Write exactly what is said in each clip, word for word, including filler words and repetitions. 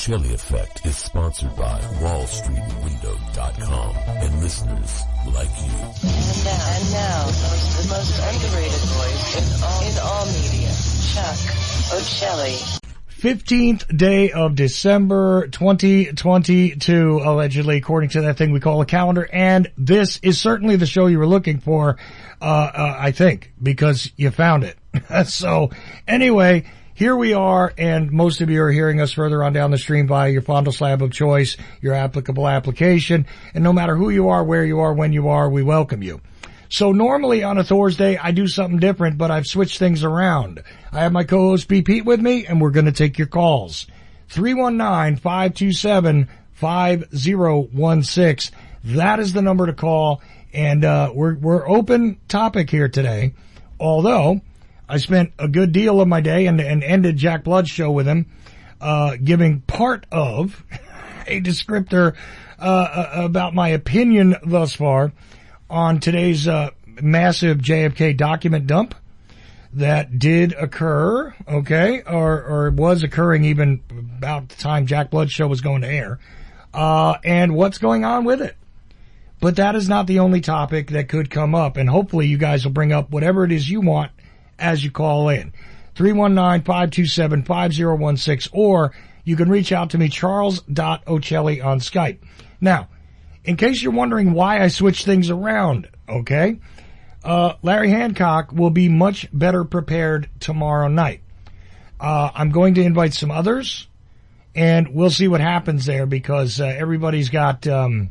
Ocelli Effect is sponsored by Wall Street Window dot com and listeners like you. And now, and now the most underrated voice in all, in all media, Chuck Ocelli. fifteenth day of December twenty twenty-two, allegedly, according to that thing we call a calendar. And this is certainly the show you were looking for, uh, uh I think, because you found it. So, anyway, here we are, and most of you are hearing us further on down the stream via your Fondle Slab of choice, your applicable application. And no matter who you are, where you are, when you are, we welcome you. So normally on a Thursday, I do something different, but I've switched things around. I have my co-host B. Pete with me, and we're going to take your calls. three one nine, five two seven, five zero one six. That is the number to call, and uh we're we're open topic here today. Although I spent a good deal of my day and, and ended Jack Blood's show with him, uh giving part of a descriptor uh about my opinion thus far on today's uh massive J F K document dump that did occur, okay, or or was occurring even about the time Jack Blood's show was going to air, uh and what's going on with it. But that is not the only topic that could come up, and hopefully you guys will bring up whatever it is you want as you call in. three one nine, five two seven, five zero one six, or you can reach out to me, charles dot ocelli on Skype. Now, in case you're wondering why I switched things around, okay, uh, Larry Hancock will be much better prepared tomorrow night. Uh, I'm going to invite some others, and we'll see what happens there, because uh, everybody's got, um,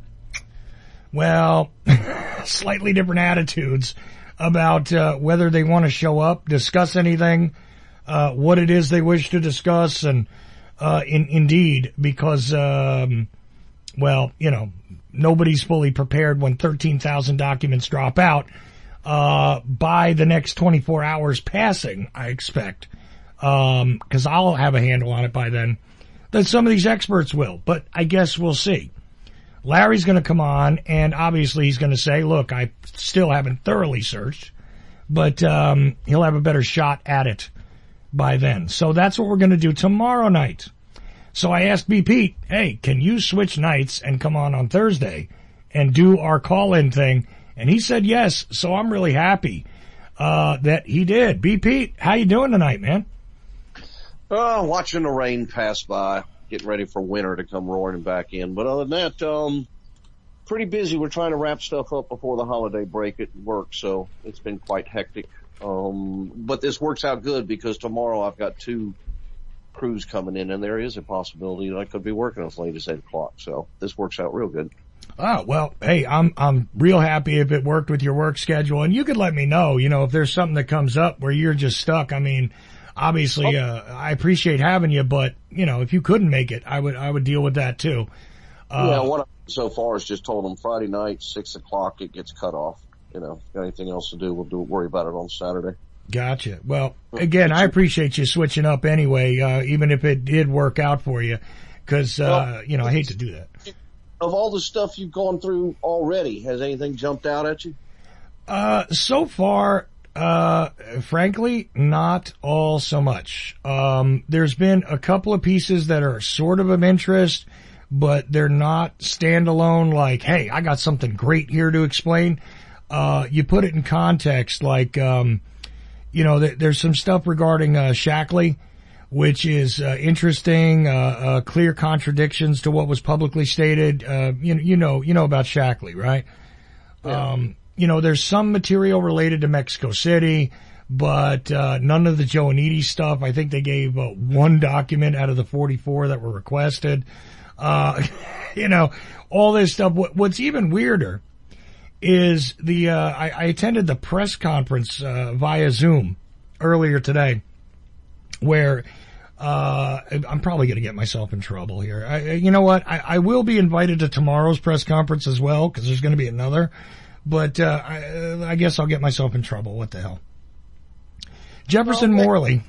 well, slightly different attitudes about uh, whether they want to show up, discuss anything, uh, what it is they wish to discuss, and uh, in, indeed, because, um, well, you know, nobody's fully prepared when thirteen thousand documents drop out uh by the next twenty-four hours passing, I expect, um because I'll have a handle on it by then, that some of these experts will, but I guess we'll see. Larry's going to come on, and obviously he's going to say, look, I still haven't thoroughly searched, but um he'll have a better shot at it by then. So that's what we're going to do tomorrow night. So I asked B. Pete, hey, can you switch nights and come on on Thursday and do our call-in thing? And he said yes, so I'm really happy uh that he did. B. Pete, how you doing tonight, man? Uh, watching the rain pass by, getting ready for winter to come roaring back in. But other than that, um, pretty busy. We're trying to wrap stuff up before the holiday break at work, so it's been quite hectic. Um, but this works out good because tomorrow I've got two crews coming in, and there is a possibility that I could be working as late as eight o'clock. So this works out real good. Oh, well, hey, I'm, I'm real happy if it worked with your work schedule, and you could let me know, you know, if there's something that comes up where you're just stuck. I mean, obviously, oh. uh, I appreciate having you, but, you know, if you couldn't make it, I would, I would deal with that too. Uh, yeah, what I've done so far is just told them Friday night, six o'clock, it gets cut off. You know, got anything else to do, we'll do, worry about it on Saturday. Gotcha. Well, again, I appreciate you switching up anyway, uh, even if it did work out for you, because, uh, well, you know, I hate to do that. Of all the stuff you've gone through already, has anything jumped out at you? Uh, so far, uh, frankly, not all so much. Um, there's been a couple of pieces that are sort of of interest, but they're not standalone, like, hey, I got something great here to explain. Uh, you put it in context, like, um, you know, th- there's some stuff regarding, uh, Shackley, which is, uh, interesting, uh, uh, clear contradictions to what was publicly stated. Uh, you, you know, you know about Shackley, right? Yeah. Um, you know, there's some material related to Mexico City, but, uh, none of the Joe Anidi stuff. I think they gave, uh, one document out of the forty-four that were requested. Uh, you know, all this stuff. What, what's even weirder is the, uh, I, I attended the press conference, uh, via Zoom earlier today, where, uh, I'm probably going to get myself in trouble here. I, you know what? I, I will be invited to tomorrow's press conference as well, because there's going to be another, but, uh, I, I guess I'll get myself in trouble. What the hell? Jefferson well, Morley.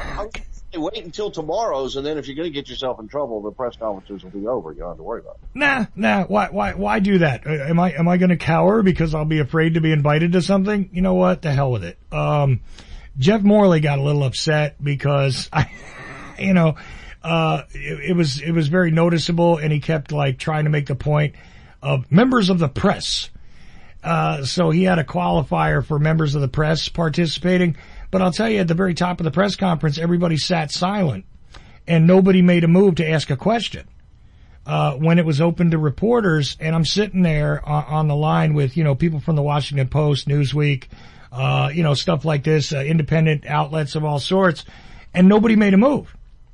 Wait until tomorrow's, and then if you're going to get yourself in trouble, the press conferences will be over. You don't have to worry about it. Nah, nah. Why, why, why do that? Am I, am I going to cower because I'll be afraid to be invited to something? You know what? The hell with it. Um, Jeff Morley got a little upset because I, you know, uh, it, it was, it was very noticeable, and he kept like trying to make the point of members of the press. Uh, so he had a qualifier for members of the press participating, but I'll tell you, at the very top of the press conference, everybody sat silent and nobody made a move to ask a question. Uh, when it was open to reporters, and I'm sitting there on, on the line with, you know, people from the Washington Post, Newsweek, uh, you know, stuff like this, uh, independent outlets of all sorts, and nobody made a move.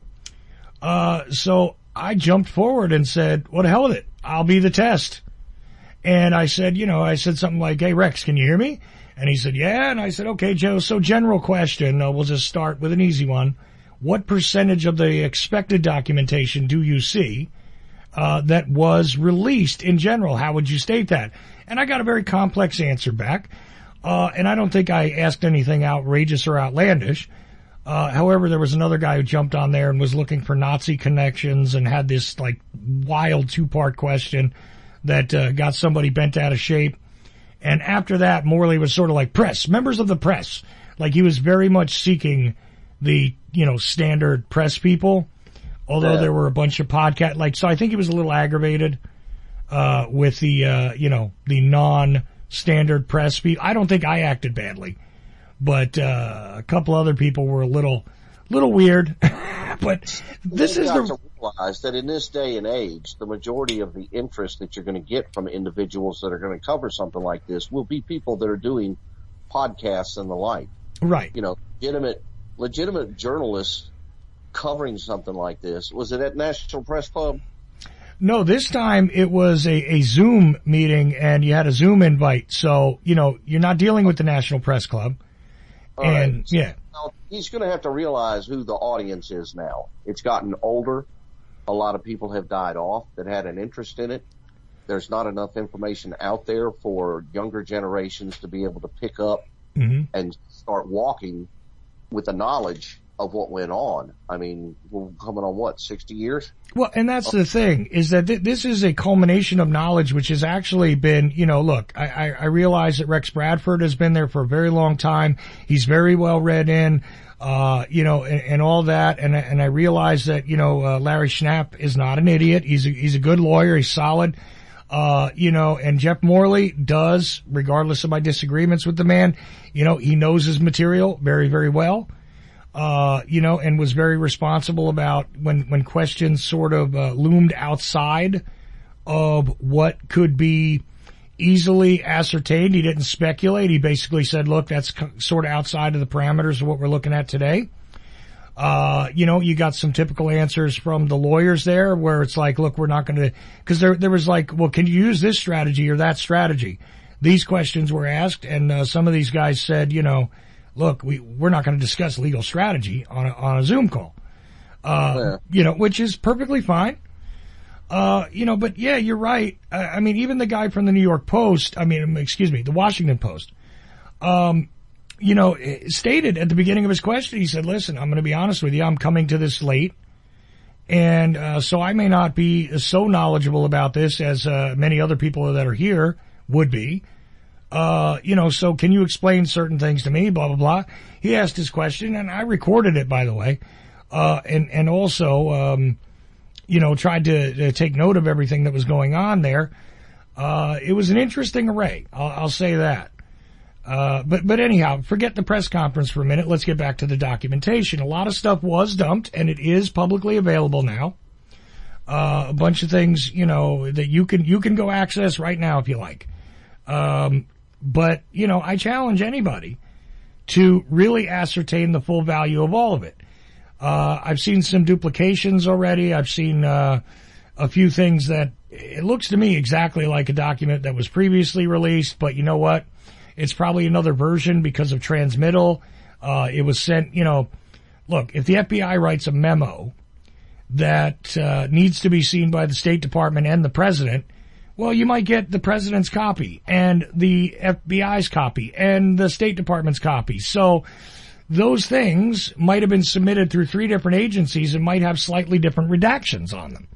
Uh, so I jumped forward and said, what the hell with it? I'll be the test. And I said, you know, I said something like, hey, Rex, can you hear me? And he said, yeah. And I said, okay, Joe, so general question. Uh, we'll just start with an easy one. What percentage of the expected documentation do you see Uh, that was released in general? How would you state that? And I got a very complex answer back. Uh, and I don't think I asked anything outrageous or outlandish. Uh, however, there was another guy who jumped on there and was looking for Nazi connections and had this like wild two-part question that, uh, got somebody bent out of shape. And after that, Morley was sort of like, press, members of the press. Like he was very much seeking the, you know, standard press people. Although yeah. there were a bunch of podcast, like, so I think he was a little aggravated, uh, with the, uh, you know, the non-standard press people. I don't think I acted badly, but, uh, a couple other people were a little, little weird. But this is the, to realize that in this day and age, the majority of the interest that you're going to get from individuals that are going to cover something like this will be people that are doing podcasts and the like. Right. You know, legitimate, legitimate journalists covering something like this. Was it at National Press Club? No, this time it was a, a Zoom meeting, and you had a Zoom invite. So, you know, you're not dealing with the National Press Club. All and, right. So, yeah. now, he's going to have to realize who the audience is now. It's gotten older. A lot of people have died off that had an interest in it. There's not enough information out there for younger generations to be able to pick up mm-hmm. and start walking with the knowledge of what went on. I mean, we're coming on what, sixty years? Well, and that's the thing, is that th- this is a culmination of knowledge which has actually been, you know, look, I, I, I realize that Rex Bradford has been there for a very long time. He's very well read in, uh, you know, and, and all that. And, and I realize that, you know, uh, Larry Schnapp is not an idiot. He's a, he's a good lawyer. He's solid. Uh, you know, and Jeff Morley does, regardless of my disagreements with the man, you know, he knows his material very, very well. Uh, you know, and was very responsible about when, when questions sort of, uh, loomed outside of what could be easily ascertained. He didn't speculate. He basically said, look, that's sort of outside of the parameters of what we're looking at today. Uh, you know, you got some typical answers from the lawyers there where it's like, look, we're not going to, cause there, there was like, well, can you use this strategy or that strategy? These questions were asked, and, uh, some of these guys said, you know, look, we, we're not going to discuss legal strategy on a, on a Zoom call. Uh, yeah. you know, which is perfectly fine. Uh, you know, but yeah, you're right. I, I mean, even the guy from the New York Post, I mean, excuse me, the Washington Post, um, you know, stated at the beginning of his question, he said, listen, I'm going to be honest with you. I'm coming to this late. And, uh, so I may not be so knowledgeable about this as, uh, many other people that are here would be. Uh, you know, so can you explain certain things to me? Blah, blah, blah. He asked his question, and I recorded it, by the way. Uh, and, and also, um, you know, tried to, to take note of everything that was going on there. Uh, it was an interesting array. I'll, I'll say that. Uh, but, but anyhow, forget the press conference for a minute. Let's get back to the documentation. A lot of stuff was dumped, and it is publicly available now. Uh, a bunch of things, you know, that you can, you can go access right now if you like. Um, But, you know, I challenge anybody to really ascertain the full value of all of it. Uh, I've seen some duplications already. I've seen, uh, a few things that it looks to me exactly like a document that was previously released, but you know what? It's probably another version because of transmittal. Uh, it was sent, you know, look, if the F B I writes a memo that, uh, needs to be seen by the State Department and the President, well, you might get the president's copy and the F B I's copy and the State Department's copy. So those things might have been submitted through three different agencies and might have slightly different redactions on them.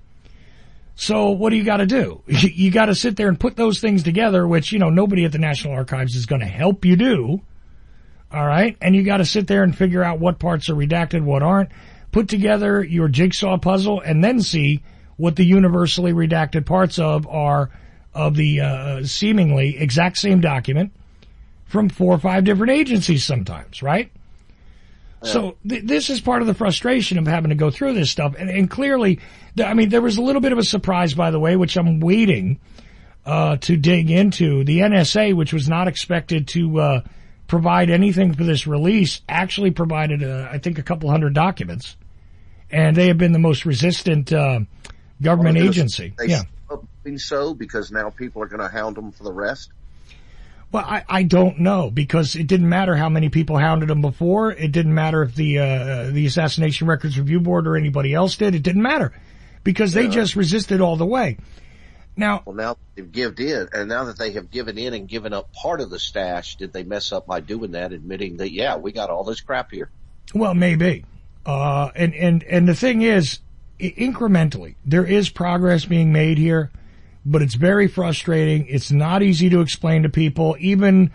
So what do you got to do? You got to sit there and put those things together, which, you know, nobody at the National Archives is going to help you do. All right. And you got to sit there and figure out what parts are redacted, what aren't. put together your jigsaw puzzle and then see what the universally redacted parts of are of the uh, seemingly exact same document from four or five different agencies sometimes, right? Yeah. So th- this is part of the frustration of having to go through this stuff. And, and clearly, th- I mean, there was a little bit of a surprise, by the way, which I'm waiting uh, to dig into. The N S A, which was not expected to uh, provide anything for this release, actually provided, uh, I think, a couple hundred documents. And they have been the most resistant uh, government well, agency. They yeah. think so because now people are going to hound them for the rest? Well, I, I don't know, because it didn't matter how many people hounded him before. It didn't matter if the uh, the Assassination Records Review Board or anybody else did. It didn't matter, because they yeah. just resisted all the way. Now, well, now they've given in, and now that they have given in and given up part of the stash, did they mess up by doing that, admitting that, yeah, we got all this crap here? Well, maybe. Uh, and, and, and the thing is, incrementally, there is progress being made here. But it's very frustrating. It's not easy to explain to people, even,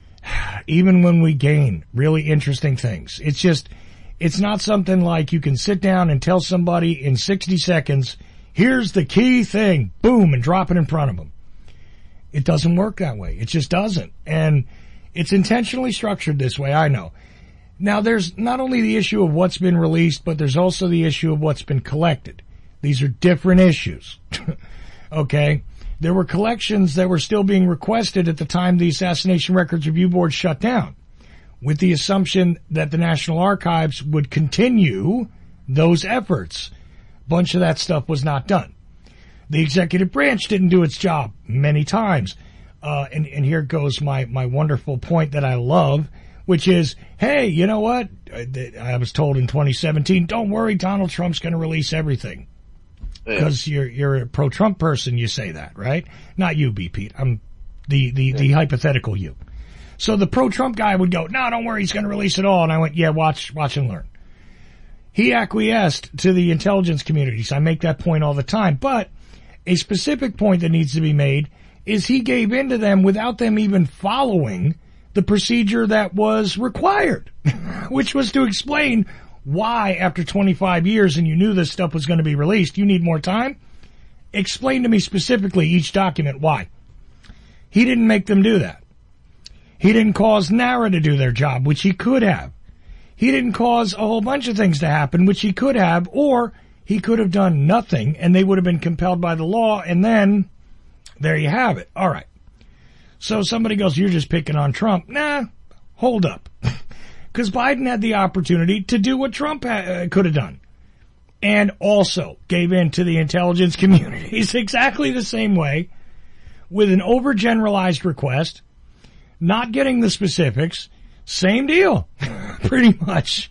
even when we gain really interesting things. It's just, it's not something like you can sit down and tell somebody in sixty seconds, here's the key thing, boom, and drop it in front of them. It doesn't work that way. It just doesn't. And it's intentionally structured this way, I know. Now, there's not only the issue of what's been released, but there's also the issue of what's been collected. These are different issues. Okay, there were collections that were still being requested at the time the Assassination Records Review Board shut down, with the assumption that the National Archives would continue those efforts. A bunch of that stuff was not done. The executive branch didn't do its job many times. Uh, and, and here goes my, my wonderful point that I love, which is, hey, you know what? I was told in twenty seventeen, don't worry, Donald Trump's going to release everything. Because you're you're a pro-Trump person, you say that, right? Not you, B. Pete. I'm the, the, the hypothetical you. So the pro-Trump guy would go, no, don't worry, he's going to release it all. And I went, yeah, watch, watch and learn. He acquiesced to the intelligence communities. I make that point all the time. But a specific point that needs to be made is he gave in to them without them even following the procedure that was required, which was to explain why, after twenty-five years and you knew this stuff was going to be released, you need more time? Explain to me specifically each document why. He didn't make them do that. He didn't cause NARA to do their job, which he could have. He didn't cause a whole bunch of things to happen, which he could have, or he could have done nothing and they would have been compelled by the law, and then there you have it. All right. So somebody goes, you're just picking on Trump. Nah, hold up. Because Biden had the opportunity to do what Trump ha- could have done. And also gave in to the intelligence communities exactly the same way, with an overgeneralized request, not getting the specifics, same deal, pretty much.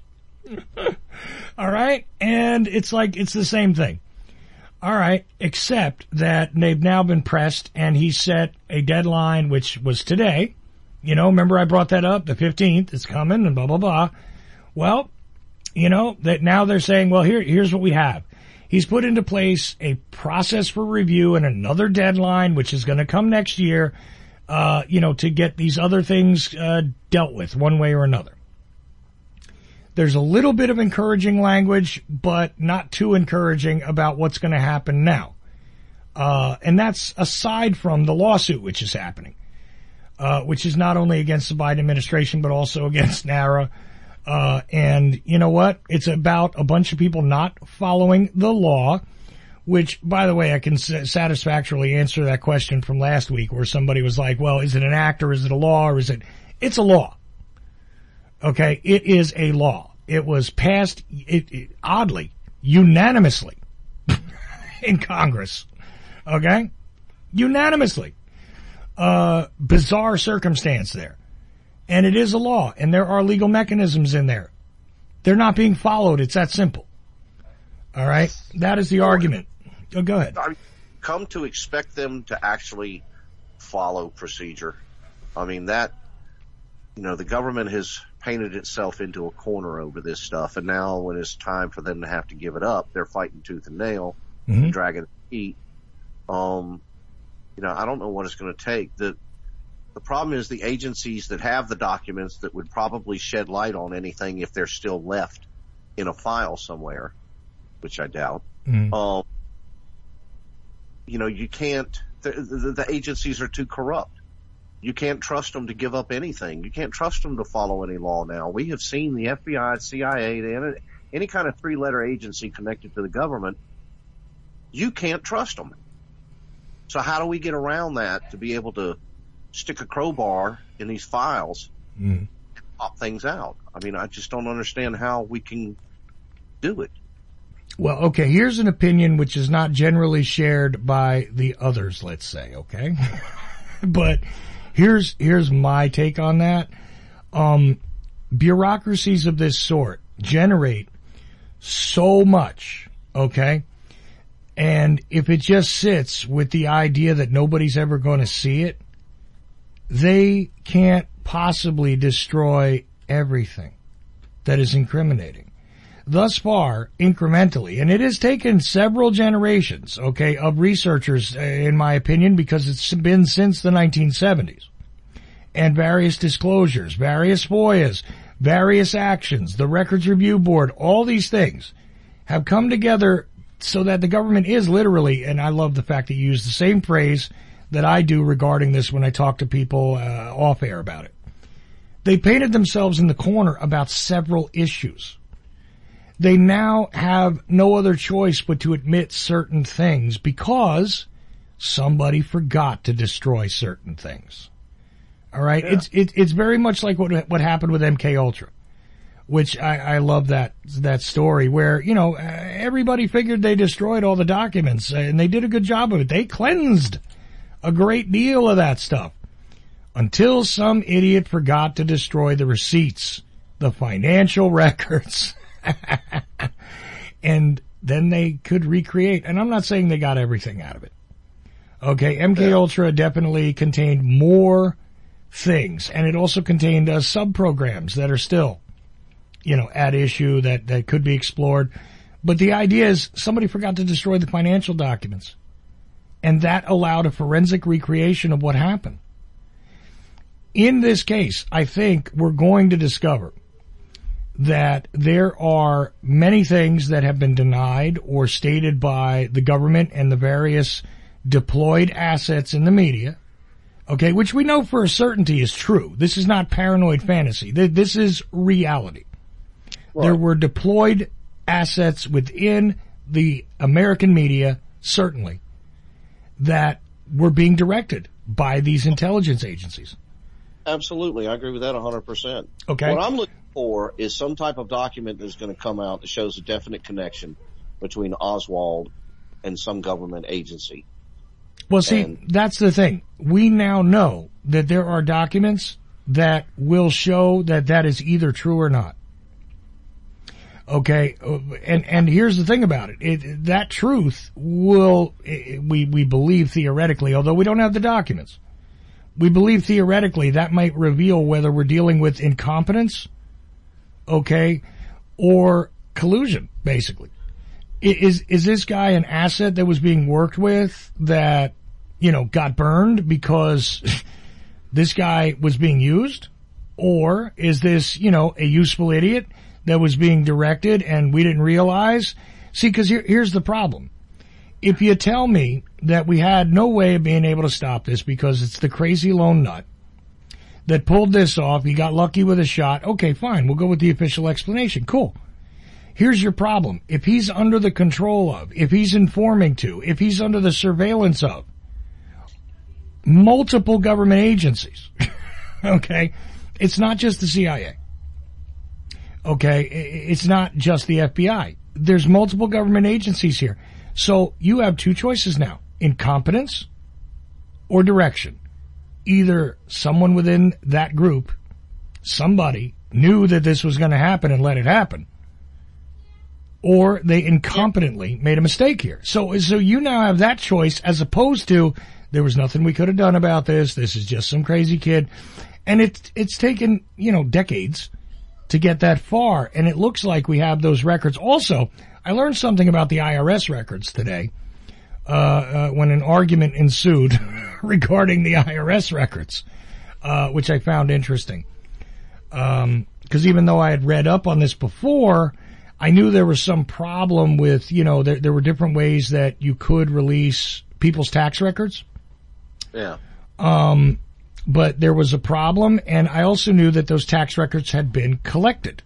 All right? And it's like, it's the same thing. All right, except that they've now been pressed, and he set a deadline, which was today. You know, remember I brought that up, the fifteenth, it's coming, and blah, blah, blah. Well, you know, that now they're saying, well, here, here's what we have. He's put into place a process for review and another deadline, which is going to come next year, uh, you know, to get these other things, uh, dealt with one way or another. There's a little bit of encouraging language, but not too encouraging about what's going to happen now. Uh, and that's aside from the lawsuit, which is happening. Uh, which is not only against the Biden administration, but also against NARA. Uh, and you know what? It's about a bunch of people not following the law, which, by the way, I can satisfactorily answer that question from last week where somebody was like, well, is it an act or is it a law or is it, it's a law. Okay. It is a law. It was passed, it, it, oddly, unanimously in Congress. Okay. Unanimously. Uh, bizarre circumstance there. And it is a law, and there are legal mechanisms in there. They're not being followed. It's that simple. All right? That is the argument. Oh, go ahead. I've come to expect them to actually follow procedure. I mean, that, you know, the government has painted itself into a corner over this stuff, and now when it's time for them to have to give it up, they're fighting tooth and nail, mm-hmm. and dragging their feet. Um, you know, I don't know what it's going to take. The, the problem is the agencies that have the documents that would probably shed light on anything if they're still left in a file somewhere, which I doubt. Mm. Um, you know, you can't, the, the, the agencies are too corrupt. You can't trust them to give up anything. You can't trust them to follow any law now. We have seen the F B I, C I A, the, any kind of three-letter agency connected to the government. You can't trust them. So how do we get around that to be able to stick a crowbar in these files mm. and pop things out? I mean, I just don't understand how we can do it. Well, okay, here's an opinion which is not generally shared by the others, let's say, okay? But here's, here's my take on that. Um, bureaucracies of this sort generate so much, okay? And if it just sits with the idea that nobody's ever going to see it, they can't possibly destroy everything that is incriminating. Thus far, incrementally, and it has taken several generations, okay, of researchers, in my opinion, because it's been since the nineteen seventies, and various disclosures, various FOIAs, various actions, the Records Review Board, all these things have come together so that the government is literally, and I love the fact that you use the same phrase that I do regarding this when I talk to people uh, off air about it. They painted themselves in the corner about several issues. They now have no other choice but to admit certain things because somebody forgot to destroy certain things. All right, yeah. it's it, it's very much like what what happened with M K Ultra, which I, I love that that story where you know everybody figured they destroyed all the documents and they did a good job of it. They cleansed a great deal of that stuff until some idiot forgot to destroy the receipts, the financial records. And then they could recreate. And I'm not saying they got everything out of it. Okay, M K Ultra definitely contained more things, and it also contained uh, sub-programs that are still, you know, at issue that, that could be explored. But the idea is somebody forgot to destroy the financial documents, and that allowed a forensic recreation of what happened. In this case, I think we're going to discover that there are many things that have been denied or stated by the government and the various deployed assets in the media, okay, which we know for a certainty is true. This is not paranoid fantasy. This is reality. Right. There were deployed assets within the American media, certainly, that were being directed by these intelligence agencies. Absolutely. I agree with that one hundred percent. Okay. What I'm looking for is some type of document that's going to come out that shows a definite connection between Oswald and some government agency. Well, see, and, that's the thing. We now know that there are documents that will show that that is either true or not. Okay, and and here's the thing about it. it that truth will, it, we, we believe theoretically, although we don't have the documents, we believe theoretically that might reveal whether we're dealing with incompetence, okay, or collusion, basically. Is, is this guy an asset that was being worked with that, you know, got burned because this guy was being used? Or is this, you know, a useful idiot that was being directed and we didn't realize? See, cause here, here's the problem. If you tell me that we had no way of being able to stop this because it's the crazy lone nut that pulled this off, he got lucky with a shot, okay, fine, we'll go with the official explanation. Cool. Here's your problem. If he's under the control of, if he's informing to, if he's under the surveillance of multiple government agencies, okay, it's not just the C I A. Okay, it's not just the F B I. There's multiple government agencies here. So you have two choices now, incompetence or direction. Either someone within that group, somebody knew that this was going to happen and let it happen, or they incompetently made a mistake here. So, so you now have that choice as opposed to there was nothing we could have done about this. This is just some crazy kid. And it's, it's taken, you know, decades to get that far. And it looks like we have those records. Also, I learned something about the I R S records today, uh, uh when an argument ensued regarding the I R S records, uh, which I found interesting. Um, cause even though I had read up on this before, I knew there was some problem with, you know, there, there were different ways that you could release people's tax records. Yeah. Um, but there was a problem, and I also knew that those tax records had been collected.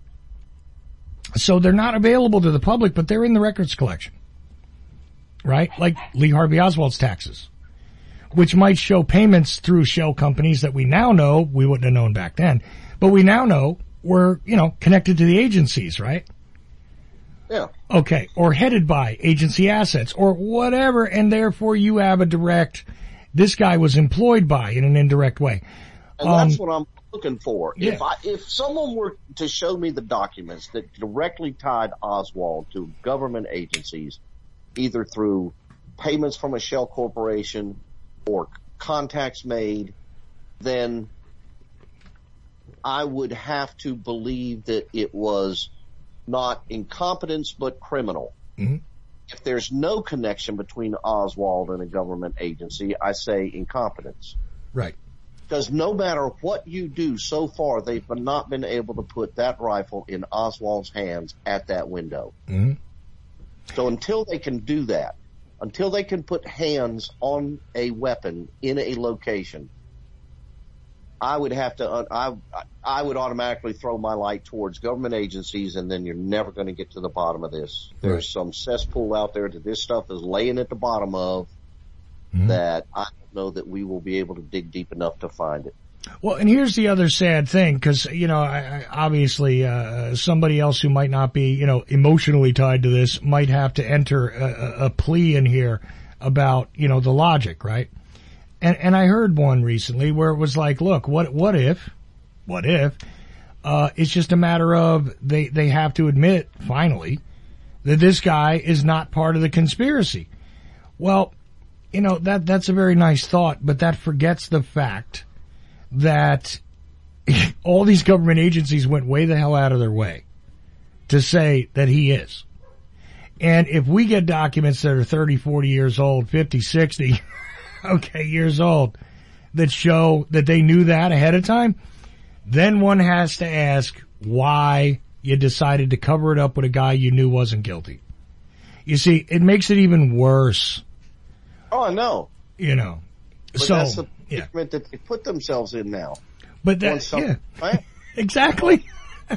So they're not available to the public, but they're in the records collection. Right? Like Lee Harvey Oswald's taxes, which might show payments through shell companies that we now know, we wouldn't have known back then, but we now know were, you know, connected to the agencies, right? Yeah. Okay. Or headed by agency assets or whatever, and therefore you have a direct, this guy was employed by in an indirect way. And um, that's what I'm looking for. Yeah. If I, if someone were to show me the documents that directly tied Oswald to government agencies, either through payments from a shell corporation or contacts made, then I would have to believe that it was not incompetence but criminal. Mm-hmm. If there's no connection between Oswald and a government agency, I say incompetence. Right. Because no matter what you do so far, they've not been able to put that rifle in Oswald's hands at that window. Mm-hmm. So until they can do that, until they can put hands on a weapon in a location, I would have to, I, I would automatically throw my light towards government agencies, and then you're never going to get to the bottom of this. There's right. some cesspool out there that this stuff is laying at the bottom of, mm-hmm. that I don't know that we will be able to dig deep enough to find it. Well, and here's the other sad thing, because, you know, I, I, obviously, uh, somebody else who might not be, you know, emotionally tied to this might have to enter a, a plea in here about, you know, the logic, right? And, and I heard one recently where it was like, look, what, what if, what if, uh, it's just a matter of they, they have to admit, finally, that this guy is not part of the conspiracy. Well, you know, that, that's a very nice thought, but that forgets the fact that all these government agencies went way the hell out of their way to say that he is. And if we get documents that are thirty, forty years old, fifty, sixty, okay, years old, that show that they knew that ahead of time, then one has to ask why you decided to cover it up with a guy you knew wasn't guilty. You see, it makes it even worse. Oh, I know. You know. But so, that's the yeah. predicament that they put themselves in now. But that, yeah, right? Exactly.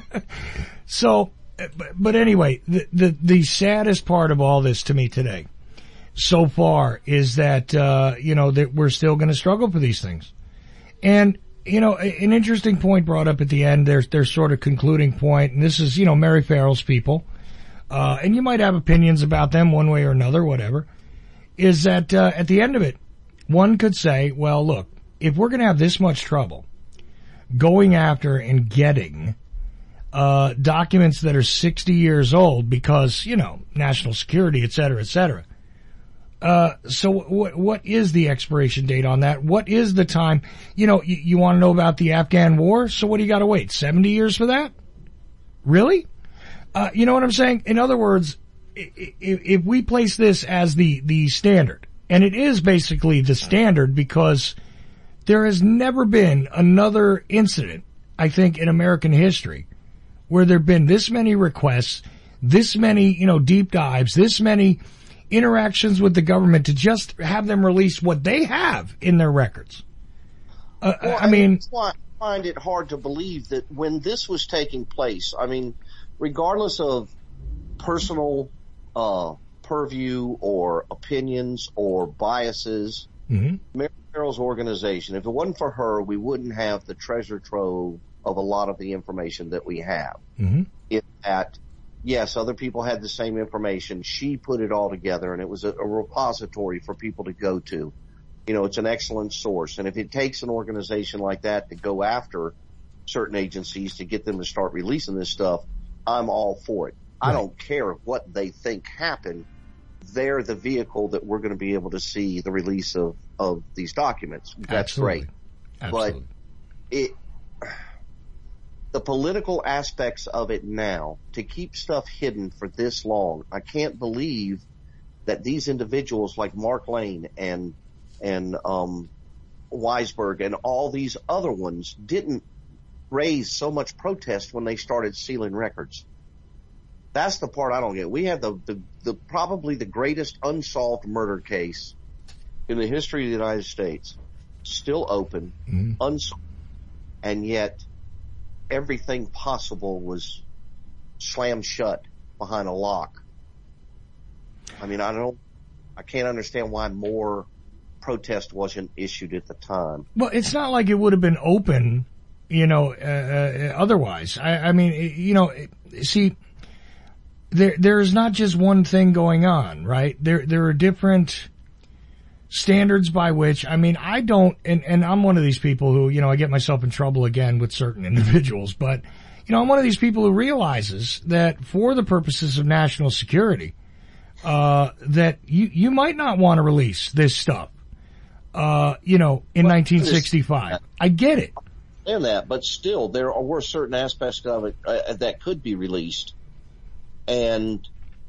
So, but, but anyway, the, the, the saddest part of all this to me today, so far, is that, uh, you know, that we're still going to struggle for these things. And, you know, an interesting point brought up at the end, there's, their sort of concluding point, and this is, you know, Mary Farrell's people, uh, and you might have opinions about them one way or another, whatever, is that, uh, at the end of it, one could say, well, look, if we're going to have this much trouble going after and getting uh documents that are sixty years old because, you know, national security, et cetera, et cetera, uh so what what is the expiration date on that? What is the time? You know, you, you want to know about the Afghan war? So what do you got to wait? seventy years for that? Really? Uh you know what I'm saying? In other words, if, if we place this as the the standard, and it is basically the standard because there has never been another incident, I think, in American history where there have been this many requests, this many, you know, deep dives, this many interactions with the government to just have them release what they have in their records. Uh, well, I mean, that's why I find it hard to believe that when this was taking place, I mean, regardless of personal uh purview or opinions or biases, mm-hmm. Mary Farrell's organization, if it wasn't for her, we wouldn't have the treasure trove of a lot of the information that we have. Mm-hmm. It, that, yes, other people had the same information. She put it all together, and it was a, a repository for people to go to. You know, it's an excellent source. And if it takes an organization like that to go after certain agencies to get them to start releasing this stuff, I'm all for it. Right. I don't care what they think happened. They're the vehicle that we're going to be able to see the release of, of these documents. That's Absolutely. great. Absolutely. But it, the political aspects of it now, to keep stuff hidden for this long, I can't believe that these individuals like Mark Lane and, and, um, Weisberg and all these other ones didn't raise so much protest when they started sealing records. That's the part I don't get. We have the, the, the probably the greatest unsolved murder case in the history of the United States, still open, mm-hmm. unsolved, and yet everything possible was slammed shut behind a lock. I mean, I don't, I can't understand why more protest wasn't issued at the time. Well, it's not like it would have been open, you know, uh, uh, otherwise. I, I mean, you know, see, there, there's not just one thing going on, right? There, there are different standards by which, I mean, I don't, and, and I'm one of these people who, you know, I get myself in trouble again with certain individuals, but, you know, I'm one of these people who realizes that for the purposes of national security, uh, that you, you might not want to release this stuff, uh, you know, in well, nineteen sixty-five. I get it. And that, but still, there were certain aspects of it uh, that could be released. And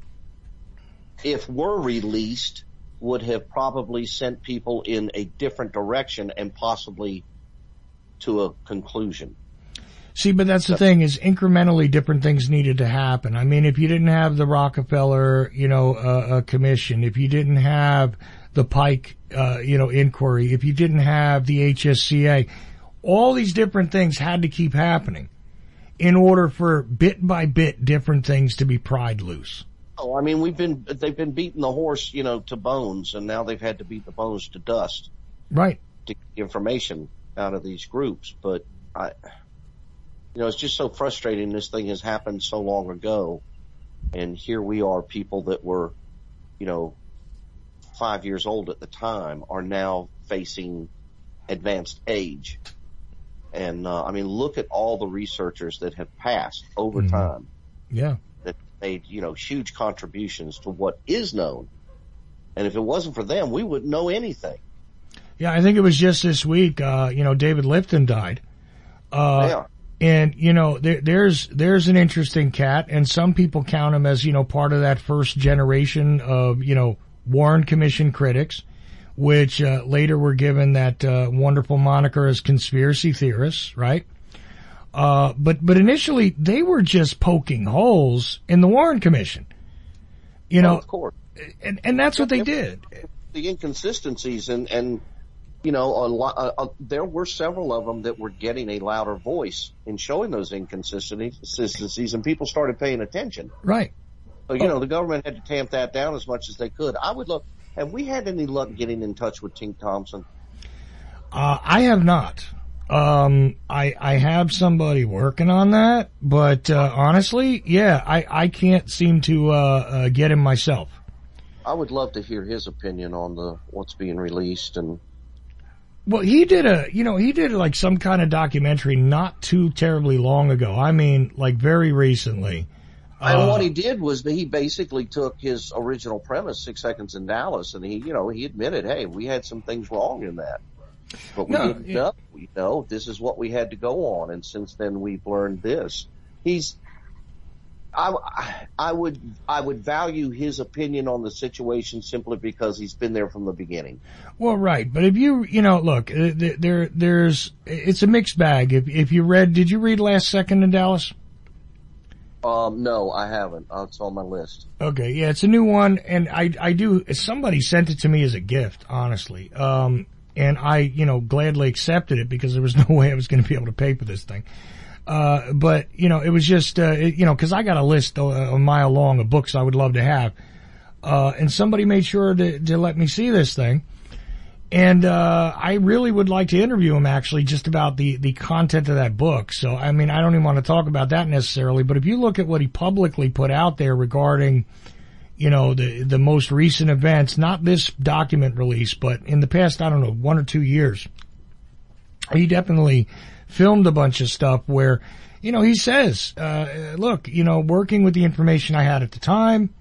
if were released, would have probably sent people in a different direction and possibly to a conclusion. See, but that's the thing is incrementally different things needed to happen. I mean, if you didn't have the Rockefeller, you know, uh, uh, commission, if you didn't have the Pike, uh, you know, inquiry, if you didn't have the H S C A, all these different things had to keep happening in order for bit by bit different things to be pried loose. Oh, I mean, we've been, they've been beating the horse, you know, to bones, and now they've had to beat the bones to dust. Right. To get information out of these groups. But I, you know, it's just so frustrating. This thing has happened so long ago. And here we are, people that were, you know, five years old at the time are now facing advanced age. And, uh, I mean, look at all the researchers that have passed over mm-hmm. time. Yeah. That made, you know, huge contributions to what is known. And if it wasn't for them, we wouldn't know anything. Yeah, I think it was just this week, uh, you know, David Lifton died. Uh, yeah. And, you know, there, there's, there's an interesting cat, and some people count him as, you know, part of that first generation of, you know, Warren Commission critics, which, uh, later were given that, uh, wonderful moniker as conspiracy theorists, right? Uh, but, but initially they were just poking holes in the Warren Commission. You know, oh, of course. And, and that's what they did. The inconsistencies and, and, you know, a lot, uh, uh, there were several of them that were getting a louder voice in showing those inconsistencies, and people started paying attention. Right. So, you oh. know, the government had to tamp that down as much as they could. I would look, have we had any luck getting in touch with Tink Thompson? Uh, I have not. Um, I, I have somebody working on that, but, uh, honestly, yeah, I, I can't seem to, uh, uh, get him myself. I would love to hear his opinion on the, what's being released. And well, he did a, you know, he did like some kind of documentary not too terribly long ago. I mean, like very recently. And uh, what he did was that he basically took his original premise, Six Seconds in Dallas, and he, you know, he admitted, hey, we had some things wrong in that. But we no, didn't yeah. know, you know, this is what we had to go on. And since then we've learned this. He's, I, I would, I would value his opinion on the situation simply because he's been there from the beginning. Well, right. But if you, you know, look, there, there's, it's a mixed bag. If, if you read, did you read Last Second in Dallas? Um, no, I haven't. Uh, it's on my list. Okay. Yeah, it's a new one. And I, I do, somebody sent it to me as a gift, honestly. Um, and I, you know, gladly accepted it because there was no way I was going to be able to pay for this thing. Uh, but, you know, it was just, uh, it, you know, cause I got a list a, a mile long of books I would love to have. Uh, and somebody made sure to, to let me see this thing. And, uh, I really would like to interview him actually just about the, the content of that book. So, I mean, I don't even want to talk about that necessarily, but if you look at what he publicly put out there regarding, you know, the, the most recent events, not this document release, but in the past, I don't know, one or two years, he definitely filmed a bunch of stuff where, you know, he says, uh, look, you know, working with the information I had at the time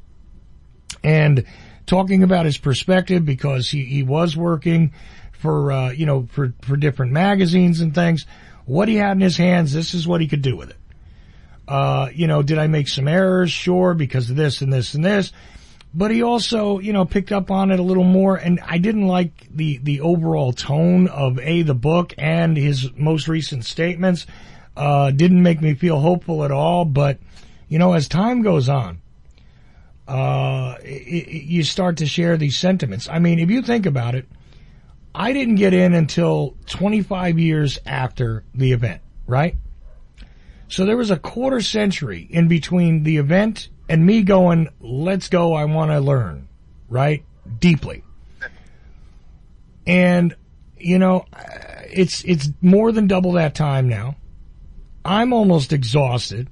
and talking about his perspective because he, he was working for, uh, you know, for, for different magazines and things. What he had in his hands, this is what he could do with it. Uh, you know, did I make some errors? Sure, because of this and this and this. But he also, you know, picked up on it a little more, and I didn't like the, the overall tone of A, the book and his most recent statements. Uh, didn't make me feel hopeful at all, but, You know, as time goes on, uh, it, it, you start to share these sentiments. I mean, if you think about it, I didn't get in until twenty-five years after the event, right? So there was a quarter century in between the event and me going, let's go, I want to learn, right? Deeply. And, you know, it's, it's more than double that time now. I'm almost exhausted.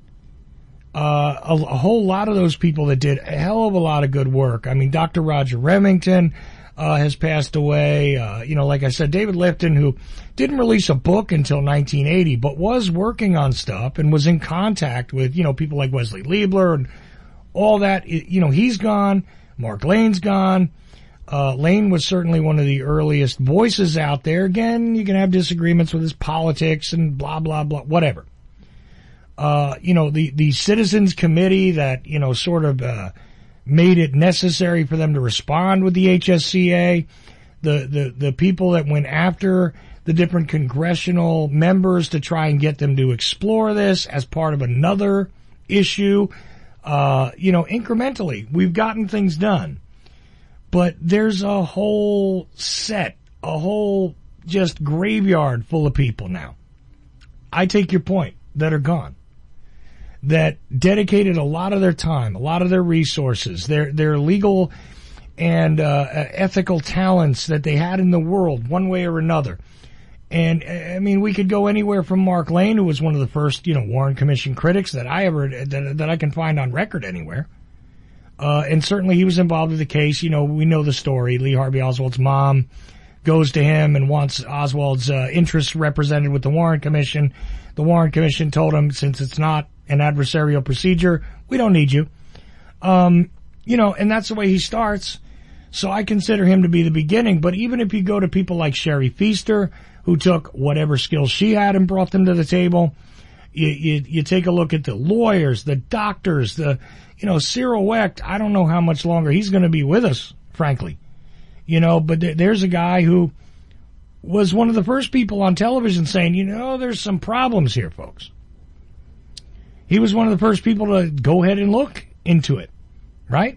Uh, a, a whole lot of those people that did a hell of a lot of good work. I mean, Doctor Roger Remington, uh, has passed away. Uh, you know, like I said, David Lifton, who didn't release a book until nineteen eighty, but was working on stuff and was in contact with, you know, people like Wesley Liebler and all that. You know, he's gone. Mark Lane's gone. Uh, Lane was certainly one of the earliest voices out there. Again, you can have disagreements with his politics and blah, blah, blah, whatever. Uh, you know, the, the Citizens Committee that, you know, sort of, uh, made it necessary for them to respond with the H S C A, the, the, the people that went after the different congressional members to try and get them to explore this as part of another issue. Uh, you know, incrementally, we've gotten things done. But there's a whole set, a whole just graveyard full of people now. I take your point, that are gone. That dedicated a lot of their time, a lot of their resources, their, their legal and, uh, ethical talents that they had in the world, one way or another. And, I mean, we could go anywhere from Mark Lane, who was one of the first, you know, Warren Commission critics that I ever, that, that I can find on record anywhere. Uh, and certainly he was involved with the case. You know, we know the story. Lee Harvey Oswald's mom goes to him and wants Oswald's, uh, interests represented with the Warren Commission. The Warren Commission told him, since it's not an adversarial procedure, we don't need you. Um, you know, and that's the way he starts. So I consider him to be the beginning. But even if you go to people like Sherry Feaster, who took whatever skills she had and brought them to the table, you, you, you take a look at the lawyers, the doctors, the, you know, Cyril Wecht, I don't know how much longer he's going to be with us, frankly. You know, but th- there's a guy who was one of the first people on television saying, you know, there's some problems here, folks. He was one of the first people to go ahead and look into it, right?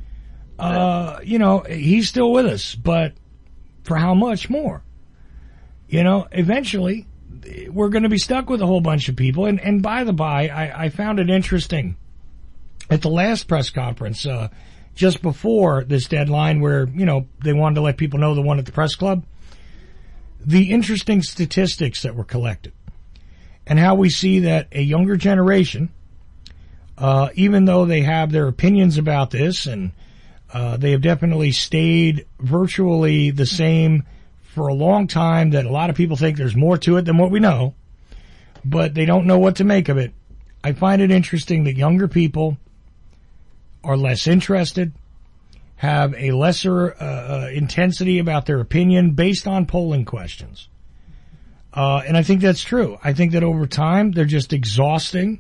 Uh, you know, he's still with us, but for how much more? You know, eventually we're going to be stuck with a whole bunch of people. And, and by the by, I, I found it interesting at the last press conference, uh, just before this deadline where, you know, they wanted to let people know the one at the press club, the interesting statistics that were collected and how we see that a younger generation, uh, even though they have their opinions about this and, uh, they have definitely stayed virtually the same for a long time, that a lot of people think there's more to it than what we know, but they don't know what to make of it. I find it interesting that younger people are less interested, have a lesser uh, uh, intensity about their opinion based on polling questions. Uh, and I think that's true. I think that over time, they're just exhausting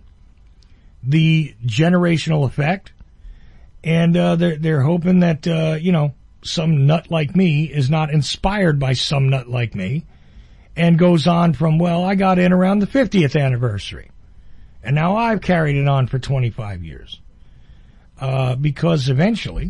the generational effect. And uh, they're, they're hoping that, uh, you know, some nut like me is not inspired by some nut like me and goes on from, well, I got in around the fiftieth anniversary. And now I've carried it on for twenty-five years. Uh, because eventually,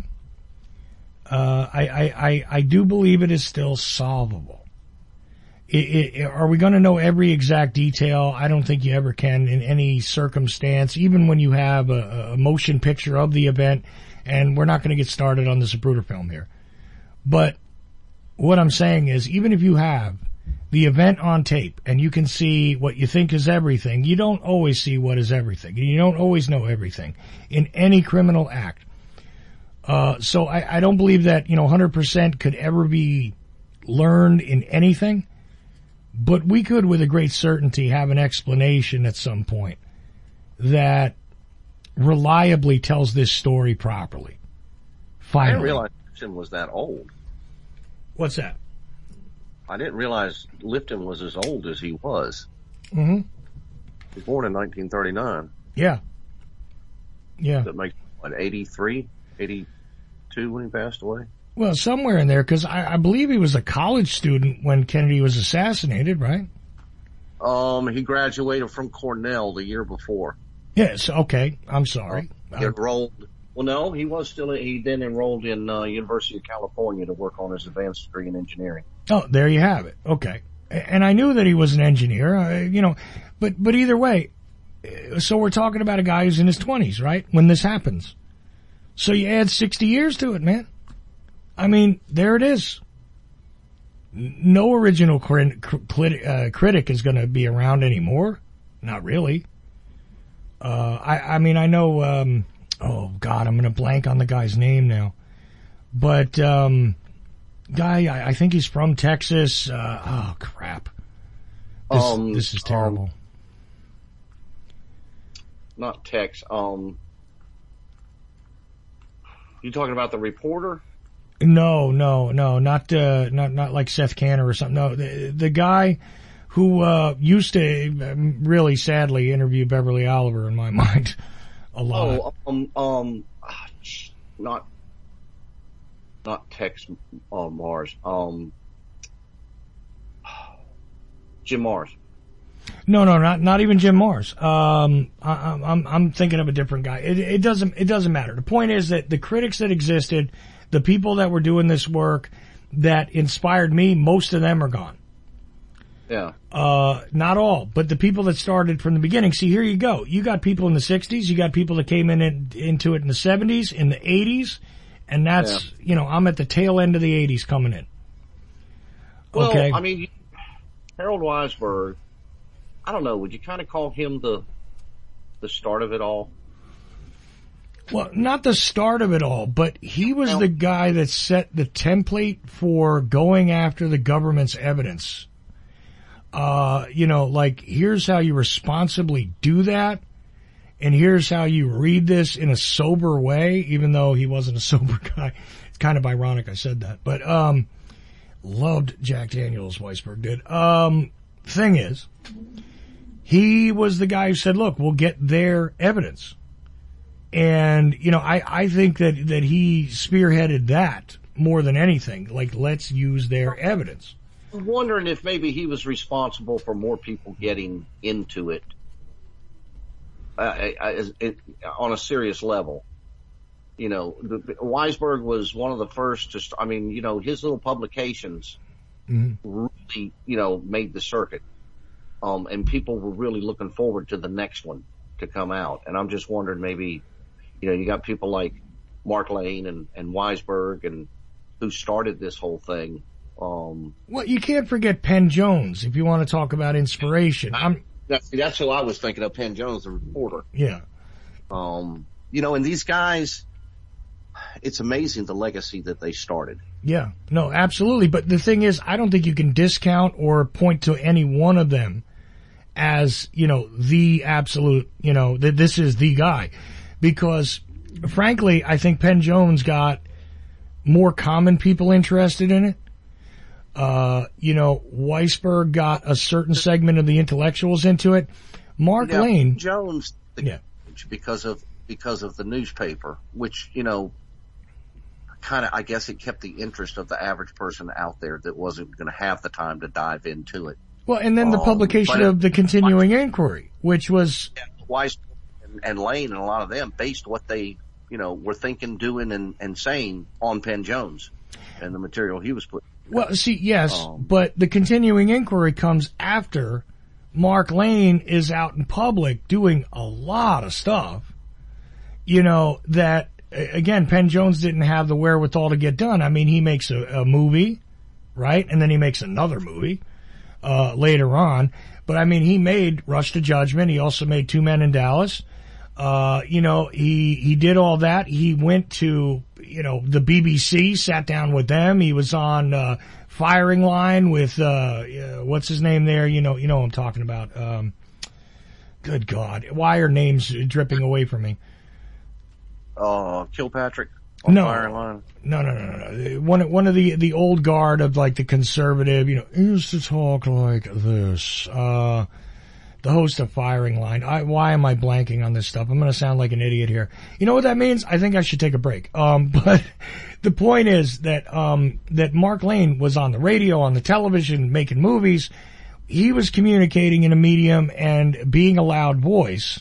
uh, I, I, I, I do believe it is still solvable. It, it, are we going to know every exact detail? I don't think you ever can in any circumstance, even when you have a, a motion picture of the event, and we're not going to get started on the Zapruder film here. But what I'm saying is, even if you have the event on tape and you can see what you think is everything, you don't always see what is everything. You don't always know everything in any criminal act. Uh, so I, I don't believe that, you know, one hundred percent could ever be learned in anything, but we could with a great certainty have an explanation at some point that reliably tells this story properly. Finally. I didn't realize Lifton was that old. What's that? I didn't realize Lifton was as old as he was. Mm-hmm. He was born in nineteen thirty-nine. Yeah. Yeah. That makes, what, eighty-three, eighty-two when he passed away? Well, somewhere in there, because I, I believe he was a college student when Kennedy was assassinated, right? Um, he graduated from Cornell the year before. Yes. Okay. I'm sorry. He enrolled. Well, no, he was still. He then enrolled in uh, University of California to work on his advanced degree in engineering. Oh, there you have it. Okay. And I knew that he was an engineer, uh, you know, but, but either way, so we're talking about a guy who's in his twenties, right? When this happens. So you add sixty years to it, man. I mean, there it is. No original crit- crit- uh, critic is going to be around anymore. Not really. Uh, I, I mean, I know, um, oh God, I'm going to blank on the guy's name now. But, um, guy, I, I think he's from Texas. Uh, oh crap. This, um, this is terrible. Um, not Tex. Um, you talking about the reporter? No, no, no, not, uh, not, not like Seth Canner or something. No, the, the guy who, uh, used to um, really sadly interview Beverly Oliver in my mind a lot. Oh, um, um, not, not Tex uh, Mars, um, Jim Mars. No, no, not, not even Jim Mars. Um, I, I'm, I'm thinking of a different guy. It, it doesn't, it doesn't matter. The point is that the critics that existed, the people that were doing this work that inspired me, most of them are gone. Yeah. Uh, not all, but the people that started from the beginning. See, here you go. You got people in the sixties. You got people that came in and, into it in the seventies, in the eighties. And that's, yeah. you know, I'm at the tail end of the eighties coming in. Well, okay. I mean, Harold Weisberg, I don't know, would you kind of call him the, the start of it all? Well, not the start of it all, but he was well, the guy that set the template for going after the government's evidence. Uh, you know, like, here's how you responsibly do that, and here's how you read this in a sober way, even though he wasn't a sober guy. It's kind of ironic I said that. But, um, loved Jack Daniels, Weisberg did. Um, thing is, he was the guy who said, look, we'll get their evidence. And, you know, I, I think that, that he spearheaded that more than anything. Like, let's use their evidence. I'm wondering if maybe he was responsible for more people getting into it, uh, it on a serious level. You know, the, Weisberg was one of the first to, I mean, you know, his little publications mm-hmm. really, you know, made the circuit. Um, and people were really looking forward to the next one to come out. And I'm just wondering maybe, you know, you got people like Mark Lane and, and Weisberg and who started this whole thing. Um, well, you can't forget Penn Jones if you want to talk about inspiration. I'm, that's, that's who I was thinking of, Penn Jones, the reporter. Yeah. Um, you know, and these guys, it's amazing the legacy that they started. Yeah, no, absolutely. But the thing is, I don't think you can discount or point to any one of them as, you know, the absolute, you know, that this is the guy. Because, frankly, I think Penn Jones got more common people interested in it. Uh, you know, Weisberg got a certain segment of the intellectuals into it. Mark now, Lane. Jones, yeah. because of, because of the newspaper, which, you know, kind of, I guess it kept the interest of the average person out there that wasn't going to have the time to dive into it. Well, and then the um, publication of the continuing Weisberg, inquiry, which was Weisberg and, and Lane and a lot of them based what they, you know, were thinking, doing, and, and saying on Penn Jones and the material he was putting. Well, see, yes, um, but the continuing inquiry comes after Mark Lane is out in public doing a lot of stuff, you know, that, again, Penn Jones didn't have the wherewithal to get done. I mean, he makes a, a movie, right? And then he makes another movie, uh, later on. But I mean, he made Rush to Judgment. He also made Two Men in Dallas. Uh, you know, he, he did all that. He went to, you know, the B B C, sat down with them. He was on, uh, Firing Line with, uh, uh, what's his name there? You know, you know what I'm talking about. Um, good God. Why are names dripping away from me? Uh, Kilpatrick on no, Firing Line? No, no, no, no. One, one of the, the old guard of like the conservative, you know, used to talk like this. Uh, the host of Firing Line. I, why am I blanking on this stuff? I'm going to sound like an idiot here. You know what that means? I think I should take a break. Um, but the point is that, um, that Mark Lane was on the radio, on the television, making movies. He was communicating in a medium and being a loud voice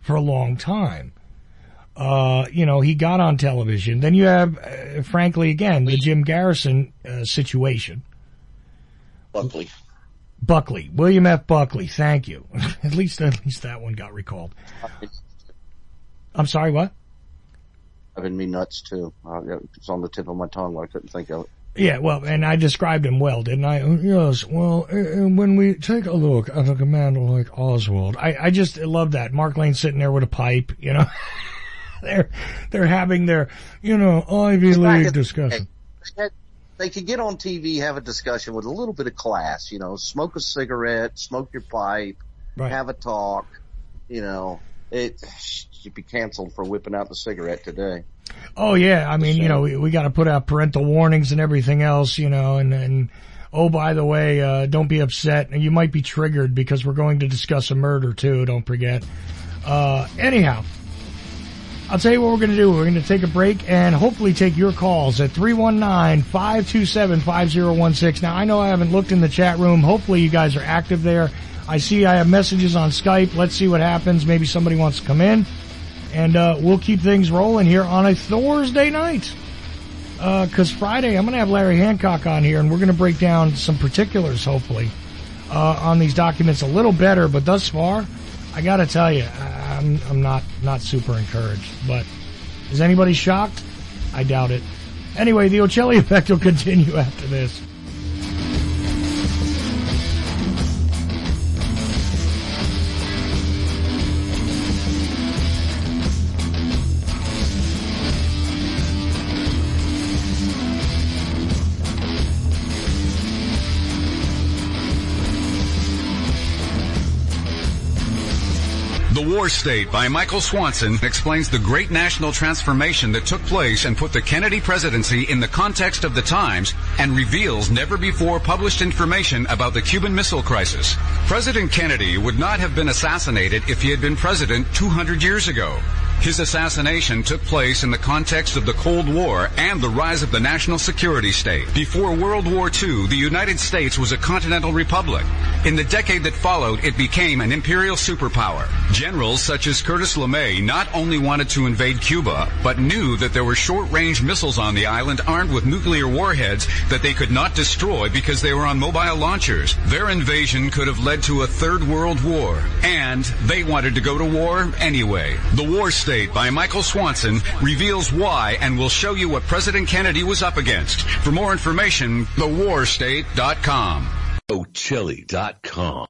for a long time. Uh, you know, he got on television. Then you have, uh, frankly, again, the Jim Garrison uh, situation. Buckley. Buckley. William F. Buckley. Thank you. at least, at least that one got recalled. I'm sorry, what? Driving me nuts too. Uh, it's on the tip of my tongue, but I couldn't think of it. Yeah, well, and I described him well, didn't I? Yes, well, and when we take a look at a commander like Oswald, I, I just love that. Mark Lane sitting there with a pipe, you know. they're, they're having their, you know, Ivy League discussion. They could get on T V, have a discussion with a little bit of class, you know, smoke a cigarette, smoke your pipe, right. Have a talk, you know. It, you'd be canceled for whipping out the cigarette today. Oh yeah, I mean, you know, we, we got to put out parental warnings and everything else, you know, and and oh, by the way, uh don't be upset. You might be triggered because we're going to discuss a murder too. Don't forget. Uh, anyhow, I'll tell you what we're going to do. We're going to take a break and hopefully take your calls at three one nine, five two seven, five zero one six. Now I know I haven't looked in the chat room. Hopefully you guys are active there. I see I have messages on Skype. Let's see what happens. Maybe somebody wants to come in. And, uh, we'll keep things rolling here on a Thursday night. Uh, cause Friday I'm gonna have Larry Hancock on here and we're gonna break down some particulars, hopefully, uh, on these documents a little better. But thus far, I gotta tell you, I'm, I'm not, not super encouraged. But is anybody shocked? I doubt it. Anyway, the Ocelli Effect will continue after this. The War State by Michael Swanson explains the great national transformation that took place and put the Kennedy presidency in the context of the times and reveals never-before published information about the Cuban Missile Crisis. President Kennedy would not have been assassinated if he had been president two hundred years ago. His assassination took place in the context of the Cold War and the rise of the national security state. Before World War Two, the United States was a continental republic. In the decade that followed, it became an imperial superpower. Generals such as Curtis LeMay not only wanted to invade Cuba, but knew that there were short-range missiles on the island armed with nuclear warheads that they could not destroy because they were on mobile launchers. Their invasion could have led to a third world war, and they wanted to go to war anyway. The War State by Michael Swanson reveals why and will show you what President Kennedy was up against. For more information, the war state dot com. Ocelli dot com.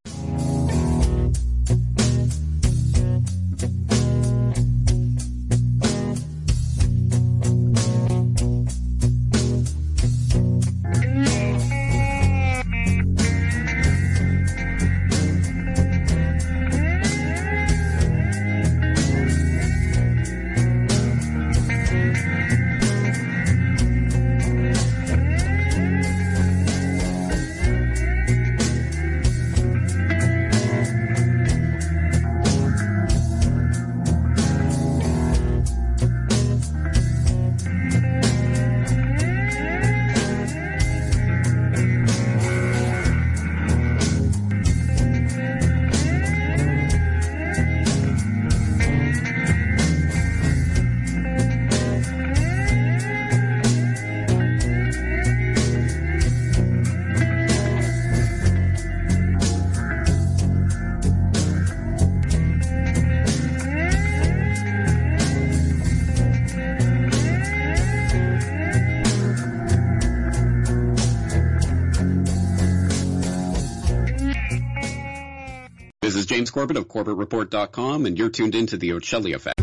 This is James Corbett of Corbett Report dot com, and you're tuned into the Ocelli Effect.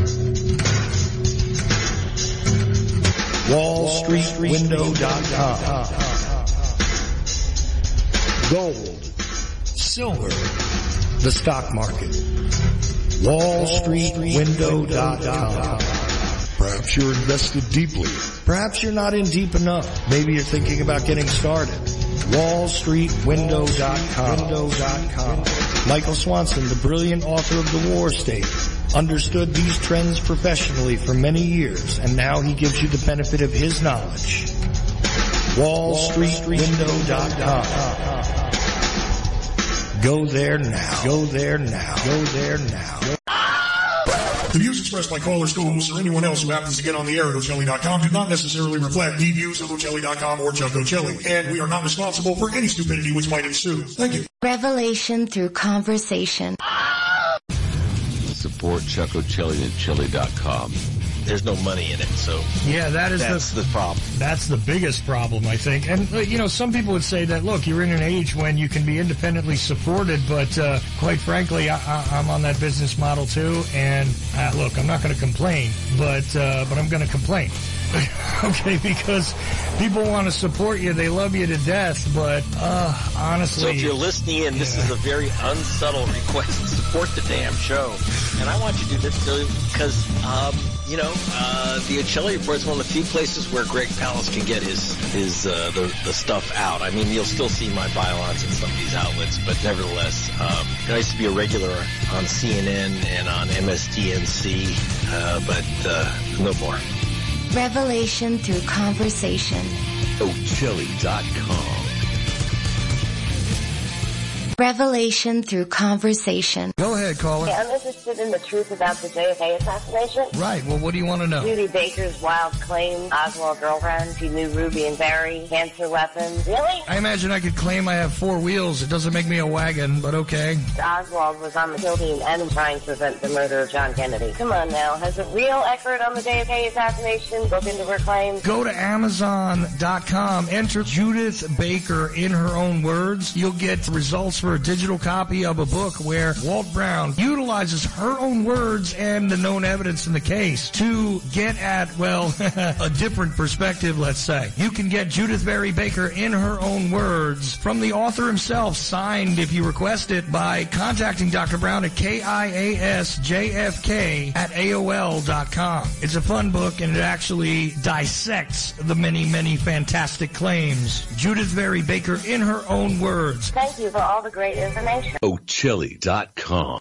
Wall Street Window dot com. Gold, silver, the stock market. Wall Street Window dot com. Perhaps you're invested deeply. Perhaps you're not in deep enough. Maybe you're thinking about getting started. Wall Street Window dot com. Michael Swanson, the brilliant author of The War State, understood these trends professionally for many years, and now he gives you the benefit of his knowledge. Wall Street Window dot com. Go there now. Go there now. Go there now. The views expressed by callers, co-hosts, or anyone else who happens to get on the air at Ocelli dot com do not necessarily reflect the views of Ocelli dot com or Chuck Ocelli, and we are not responsible for any stupidity which might ensue. Thank you. Revelation through conversation. Support Chuck Ocelli at Chili dot com. There's no money in it, so yeah, that is that's the, the problem. That's the biggest problem, I think. And, uh, you know, some people would say that, look, you're in an age when you can be independently supported, but uh, quite frankly, I, I, I'm on that business model too, and uh, look, I'm not going to complain, but uh, but I'm going to complain. Okay, because people want to support you, they love you to death, but uh, honestly... So if you're listening in, this yeah. is a very unsubtle request to support the damn show. And I want you to do this because, um, you know, uh, the Ocelli Report is one of the few places where Greg Palast can get his, his uh, the, the stuff out. I mean, you'll still see my bylaws in some of these outlets, but nevertheless, um, I used to be a regular on C N N and on M S D N C, uh, but uh, no more. Revelation through conversation. Ocelli dot com. Revelation through conversation. Go ahead, caller. Yeah, I'm interested in the truth about the J F K assassination. Right. Well, what do you want to know? Judy Baker's wild claim, Oswald girlfriend, she knew Ruby and Barry, cancer weapons. Really? I imagine I could claim I have four wheels. It doesn't make me a wagon, but okay. Oswald was on the kill team and trying to prevent the murder of John Kennedy. Come on now. Has a real expert on the J F K assassination looked into her claims? Go to Amazon dot com. Enter Judith Baker in her own words. You'll get results for a digital copy of a book where Walt Brown utilizes her own words and the known evidence in the case to get at, well, a different perspective, let's say. You can get Judith Barry Baker in her own words from the author himself, signed if you request it by contacting Doctor Brown at K I A S J F K at A O L dot com. It's a fun book and it actually dissects the many, many fantastic claims. Judith Barry Baker in her own words. Thank you for all the great information. Ocelli dot com.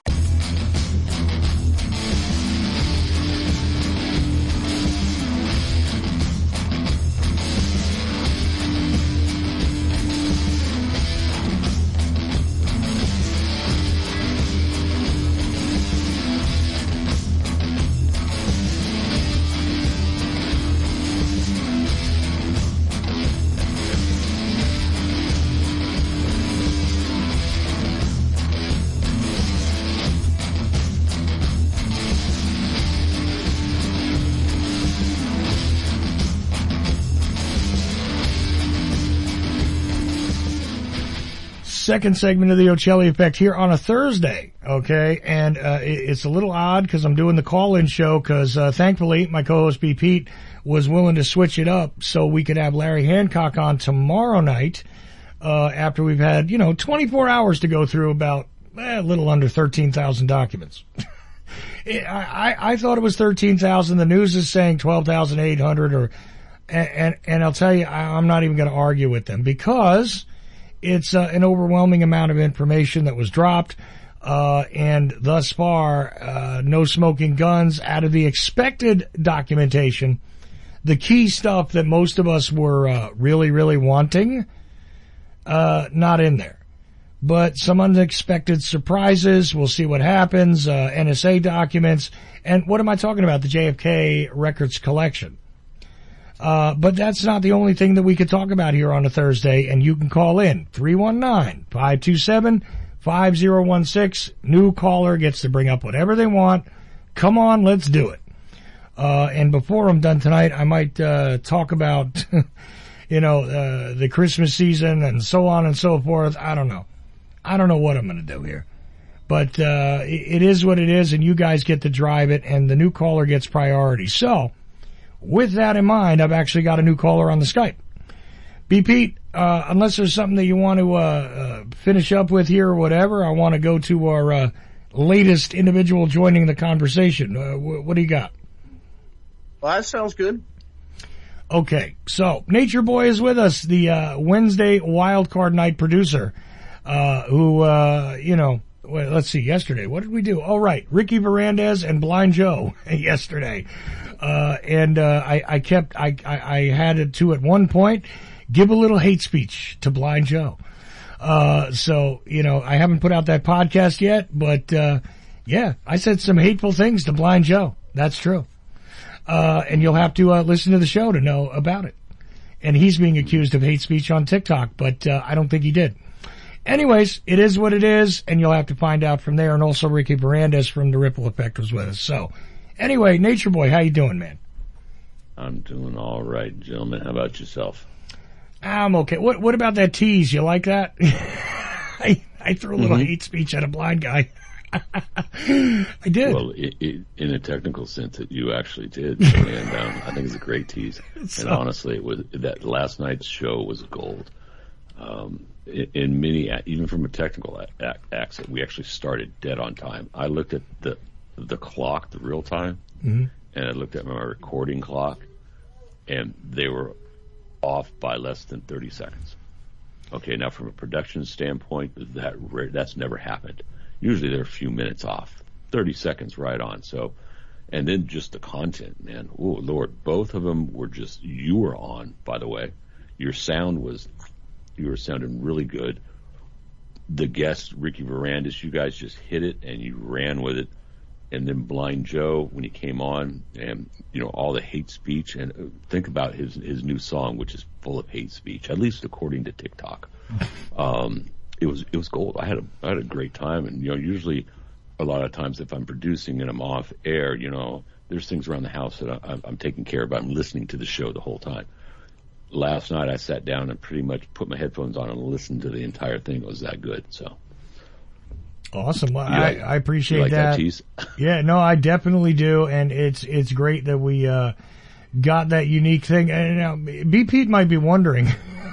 Second segment of the Ocelli Effect here on a Thursday, okay? And uh it, it's a little odd because I'm doing the call-in show because uh, thankfully my co-host B. Pete was willing to switch it up so we could have Larry Hancock on tomorrow night uh after we've had, you know, twenty-four hours to go through about eh, a little under thirteen thousand documents. it, I, I thought it was thirteen thousand. The news is saying twelve thousand eight hundred or and, and, and I'll tell you, I, I'm not even going to argue with them because it's uh, an overwhelming amount of information that was dropped, uh, and thus far, uh, no smoking guns out of the expected documentation. The key stuff that most of us were, uh, really, really wanting, uh, not in there. But some unexpected surprises. We'll see what happens. Uh, N S A documents. And what am I talking about? The J F K records collection. Uh, but that's not the only thing that we could talk about here on a Thursday, and you can call in three one nine, five two seven, five zero one six. New caller gets to bring up whatever they want. Come on, let's do it. Uh, and before I'm done tonight, I might, uh, talk about, you know, uh, the Christmas season and so on and so forth. I don't know. I don't know what I'm going to do here. But, uh, it, it is what it is, and you guys get to drive it, and the new caller gets priority. So, with that in mind, I've actually got a new caller on the Skype. B. Pete, uh, unless there's something that you want to, uh, uh finish up with here or whatever, I want to go to our, uh, latest individual joining the conversation. Uh, wh- what do you got? Well, that sounds good. Okay. So, Nature Boy is with us, the, uh, Wednesday Wildcard Night producer, uh, who, uh, you know, well, let's see, yesterday, what did we do? Oh, right. Ricky Varandas and Blind Joe yesterday. Uh, and, uh, I, I kept, I, I, I had it to at one point give a little hate speech to Blind Joe. Uh, so, you know, I haven't put out that podcast yet, but, uh, Yeah, I said some hateful things to Blind Joe. That's true. Uh, and you'll have to uh, listen to the show to know about it. And he's being accused of hate speech on TikTok, but uh, I don't think he did. Anyways, it is what it is, and you'll have to find out from there. And also Ricky Varandas from The Ripple Effect was with us. So, anyway, Nature Boy, how you doing, man? I'm doing all right, gentlemen. How about yourself? I'm okay. What What about that tease? You like that? I I threw a little mm-hmm. hate speech at a blind guy. I did. Well, it, it, in a technical sense, that you actually did, and um, I think it's a great tease. So, and honestly, it was that last night's show was gold. Um, in, in many, even from a technical accent, we actually started dead on time. I looked at the the clock, the real time, mm-hmm. and I looked at my recording clock, and they were off by less than thirty seconds. Okay, now from a production standpoint, that that's never happened. Usually they're a few minutes off, thirty seconds right on. So, and then just the content, man. Oh, Lord, both of them were just, you were on, by the way. Your sound was, you were sounding really good. The guest, Ricky Varandas, you guys just hit it and you ran with it. And then Blind Joe, when he came on, and, you know, all the hate speech, and think about his, his new song, which is full of hate speech, at least according to TikTok. Um, It was it was gold. I had a I had a great time, and you know, usually, a lot of times if I'm producing and I'm off air, you know, there's things around the house that I, I'm taking care of. I'm listening to the show the whole time. Last night I sat down and pretty much put my headphones on and listened to the entire thing. It was that good. So awesome. Well, like, I, I appreciate you like that. that tease? Yeah, no, I definitely do, and it's it's great that we uh, got that unique thing. And now B. Pete might be wondering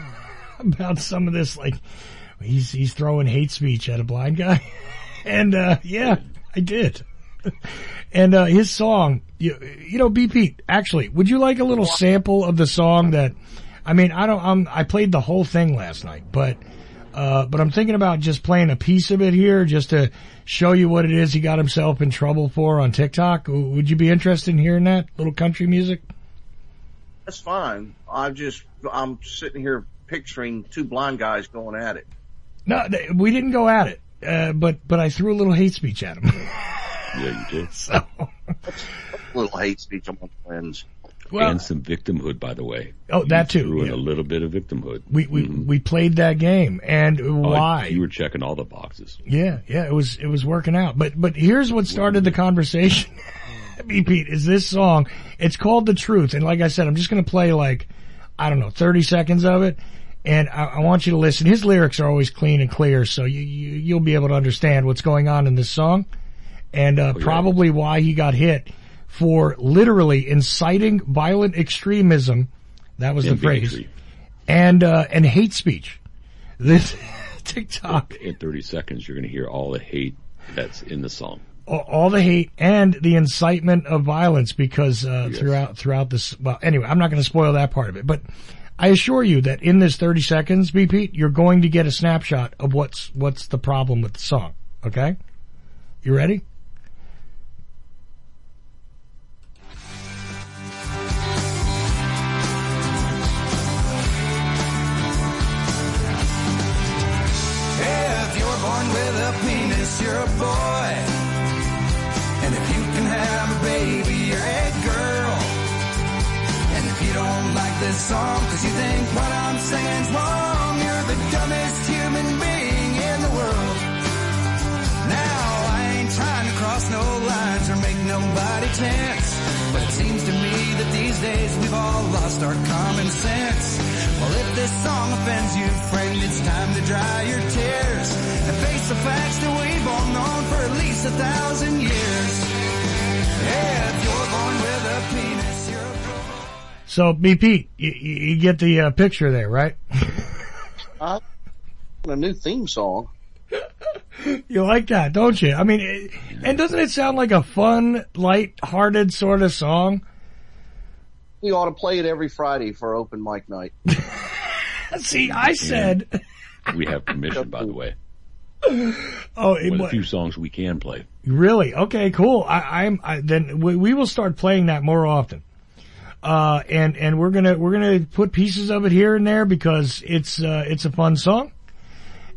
about some of this, like. He's, he's throwing hate speech at a blind guy. And, uh, yeah, I did. And, uh, his song, you, you know, B P, actually, would you like a little sample of the song that, I mean, I don't, I'm, I played the whole thing last night, but, uh, but I'm thinking about just playing a piece of it here just to show you what it is he got himself in trouble for on TikTok. Would you be interested in hearing that little country music? That's fine. I just, I'm sitting here picturing two blind guys going at it. No, we didn't go at it, uh, but but I threw a little hate speech at him. Yeah, you did. So, a little hate speech among friends. Well, and some victimhood, by the way. Oh, that you too. Threw in yeah. a little bit of victimhood. We we mm-hmm. we played that game, and oh, why? You were checking all the boxes. Yeah, yeah, it was it was working out. But but here's what started the conversation. B. Pete, is this song? It's called The Truth, and like I said, I'm just going to play like I don't know, thirty seconds of it. And I, I want you to listen. His lyrics are always clean and clear, so you, you, you'll be able to understand what's going on in this song, and uh, oh, yeah. probably why he got hit for literally inciting violent extremism. That was and the phrase, bigotry. and uh, and hate speech. This TikTok. In thirty seconds, you're going to hear all the hate that's in the song. All, all the hate and the incitement of violence, because uh, yes. throughout throughout this. Well, anyway, I'm not going to spoil that part of it, but. I assure you that in this thirty seconds, B. Pete, you're going to get a snapshot of what's what's the problem with the song. Okay? You ready? If you're born with a penis, you're a boy. And if you can have a baby, you're a girl. And if you don't like this song cause you think what I'm saying's wrong, you're the dumbest human being in the world. Now, I ain't trying to cross no lines or make nobody tense, but it seems to me that these days we've all lost our common sense. Well, if this song offends you, friend, it's time to dry your tears and face the facts that we've all known for at least a thousand years. Yeah, if you're born with a penis, you're a girl. So, B P, you, you get the uh, picture there, right? uh, a new theme song. You like that, don't you? I mean, it, and doesn't it sound like a fun, light-hearted sort of song? You ought to play it every Friday for open mic night. See, I said... We have permission, by the way. Oh, it, With a few songs we can play. Really? Okay, cool. I, I'm, I, then we, we will start playing that more often. Uh, and, and we're gonna, we're gonna put pieces of it here and there because it's, uh, it's a fun song.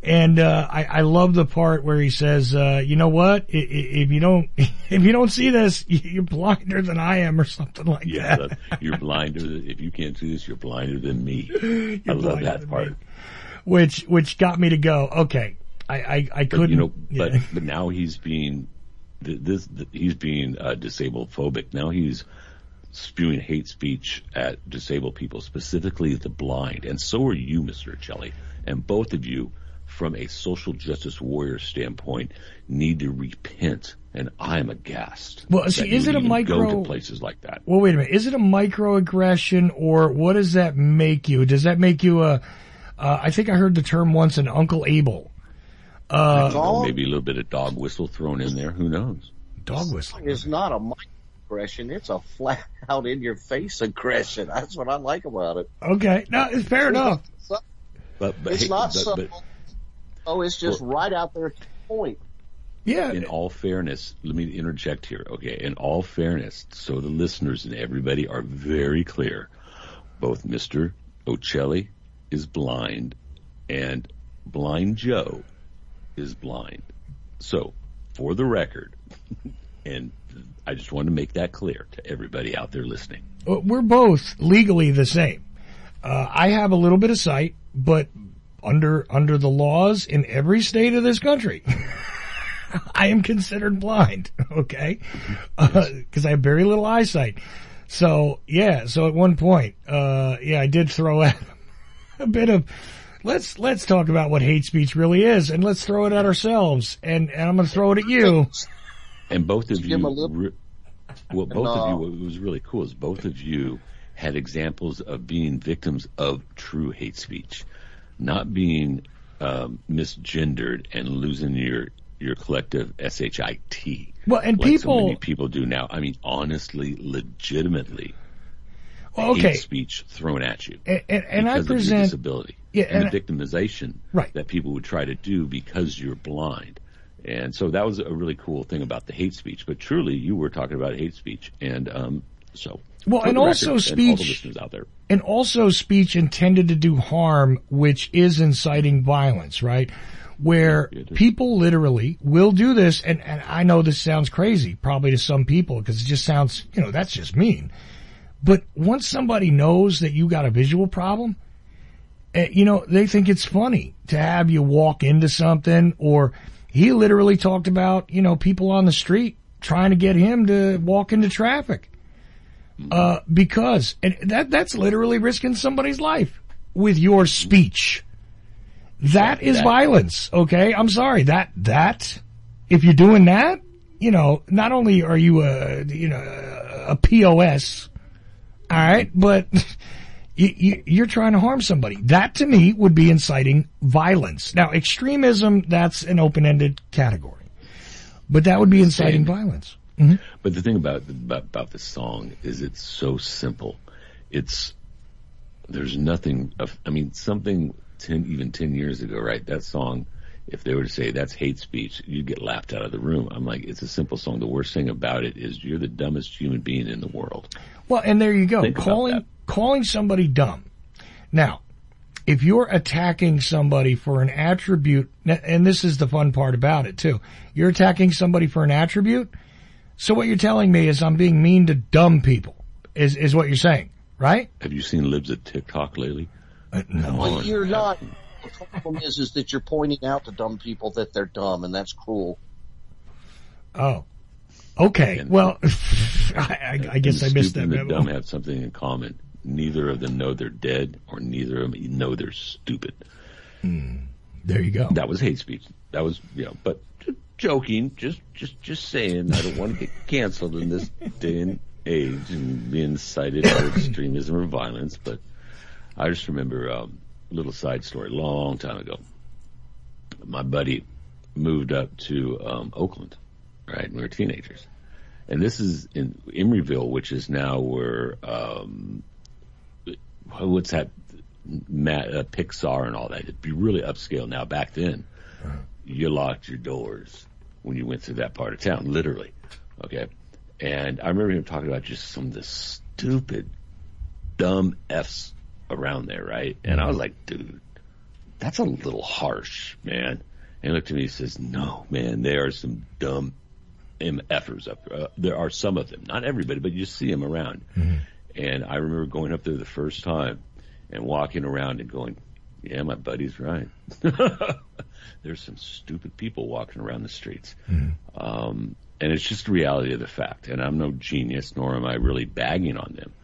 And, uh, I, I love the part where he says, uh, you know what? I, I, if you don't, if you don't see this, you're blinder than I am or something like yeah, that. You're blinder. If you can't see this, you're blinder than me. I love that part. Me. Which, which got me to go, okay, I, I, I couldn't, but, you know, yeah. but, but now he's being, this, he's being, uh, disabled phobic. Now he's spewing hate speech at disabled people, specifically the blind. And so are you, Mister Celli. And both of you, from a social justice warrior standpoint, need to repent. And I am aghast. Well, see, is it a micro? Go to places like that. Well, wait a minute. Is it a microaggression, or what does that make you? Does that make you a? Uh, I think I heard the term once, an Uncle Abel. Uh, know, maybe a little bit of dog whistle thrown in there. Who knows? Dog whistle. It's not a microaggression. It's a flat out in your face aggression. That's what I like about it. Okay, no, it's fair enough. But, but it's hey, not but, subtle. But, oh, it's just well, right out there to the point. Yeah. In all fairness, let me interject here. Okay. In all fairness, so the listeners and everybody are very clear. Both Mister Ocelli is blind and Blind Joe is blind. So, for the record, and I just want to make that clear to everybody out there listening. We're both legally the same. Uh, I have a little bit of sight, but under, under the laws in every state of this country, I am considered blind, okay? Uh, cause I have very little eyesight. So, yeah, so at one point, uh, yeah, I did throw out a bit of, let's, let's talk about what hate speech really is, and let's throw it at ourselves, and, and I'm gonna throw it at you. And both of you, re- well, both of you, what was really cool is both of you had examples of being victims of true hate speech, not being, um, misgendered and losing your, your collective S H I T. Well, and like people, so many people do now. I mean, honestly, legitimately, well, okay. hate speech thrown at you. And, and, and I present of your disability. Yeah, and, and the victimization right. that people would try to do because you're blind. And so that was a really cool thing about the hate speech. But truly, you were talking about hate speech. And, um, so. Well, and also speech, and all the listeners out there. And also speech intended to do harm, which is inciting violence, right? Where people literally will do this, and, and I know this sounds crazy, probably to some people, because it just sounds, you know, that's just mean. But once somebody knows that you got a visual problem, uh, you know, they think it's funny to have you walk into something, or he literally talked about, you know, people on the street trying to get him to walk into traffic. Uh, because, and that, that's literally risking somebody's life with your speech. That is that, violence, okay? I'm sorry. That, that, if you're doing that, you know, not only are you a, you know, a P O S, alright, but you, you, you're trying to harm somebody. That to me would be inciting violence. Now, extremism, that's an open-ended category. But that would be inciting violence. Mm-hmm. But the thing about, about, about this song is it's so simple. It's, there's nothing, of, I mean, something ten, even ten years ago, right? That song, if they were to say that's hate speech, you'd get laughed out of the room. I'm like, it's a simple song. The worst thing about it is you're the dumbest human being in the world. Well, and there you go. Think calling, calling somebody dumb. Now, if you're attacking somebody for an attribute, and this is the fun part about it too, you're attacking somebody for an attribute. So what you're telling me is I'm being mean to dumb people, is, is what you're saying, right? Have you seen Libs at TikTok lately? Uh, no. Well, you're not. The problem is, is that you're pointing out to dumb people that they're dumb, and that's cruel. Oh. Okay. And, well, I, I guess I missed that memo. memo. The dumb have something in common. Neither of them know they're dead, or neither of them know they're stupid. Mm, there you go. That was hate speech. That was, you know, but joking, just, just, just saying, I don't want to get canceled in this day and age and being cited for extremism or violence, but I just remember um, a little side story, a long time ago. My buddy moved up to um, Oakland, right? We were teenagers. And this is in Emeryville, which is now where, um, what's that, Matt, uh, Pixar and all that. It'd be really upscale now. Back then, you locked your doors when you went through that part of town, literally. Okay. And I remember him talking about just some of the stupid, dumb F's around there, right? And I was like, dude, that's a little harsh, man. And he looked at me and says, no, man, there are some dumb M Fers up there. Uh, there are some of them, not everybody, but you see them around. Mm-hmm. And I remember going up there the first time and walking around and going, yeah, my buddy's right. There's some stupid people walking around the streets. Mm-hmm. Um, and it's just the reality of the fact. And I'm no genius, nor am I really bagging on them.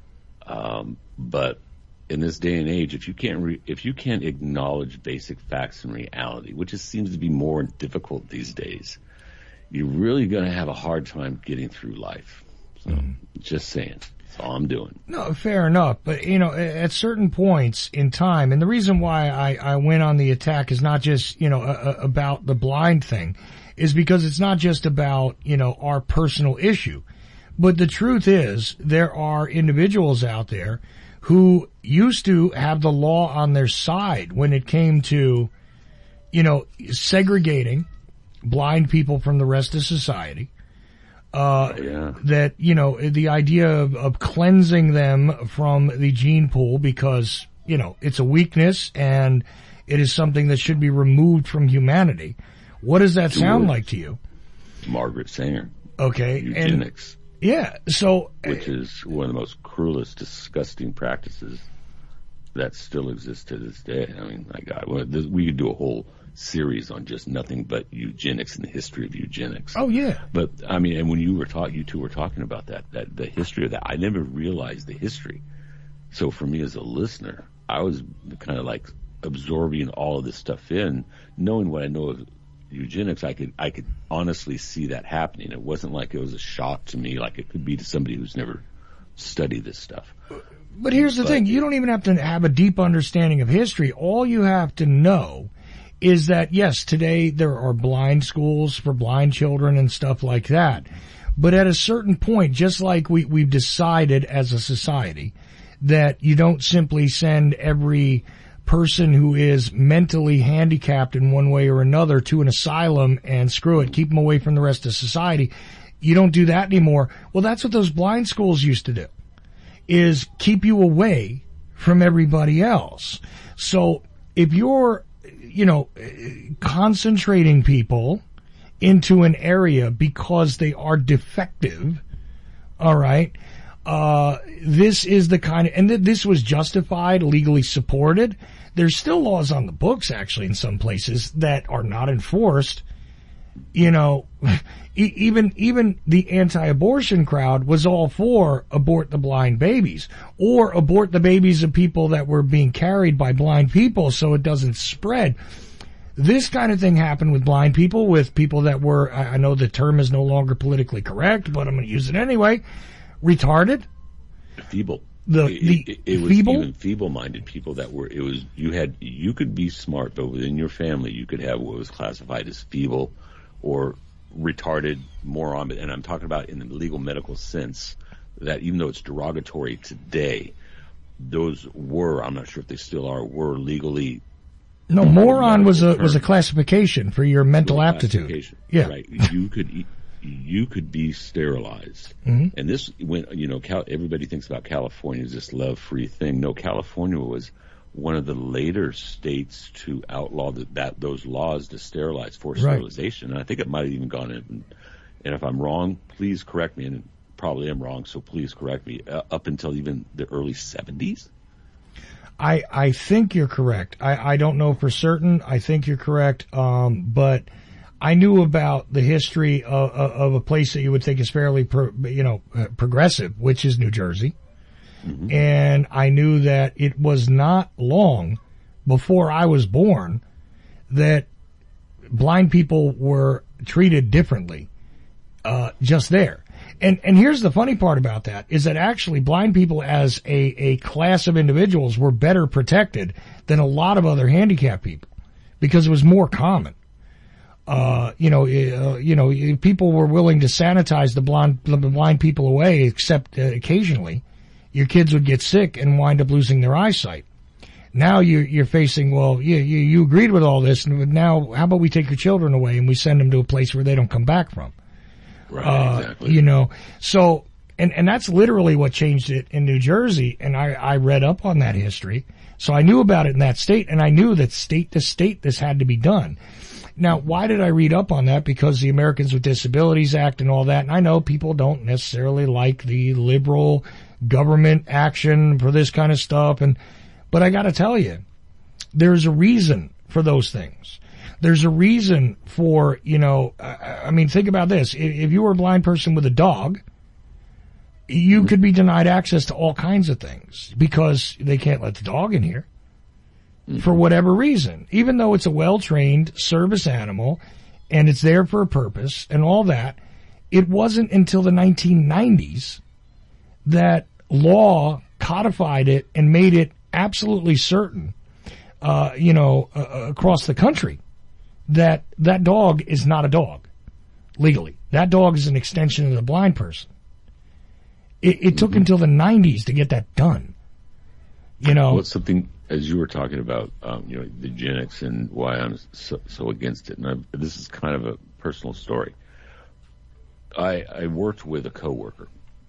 Um, but in this day and age, if you can't re- if you can't acknowledge basic facts and reality, which just seems to be more difficult these days, you're really going to have a hard time getting through life. So, mm-hmm. just saying. That's all I'm doing. No, fair enough. But, you know, at certain points in time, and the reason why I, I went on the attack is not just, you know, a, a, about the blind thing, is because it's not just about, you know, our personal issue. But the truth is, there are individuals out there who used to have the law on their side when it came to, you know, segregating blind people from the rest of society. Uh, oh, yeah. That, you know, the idea of, of cleansing them from the gene pool because, you know, it's a weakness and it is something that should be removed from humanity. What does that sound like to you? Margaret Sanger. Okay. Eugenics. And, yeah. So. Which is one of the most cruelest, disgusting practices that still exist to this day. I mean, my God, we could do a whole series on just nothing but eugenics and the history of eugenics. Oh yeah. But I mean, and when you were talking, you two were talking about that, that the history of that, I never realized the history. So for me as a listener, I was kind of like absorbing all of this stuff in, knowing what I know of eugenics. I could, I could honestly see that happening. It wasn't like it was a shock to me, like it could be to somebody who's never studied this stuff. But here's the but, thing: you don't even have to have a deep understanding of history. All you have to know is that, yes, today there are blind schools for blind children and stuff like that. But at a certain point, just like we, we've decided as a society that you don't simply send every person who is mentally handicapped in one way or another to an asylum and screw it, keep them away from the rest of society. You don't do that anymore. Well, that's what those blind schools used to do, is keep you away from everybody else. So if you're you know, concentrating people into an area because they are defective, all right, uh, this is the kind of, and th- this was justified, legally supported. There's still laws on the books, actually, in some places that are not enforced. You know, e- even, even the anti-abortion crowd was all for abort the blind babies or abort the babies of people that were being carried by blind people so it doesn't spread. This kind of thing happened with blind people, with people that were, I know the term is no longer politically correct, but I'm going to use it anyway, retarded. Feeble. The, it, the it, it was feeble? Even feeble-minded people that were, it was, you had, you could be smart, but within your family you could have what was classified as feeble or retarded, moron, and I'm talking about in the legal medical sense, that even though it's derogatory today, those were, I'm not sure if they still are, were legally. No, moron was a, term. was a classification for your mental aptitude. Yeah. Right. You could, you could be sterilized. Mm-hmm. And this, when, you know, Cal, everybody thinks about California as this love-free thing. No, California was one of the later states to outlaw the, that those laws to sterilize, forced right. sterilization. And I think it might have even gone in. And if I'm wrong, please correct me. And probably am wrong, so please correct me. Uh, up until even the early seventies. I I think you're correct. I I don't know for certain. I think you're correct. Um, but I knew about the history of, of a place that you would think is fairly, pro, you know, uh, progressive, which is New Jersey. Mm-hmm. And I knew that it was not long before I was born that blind people were treated differently, uh, just there. And, and here's the funny part about that is that actually blind people as a, a class of individuals were better protected than a lot of other handicapped people because it was more common. Uh, you know, uh, you know, people were willing to sanitize the blind, the blind people away, except uh, occasionally. Your kids would get sick and wind up losing their eyesight. Now you're, you're facing, well, you, you, you agreed with all this, and now how about we take your children away and we send them to a place where they don't come back from? Right, uh, exactly. You know, so And, and that's literally what changed it in New Jersey. And I, I read up on that history. So I knew about it in that state, and I knew that state to state this had to be done. Now, why did I read up on that? Because the Americans with Disabilities Act and all that, and I know people don't necessarily like the liberal government action for this kind of stuff, and but I gotta tell you, there's a reason for those things. There's a reason for, you know, I mean, think about this. If you were a blind person with a dog, you could be denied access to all kinds of things because they can't let the dog in here for whatever reason, even though it's a well-trained service animal and it's there for a purpose and all that. It wasn't until the nineteen nineties that law codified it and made it absolutely certain, uh, you know, uh, across the country that that dog is not a dog legally. That dog is an extension of the blind person. It, it took until the nineties to get that done. You know, well, it's something, as you were talking about, um, you know, the eugenics and why I'm so, so against it. And I, this is kind of a personal story. I, I worked with a coworker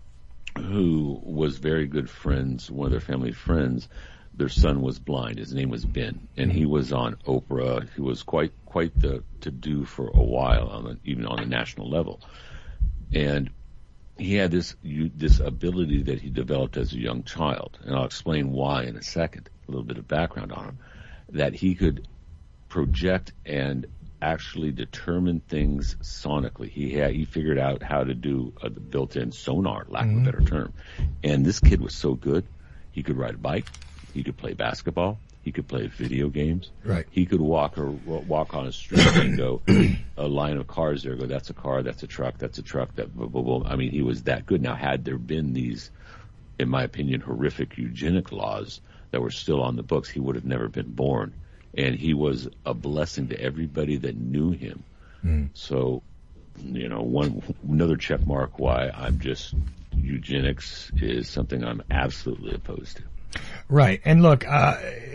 who was very good friends. One of their family friends, their son was blind. His name was Ben, and he was on Oprah. He was quite quite the to do for a while, on the, even on a national level. And he had this you, this ability that he developed as a young child, and I'll explain why in a second. A little bit of background on him, that he could project and actually determine things sonically. He had, he figured out how to do a, the built-in sonar, lack Mm-hmm. of a better term. And this kid was so good. He could ride a bike. He could play basketball. He could play video games. Right. He could walk or walk on a street and go, a line of cars there, go, that's a car, that's a truck, that's a truck, that blah, blah, blah. I mean, he was that good. Now, had there been these, in my opinion, horrific eugenic laws that were still on the books, he would have never been born. And he was a blessing to everybody that knew him. Mm. So, you know, one another check mark why I'm just, eugenics is something I'm absolutely opposed to. Right. And look, uh,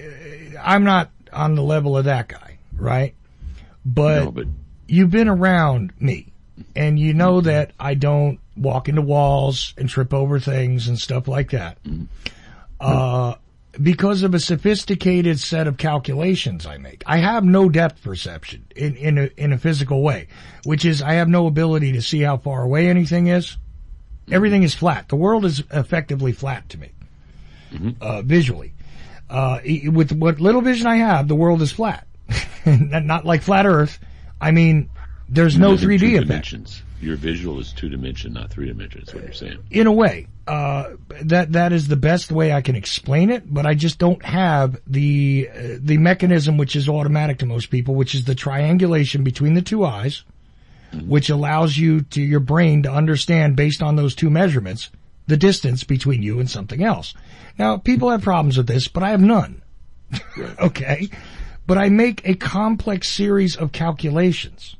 I'm not on the level of that guy, right? But, no, but you've been around me, and you know mm-hmm. that I don't walk into walls and trip over things and stuff like that. Mm-hmm. Uh, because of a sophisticated set of calculations I make. I have no depth perception in, in a, in a physical way, which is I have no ability to see how far away anything is. Everything is flat. The world is effectively flat to me, mm-hmm. uh, visually. Uh, with what little vision I have, the world is flat. Not like flat Earth. I mean, there's no three D effect. Dimensions. Your visual is two dimension, not three dimensions, is what you're saying. In a way. Uh, that, that is the best way I can explain it, but I just don't have the, uh, the mechanism which is automatic to most people, which is the triangulation between the two eyes, mm-hmm. which allows you to, your brain to understand based on those two measurements, the distance between you and something else. Now, people have problems with this, but I have none. Okay? But I make a complex series of calculations.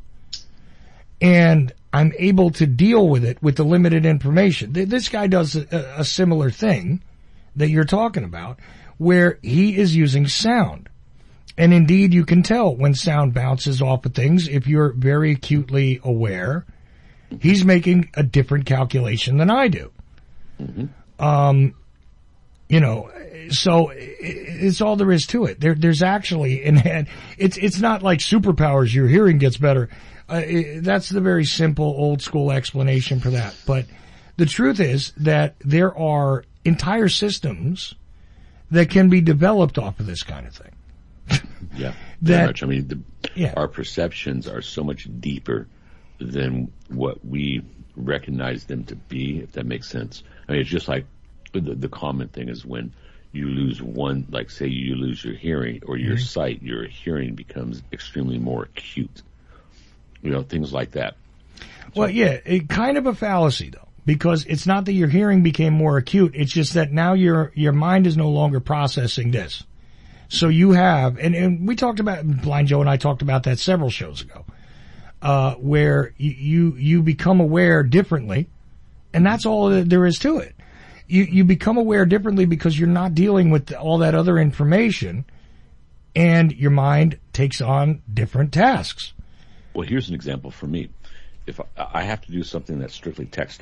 And I'm able to deal with it with the limited information. This guy does a, a similar thing that you're talking about, where he is using sound. And indeed, you can tell when sound bounces off of things if you're very acutely aware. He's making a different calculation than I do. Mm-hmm. Um, you know, so it's all there is to it. There, there's actually, and it's it's not like superpowers. Your hearing gets better. Uh, it, that's the very simple old school explanation for that. But the truth is that there are entire systems that can be developed off of this kind of thing. Yeah, that, very much. I mean, the, yeah. our perceptions are so much deeper than what we recognize them to be, if that makes sense. I mean, it's just like the, the common thing is when you lose one, like say you lose your hearing or your mm-hmm. sight, your hearing becomes extremely more acute. You know, things like that. So, well, yeah, it, kind of a fallacy though, because it's not that your hearing became more acute. It's just that now your, your mind is no longer processing this. So you have, and, and we talked about, Blind Joe and I talked about that several shows ago, uh, where you, you, you become aware differently, and that's all that there is to it. You, you become aware differently because you're not dealing with all that other information, and your mind takes on different tasks. Well, here's an example for me. If I, I have to do something that's strictly textile,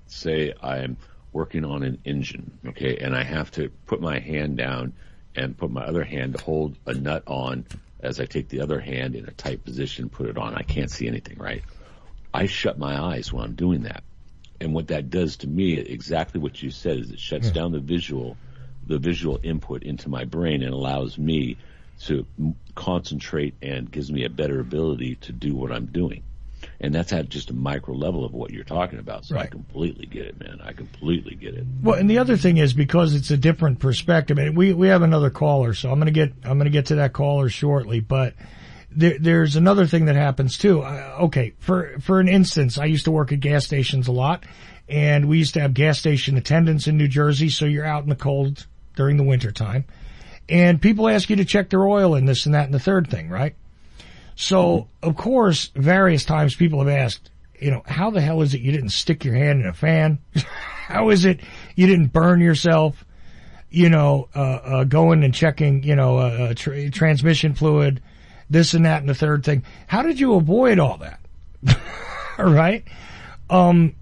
say I'm working on an engine, okay, and I have to put my hand down and put my other hand to hold a nut on as I take the other hand in a tight position, put it on. I can't see anything, right? I shut my eyes when I'm doing that. And what that does to me, exactly what you said, is it shuts yeah. down the visual, the visual input into my brain and allows me to concentrate and gives me a better ability to do what I'm doing. And that's at just a micro level of what you're talking about. So right. I completely get it, man. I completely get it. Well, and the other thing is because it's a different perspective, and we, we have another caller, so I'm going to get, I'm going to get to that caller shortly, but there, there's another thing that happens too. Uh, okay. For, for an instance, I used to work at gas stations a lot, and we used to have gas station attendants in New Jersey, so you're out in the cold during the winter time. And people ask you to check their oil and this and that and the third thing, right? So, of course, various times people have asked, you know, how the hell is it you didn't stick your hand in a fan? How is it you didn't burn yourself, you know, uh, uh going and checking, you know, uh, tra- transmission fluid, this and that and the third thing? How did you avoid all that? All right? Um,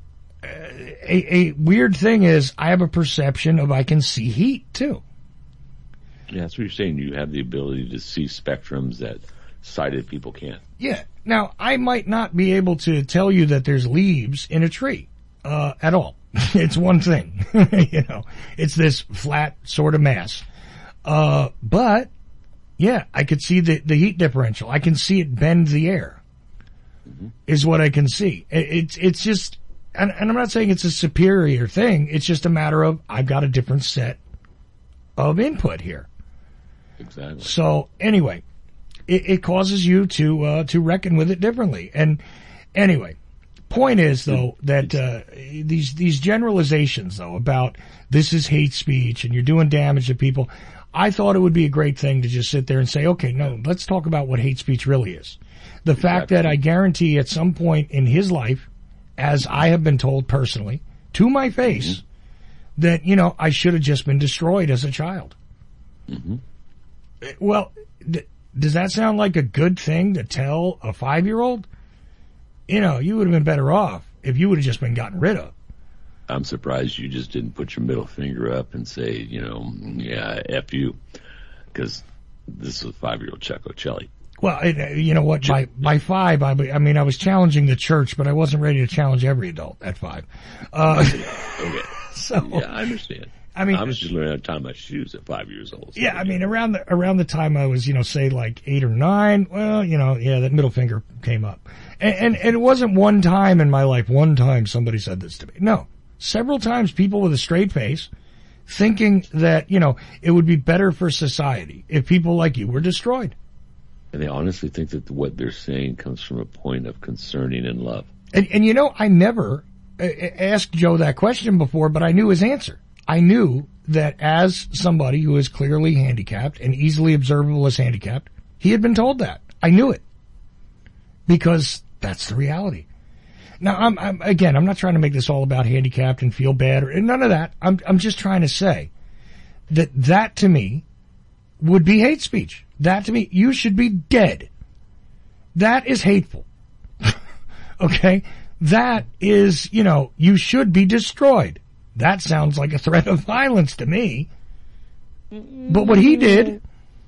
a, a weird thing is I have a perception of I can see heat, too. Yeah, that's what you're saying. You have the ability to see spectrums that sighted people can't. Yeah. Now, I might not be able to tell you that there's leaves in a tree, uh, at all. It's one thing. You know, it's this flat sort of mass. Uh, but, yeah, I could see the, the heat differential. I can see it bend the air, mm-hmm. is what I can see. It, it's, it's just, and, and I'm not saying it's a superior thing. It's just a matter of I've got a different set of input here. Exactly. So anyway, it, it causes you to, uh, to reckon with it differently. And anyway, point is though that, uh, these, these generalizations though about this is hate speech and you're doing damage to people. I thought it would be a great thing to just sit there and say, okay, no, let's talk about what hate speech really is. The exactly. fact that I guarantee at some point in his life, as I have been told personally, to my face, mm-hmm. that, you know, I should have just been destroyed as a child. Mm-hmm. Well, th- does that sound like a good thing to tell a five-year-old? You know, you would have been better off if you would have just been gotten rid of. I'm surprised you just didn't put your middle finger up and say, you know, yeah, F you, because this was five-year-old Chuck O'Celli. Well, it, you know what, by, by five, I, I mean, I was challenging the church, but I wasn't ready to challenge every adult at five. Uh, okay. So, yeah, I understand. I mean, I was just learning how to tie my shoes at five years old. So yeah, I mean, around the, around the time I was, you know, say like eight or nine, well, you know, yeah, that middle finger came up. And, and, and it wasn't one time in my life, one time somebody said this to me. No. Several times people with a straight face thinking that, you know, it would be better for society if people like you were destroyed. And they honestly think that what they're saying comes from a point of concerning and love. And, and you know, I never uh, asked Joe that question before, but I knew his answer. I knew that as somebody who is clearly handicapped and easily observable as handicapped, he had been told that. I knew it. Because that's the reality. Now, I'm, I'm, again, I'm not trying to make this all about handicapped and feel bad or none of that. I'm, I'm just trying to say that that to me would be hate speech. That to me, you should be dead. That is hateful. Okay? That is, you know, you should be destroyed. That sounds like a threat of violence to me. But what he did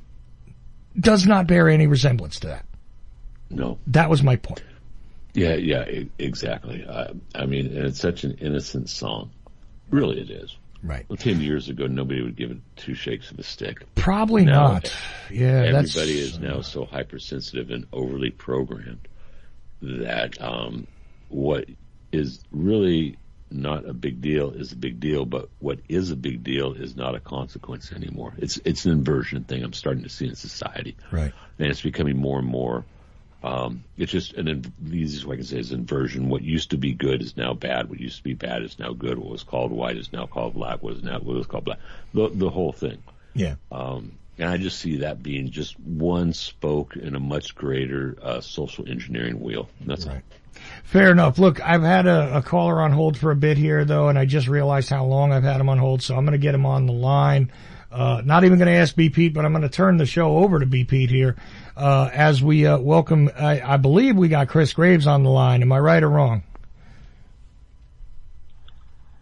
does not bear any resemblance to that. No. That was my point. Yeah, yeah, exactly. I, I mean, and it's such an innocent song. Really it is. Right. Well, ten years ago, nobody would give it two shakes of a stick. Probably now, not. Yeah, everybody that's... is now so hypersensitive and overly programmed that um, what is really not a big deal is a big deal, but what is a big deal is not a consequence anymore. It's it's an inversion thing I'm starting to see in society. Right. And it's becoming more and more, um, it's just an, the easiest way I can say is inversion. What used to be good is now bad. What used to be bad is now good. What was called white is now called black. What is now, what was called black. The, the whole thing. Yeah. Um, and I just see that being just one spoke in a much greater, uh, social engineering wheel. And that's right. Fair enough. Look, I've had a, a caller on hold for a bit here, though, and I just realized how long I've had him on hold, so I'm going to get him on the line. Uh, not even going to ask B. Pete, but I'm going to turn the show over to B. Pete here, uh, as we, uh, welcome, I, I believe we got Chris Graves on the line. Am I right or wrong?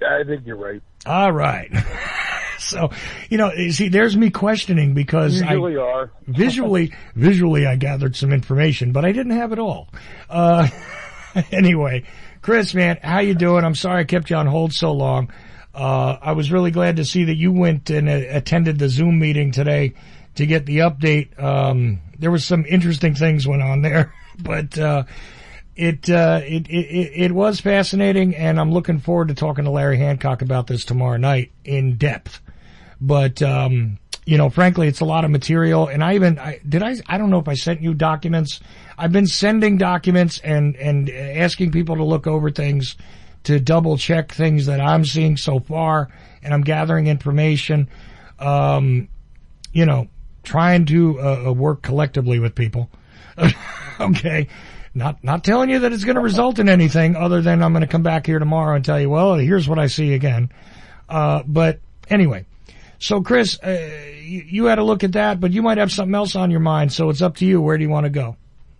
I think you're right. All right. So, you know, you see, there's me questioning because Usually I are. visually, visually I gathered some information, but I didn't have it all. Uh, anyway, Chris, man, how you doing? I'm sorry I kept you on hold so long. Uh, I was really glad to see that you went and uh, attended the Zoom meeting today to get the update. Um, there was some interesting things went on there, but, uh, It, uh, it, it, it was fascinating, and I'm looking forward to talking to Larry Hancock about this tomorrow night in depth. But, um, you know, frankly, it's a lot of material, and I even, I, did I, I don't know if I sent you documents. I've been sending documents and, and asking people to look over things to double check things that I'm seeing so far, and I'm gathering information, um, you know, trying to, uh, work collectively with people. Okay. Not, not telling you that it's going to result in anything other than I'm going to come back here tomorrow and tell you, well, here's what I see again. Uh, but anyway, so Chris, uh, you, you had a look at that, but you might have something else on your mind. So it's up to you. Where do you want to go?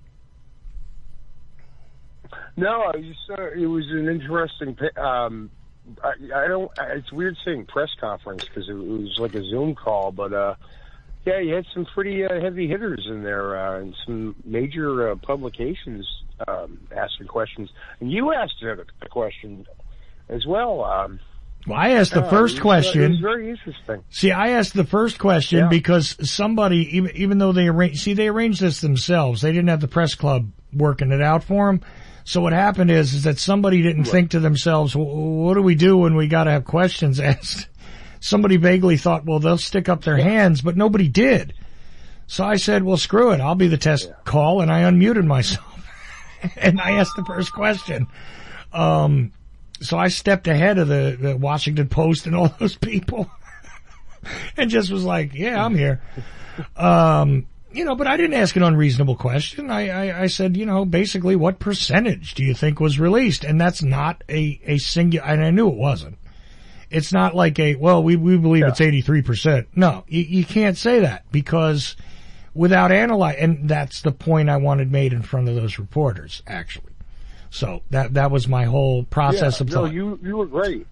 No, I just, uh, it was an interesting, um, I, I don't, it's weird saying press conference because it was like a Zoom call, but, uh, yeah, you had some pretty uh, heavy hitters in there, uh, and some major uh, publications um, asking questions. And you asked a, a question as well. Um, well, I asked the uh, first it was, question. Uh, it was very interesting. See, I asked the first question yeah. because somebody, even, even though they arranged, see, they arranged this themselves. They didn't have the press club working it out for them. So what happened is, is that somebody didn't right. think to themselves, well, what do we do when we got to have questions asked? Somebody vaguely thought, well, they'll stick up their hands, but nobody did. So I said, well, screw it. I'll be the test yeah. call. And I unmuted myself and I asked the first question. Um, so I stepped ahead of the, the Washington Post and all those people and just was like, yeah, I'm here. Um, you know, but I didn't ask an unreasonable question. I, I, I said, you know, basically what percentage do you think was released? And that's not a, a singular, and I knew it wasn't. It's not like a, well, we, we believe yeah. it's eighty-three percent. No, you, you can't say that because without analyze, and that's the point I wanted made in front of those reporters, actually. So that, that was my whole process yeah, of no, thought. you, you were great.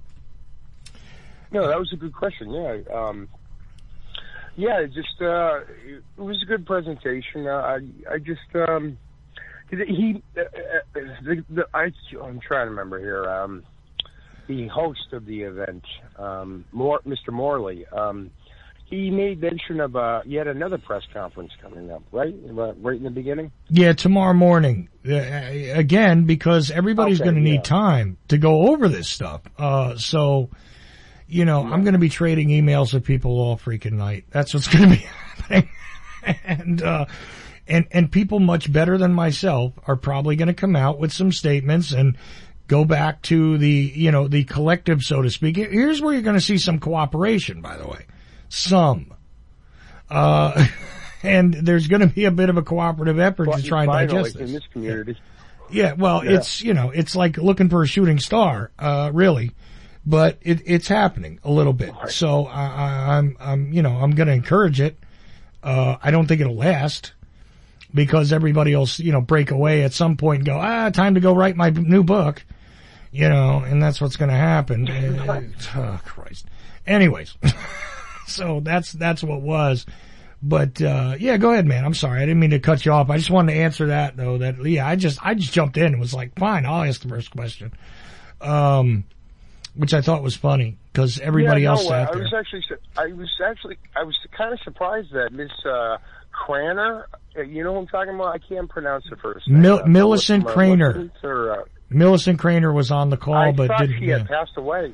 No, that was a good question. Yeah. Um, yeah, it just, uh, it was a good presentation. Uh, I, I just, um, he, uh, the, the, I, I'm trying to remember here, um, the host of the event, um, Mor- Mister Morley, um, he made mention of uh, yet another press conference coming up, right? Right in the beginning? Yeah, tomorrow morning. Uh, again, because everybody's okay, going to yeah. need time to go over this stuff. Uh, so, you know, yeah. I'm going to be trading emails with people all freaking night. That's what's going to be happening. and, uh, and, and people much better than myself are probably going to come out with some statements and go back to the, you know, the collective, so to speak. Here's where you're going to see some cooperation, by the way. Some. Uh, and there's going to be a bit of a cooperative effort well, to try and digest this. In this community. Yeah, well, yeah. it's, you know, it's like looking for a shooting star, uh, really. But it, it's happening a little bit. Right. So I, I, I'm, I'm, you know, I'm going to encourage it. Uh, I don't think it'll last. Because everybody will, you know, break away at some point and go, ah, time to go write my new book. You know, and that's what's going to happen. Uh, oh, Christ. Anyways, so that's, that's what was. But, uh, yeah, go ahead, man. I'm sorry. I didn't mean to cut you off. I just wanted to answer that, though, that, yeah, I just, I just jumped in and was like, fine, I'll ask the first question. Um, which I thought was funny because everybody yeah, no, else sat I there. was actually, I was actually, I was kind of surprised that Miss, uh, Craner, you know who I'm talking about? I can't pronounce the first name. Mil- uh, Millicent Craner. Or, uh, Millicent Craner was on the call, I but thought didn't. she yeah. had passed away.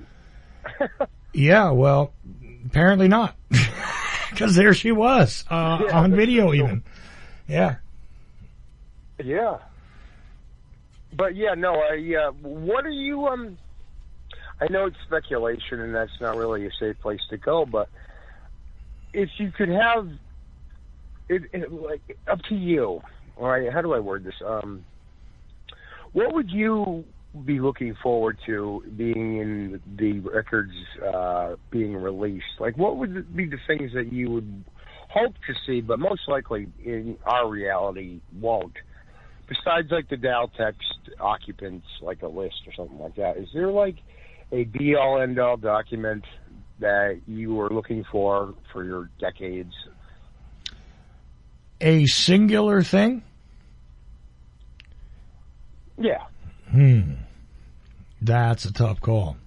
Yeah, well, apparently not, because there she was uh, yeah, on video, so, even. Yeah. Yeah. But yeah, no. I. Uh, what are you? Um. I know it's speculation, and that's not really a safe place to go. But if you could have it, it like up to you. All right. How do I word this? Um. What would you be looking forward to being in the records uh, being released? Like, what would be the things that you would hope to see, but most likely in our reality won't? Besides, like the Dow text occupants, like a list or something like that. Is there like a be-all, end-all document that you were looking for for your decades? A singular thing? Yeah. Hmm. That's a tough call.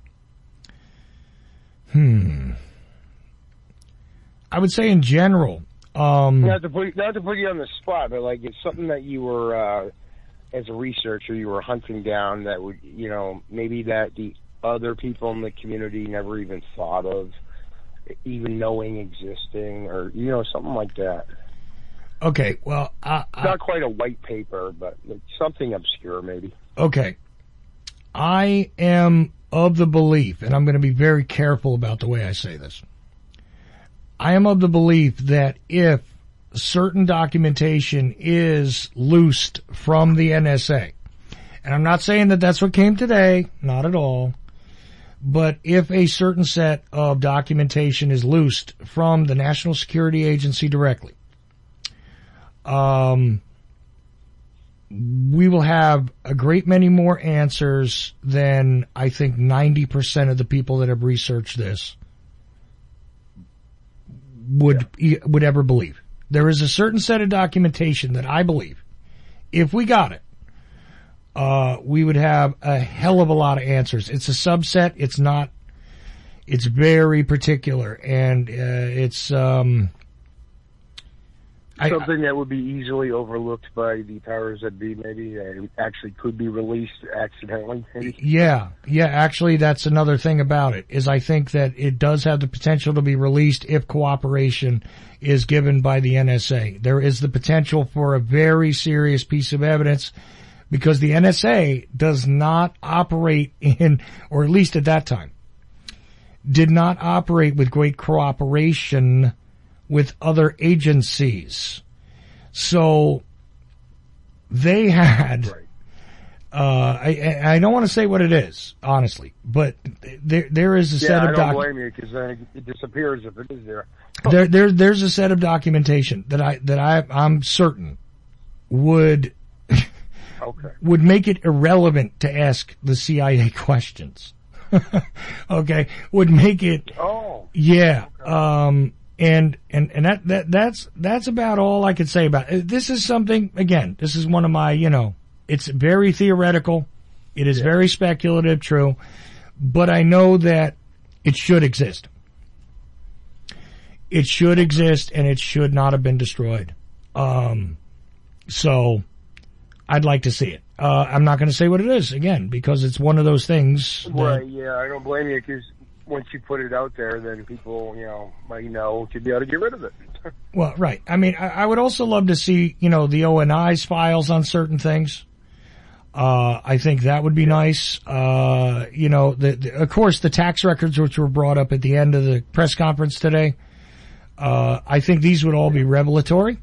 Hmm. I would say in general, um... Not to put, not to put you on the spot, but like it's something that you were, uh, as a researcher, you were hunting down that would, you know, maybe that the other people in the community never even thought of, even knowing existing, or, you know, something like that. Okay, well, I, I, not quite a white paper, but like something obscure, maybe. Okay. I am of the belief, and I'm going to be very careful about the way I say this. I am of the belief that if certain documentation is loosed from the N S A, and I'm not saying that that's what came today, not at all, but if a certain set of documentation is loosed from the National Security Agency directly, um, we will have a great many more answers than I think ninety percent of the people that have researched this would yeah. would ever believe. There is a certain set of documentation that I believe, if we got it, uh, we would have a hell of a lot of answers. It's a subset. It's not, it's very particular, and, uh, it's, um, Something I, that would be easily overlooked by the powers that be, maybe, and actually could be released accidentally. Maybe. Yeah, yeah, actually that's another thing about it, is I think that it does have the potential to be released if cooperation is given by the N S A. There is the potential for a very serious piece of evidence, because the N S A does not operate in, or at least at that time, did not operate with great cooperation with other agencies. So they had, right. uh, I, I don't want to say what it is, honestly, but there, there is a yeah, set of I don't doc- blame you, because then it disappears if it is there. there, there, there's a set of documentation that I, that I, I'm certain would, okay. would make it irrelevant to ask the C I A questions. Okay. Would make it, oh, yeah, okay. um, And, and, and that, that, that's, that's about all I could say about it. This is something, again, this is one of my, you know, it's very theoretical. It is yeah. very speculative, true, but I know that it should exist. It should exist, and it should not have been destroyed. Um, so I'd like to see it. Uh, I'm not going to say what it is again, because it's one of those things. That, right. Yeah. I don't blame you, because once you put it out there, then people, you know, might know to be able to get rid of it. Well, right. I mean, I, I would also love to see, you know, the O N I's files on certain things. Uh, I think that would be nice. Uh, you know, the, the, of course, the tax records which were brought up at the end of the press conference today, uh, I think these would all be revelatory.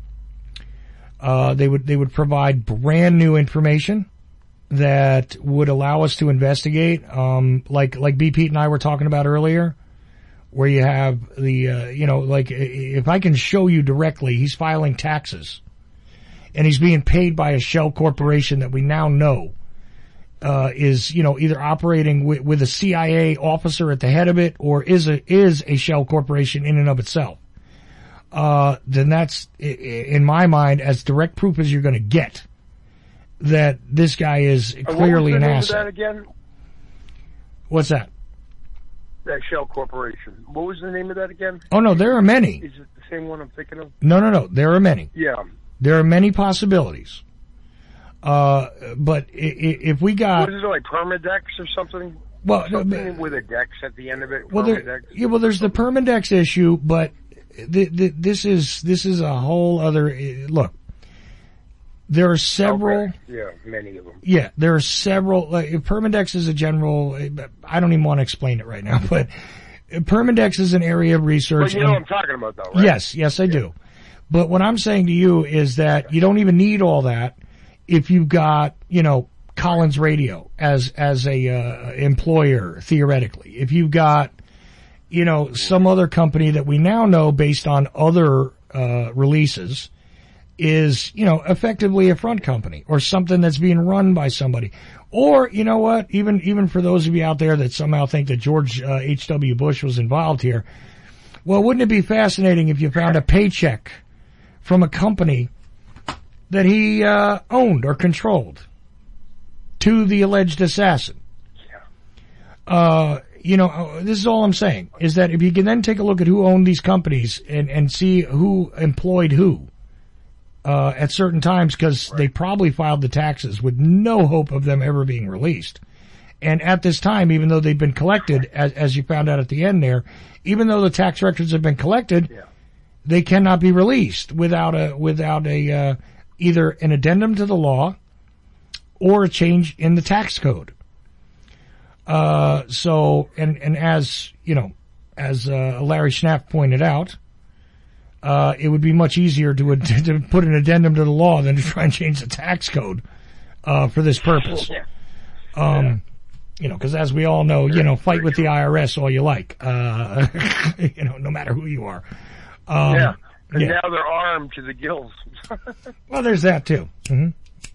Uh, they would, they would provide brand new information that would allow us to investigate, um, like, like B. Pete and I were talking about earlier, where you have the, uh, you know, like, if I can show you directly, he's filing taxes, and he's being paid by a shell corporation that we now know, uh, is, you know, either operating with, with a C I A officer at the head of it, or is a, is a shell corporation in and of itself. Uh, then that's, in my mind, as direct proof as you're gonna get that this guy is clearly an asset. What was the name of that again? What's that? That Shell Corporation. What was the name of that again? Oh no, there are many. Is it the same one I'm thinking of? No, no, no. There are many. Yeah. There are many possibilities. Uh, but if we got... What is it, like Permadex or something? Well, something no, with a dex at the end of it? Well, there, yeah, well, there's the Permadex issue, but the, the, this is, this is a whole other, look. There are several. Okay. Yeah, many of them. Yeah, there are several. Like, Permadex is a general. I don't even want to explain it right now, but Permadex is an area of research. But you know and, what I'm talking about, though, right? Yes, yes, I yeah. do. But what I'm saying to you is that you don't even need all that if you've got, you know, Collins Radio as as a uh, employer theoretically. If you've got, you know, some other company that we now know based on other uh releases is, you know, effectively a front company or something that's being run by somebody. Or, you know what, even, even for those of you out there that somehow think that George uh, H W. Bush was involved here, well, wouldn't it be fascinating if you found a paycheck from a company that he uh, owned or controlled to the alleged assassin? Uh, you know, this is all I'm saying, is that if you can then take a look at who owned these companies and, and see who employed who, uh, at certain times, because they probably filed the taxes with no hope of them ever being released. And at this time, even though they've been collected, as, as you found out at the end there, even though the tax records have been collected, yeah. they cannot be released without a, without a, uh, either an addendum to the law or a change in the tax code. Uh, so, and, and as, you know, as, uh, Larry Schnapp pointed out, uh, it would be much easier to, to put an addendum to the law than to try and change the tax code, uh, for this purpose. Yeah. Um, yeah. you know, cause as we all know, you know, fight with the I R S all you like, uh, you know, no matter who you are. Um, yeah. And yeah. now they're armed to the gills. Well, there's that too. Mm-hmm.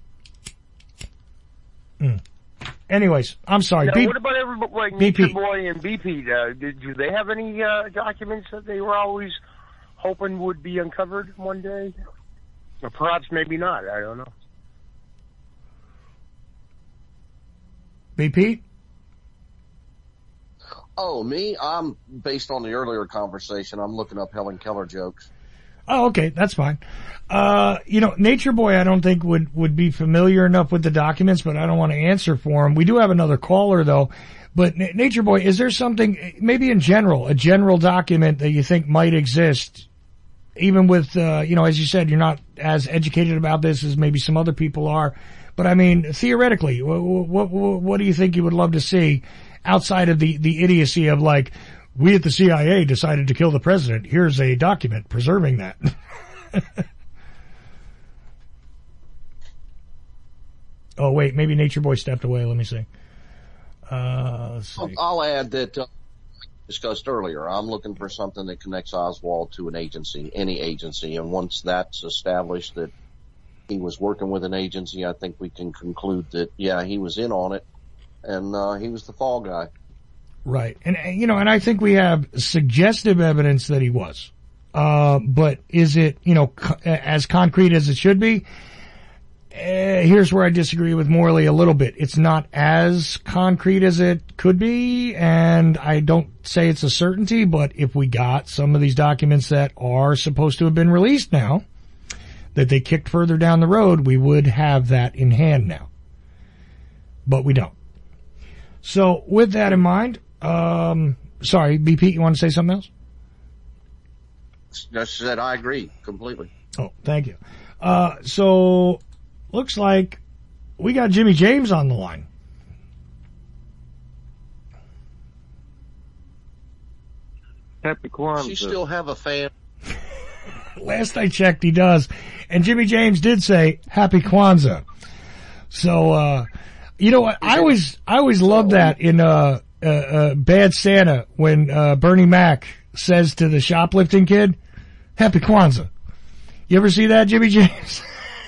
Mm. Anyways, I'm sorry. Now, B- what about everybody like B P? Nature Boy and B P? Uh, do, do they have any uh, documents that they were always hoping would be uncovered one day? Or perhaps maybe not. I don't know. B P? Oh, me? I'm, based on the earlier conversation, I'm looking up Helen Keller jokes. Oh, okay, that's fine. Uh, you know, Nature Boy I don't think would, would be familiar enough with the documents, but I don't want to answer for him. We do have another caller though. But N- Nature Boy, is there something, maybe in general, a general document that you think might exist, even with, uh, you know, as you said, you're not as educated about this as maybe some other people are. But I mean, theoretically, what, what, what do you think you would love to see outside of the, the idiocy of like, we at the C I A decided to kill the president. Here's a document preserving that. Oh, wait, maybe Nature Boy stepped away. Let me see. Uh, let's see. I'll add that, uh, discussed earlier, I'm looking for something that connects Oswald to an agency, any agency. And once that's established that he was working with an agency, I think we can conclude that, yeah, he was in on it and, uh, he was the fall guy. Right. And, you know, and I think we have suggestive evidence that he was. Uh, but is it, you know, co- as concrete as it should be? Uh, here's where I disagree with Morley a little bit. It's not as concrete as it could be, and I don't say it's a certainty, but if we got some of these documents that are supposed to have been released now, that they kicked further down the road, we would have that in hand now. But we don't. So with that in mind, um, sorry, B P, you want to say something else? Just said I agree completely. Oh, thank you. Uh, so looks like we got Jimmy James on the line. Happy Kwanzaa. Does she still have a fan? Last I checked, he does. And Jimmy James did say Happy Kwanzaa. So, uh, you know what? I always, I always loved that in, uh, uh, uh, Bad Santa when, uh, Bernie Mac says to the shoplifting kid, Happy Kwanzaa. You ever see that, Jimmy James?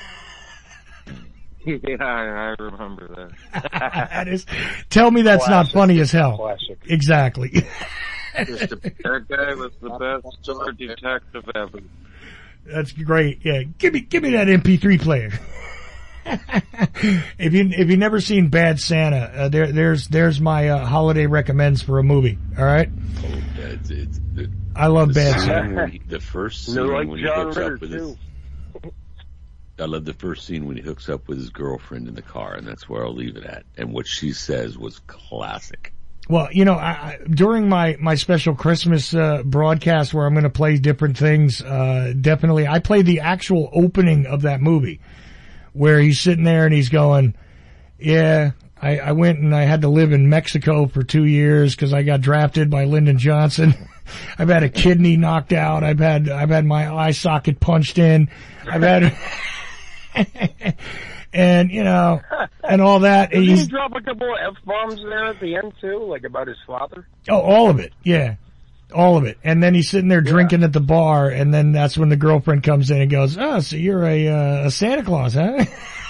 Yeah, I remember that. That is, tell me that's Classic. Not funny as hell. Classic. Exactly. That guy was the best star detective ever. That's great. Yeah, give me, give me that M P three player. If you, if you've never seen Bad Santa, uh, there, there's, there's my, uh, holiday recommends for a movie. All right. Oh, it's, it's, the, I love the Bad scene Santa. where he, the first scene No, like when John he hooks Ritter up with too. his, I love the first scene when he hooks up with his girlfriend in the car, and that's where I'll leave it at. And what she says was classic. Well, you know, I, I, during my, my special Christmas, uh, broadcast where I'm going to play different things, uh, definitely, I played the actual opening of that movie where he's sitting there and he's going, yeah, I, I went and I had to live in Mexico for two years because I got drafted by Lyndon Johnson. I've had a kidney knocked out. I've had, I've had my eye socket punched in. I've had, and you know, and all that. Did He's, he drop a couple of F-bombs there at the end too, like about his father? oh, all of it. Yeah. All of it. And then he's sitting there drinking at the bar, and then that's when the girlfriend comes in and goes, oh, so you're a, uh, a Santa Claus, huh?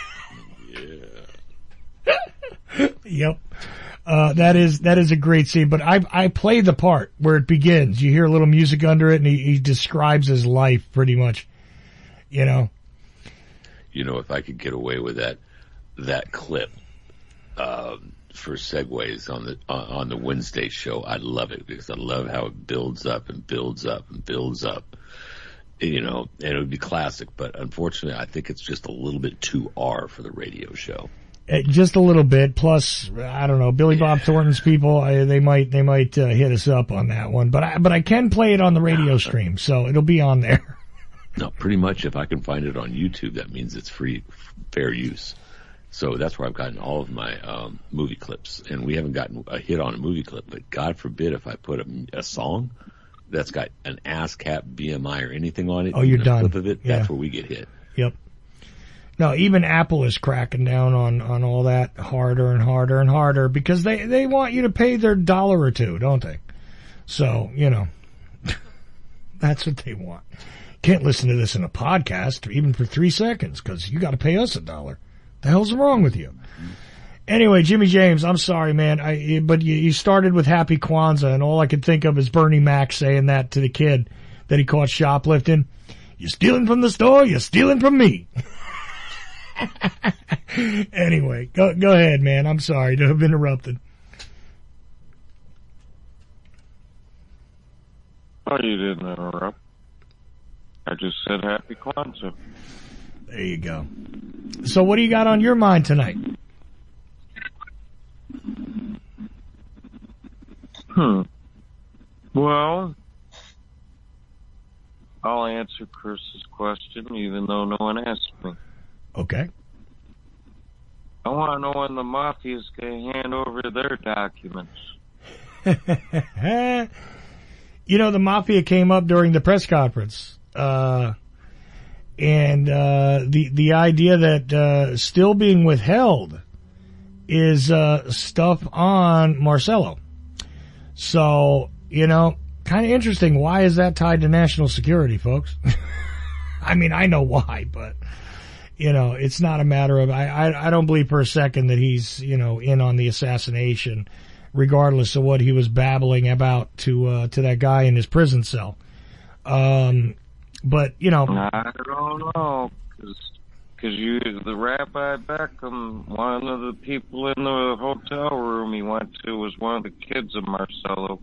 Yeah. Yep. Uh, that is, that is a great scene, but I, I play the part where it begins. You hear a little music under it, and he, he describes his life pretty much, you know. You know, if I could get away with that, that clip, um, for segues on the on, on the Wednesday show, I love it because I love how it builds up and builds up and builds up. You know, and it would be classic, but unfortunately, I think it's just a little bit too R for the radio show. Uh, just a little bit. Plus, I don't know, Billy Bob Thornton's people, I, they might they might uh, hit us up on that one. But I but I can play it on the radio stream, so it'll be on there. No, pretty much. If I can find it on YouTube, that means it's free, fair use. So that's where I've gotten all of my um, movie clips, and we haven't gotten a hit on a movie clip. But God forbid if I put a, a song that's got an ASCAP, B M I, or anything on it. Oh, you're a done. Clip of it, Yeah. That's where we get hit. Yep. No, even Apple is cracking down on on all that harder and harder and harder because they they want you to pay their dollar or two, don't they? So you know, that's what they want. Can't listen to this in a podcast even for three seconds because you got to pay us a dollar. The hell's wrong with you? Anyway, Jimmy James, I'm sorry, man. I, but you, you started with Happy Kwanzaa, and all I could think of is Bernie Mac saying that to the kid that he caught shoplifting. You're stealing from the store, you're stealing from me. Anyway, go, go ahead, man. I'm sorry to have interrupted. Oh, you didn't interrupt. I just said Happy Kwanzaa. There you go. So what do you got on your mind tonight? Hmm. Well, I'll answer Chris's question even though no one asked me. Okay. I want to know when the mafia's going to hand over their documents. You know, the mafia came up during the press conference. Uh, and, uh, the, the idea that, uh, still being withheld is, uh, stuff on Marcelo. So, you know, kind of interesting. Why is that tied to national security, folks? I mean, I know why, but, you know, it's not a matter of, I, I, I don't believe for a second that he's, you know, in on the assassination, regardless of what he was babbling about to, uh, to that guy in his prison cell. Um, But, you know. I don't know, because you, the Rabbi Beckham, one of the people in the hotel room he went to was one of the kids of Marcelo.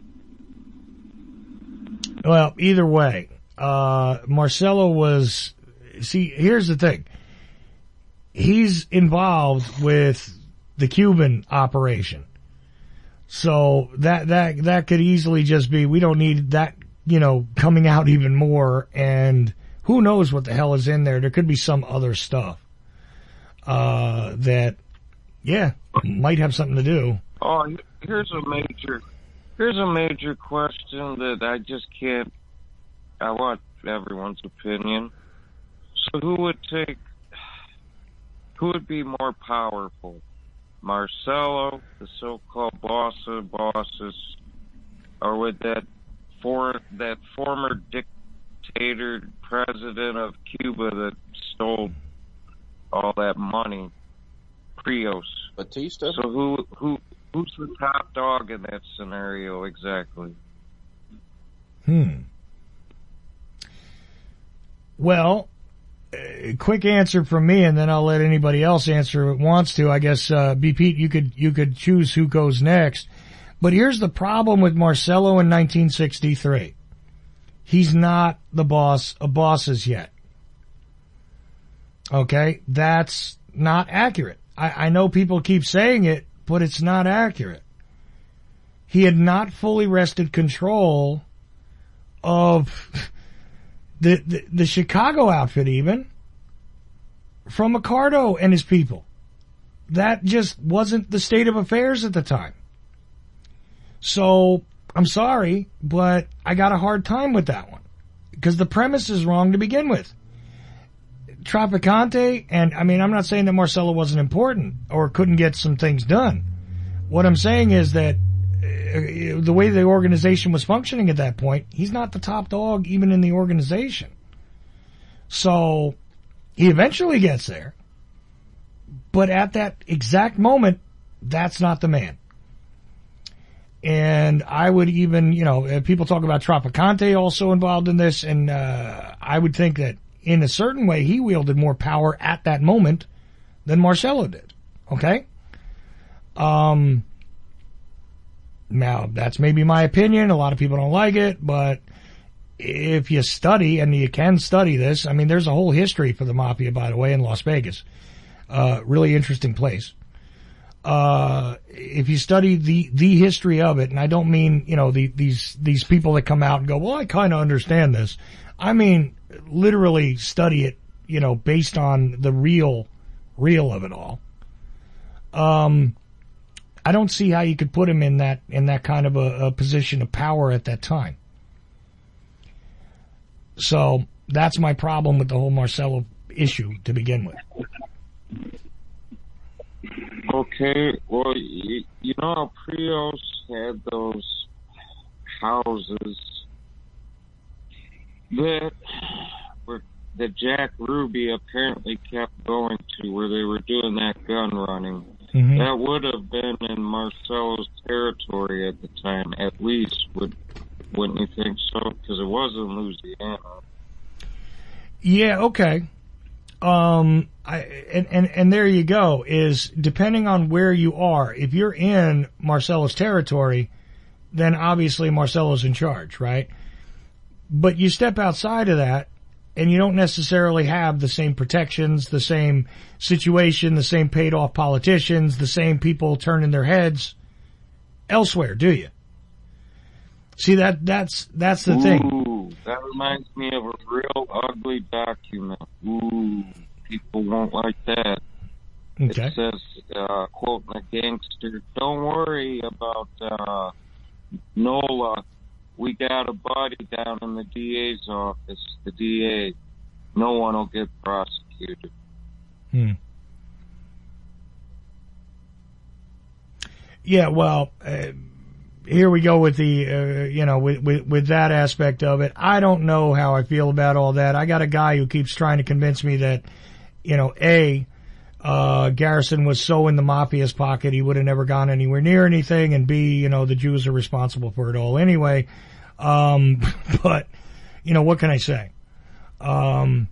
Well, either way, uh, Marcelo was, see, here's the thing. He's involved with the Cuban operation. So that, that, that could easily just be, we don't need that, you know, coming out even more, and who knows what the hell is in there. There could be some other stuff, uh, that, yeah, might have something to do. Oh, here's a major, here's a major question that I just can't, I want everyone's opinion. So who would take, who would be more powerful? Marcelo, the so-called boss of bosses, or would that for that former dictator president of Cuba that stole all that money, Prios? Batista? So who who who's the top dog in that scenario exactly? Hmm. Well, uh, quick answer from me, and then I'll let anybody else answer if it wants to. I guess, uh, B. Pete, you could, you could choose who goes next. But here's the problem with Marcelo in nineteen sixty-three. He's not the boss of bosses yet. Okay? That's not accurate. I, I know people keep saying it, but it's not accurate. He had not fully wrested control of the, the, the Chicago outfit even from Ricardo and his people. That just wasn't the state of affairs at the time. So, I'm sorry, but I got a hard time with that one. Because the premise is wrong to begin with. Traficante, and I mean, I'm not saying that Marcelo wasn't important or couldn't get some things done. What I'm saying is that uh, the way the organization was functioning at that point, he's not the top dog even in the organization. So he eventually gets there, but at that exact moment, that's not the man. And I would even, you know, people talk about Tropicante also involved in this, and uh, I would think that in a certain way he wielded more power at that moment than Marcelo did. Okay? Um, now, that's maybe my opinion. A lot of people don't like it, but if you study, and you can study this, I mean, there's a whole history for the Mafia, by the way, in Las Vegas. Uh, really interesting place. Uh, if you study the, the history of it, and I don't mean, you know, the, these, these people that come out and go, well, I kind of understand this. I mean, literally study it, you know, based on the real, real of it all. Um, I don't see how you could put him in that, in that kind of a, a position of power at that time. So that's my problem with the whole Marcelo issue to begin with. Okay, well, you, you know how Prios had those houses that were, that Jack Ruby apparently kept going to, where they were doing that gun running. Mm-hmm. That would have been in Marcelo's territory at the time, at least, would, wouldn't you think so? Because it was in Louisiana. Yeah, okay. Um, I, and, and, and there you go, is depending on where you are, if you're in Marcelo's territory, then obviously Marcelo's in charge, right? But you step outside of that, and you don't necessarily have the same protections, the same situation, the same paid off politicians, the same people turning their heads elsewhere, do you? See, that, that's, that's the Ooh, thing. That reminds me of a real ugly document. Ooh, people won't like that. Okay. It says, uh, quoting a gangster, don't worry about, uh, NOLA. We got a body down in the D A's office, the D A. No one will get prosecuted. Hmm. Yeah, well, uh, here we go with the, uh, you know, with, with, with that aspect of it. I don't know how I feel about all that. I got a guy who keeps trying to convince me that, you know, A, uh, Garrison was so in the Mafia's pocket he would have never gone anywhere near anything, and B, you know, the Jews are responsible for it all anyway. Um, but, you know, what can I say? Um,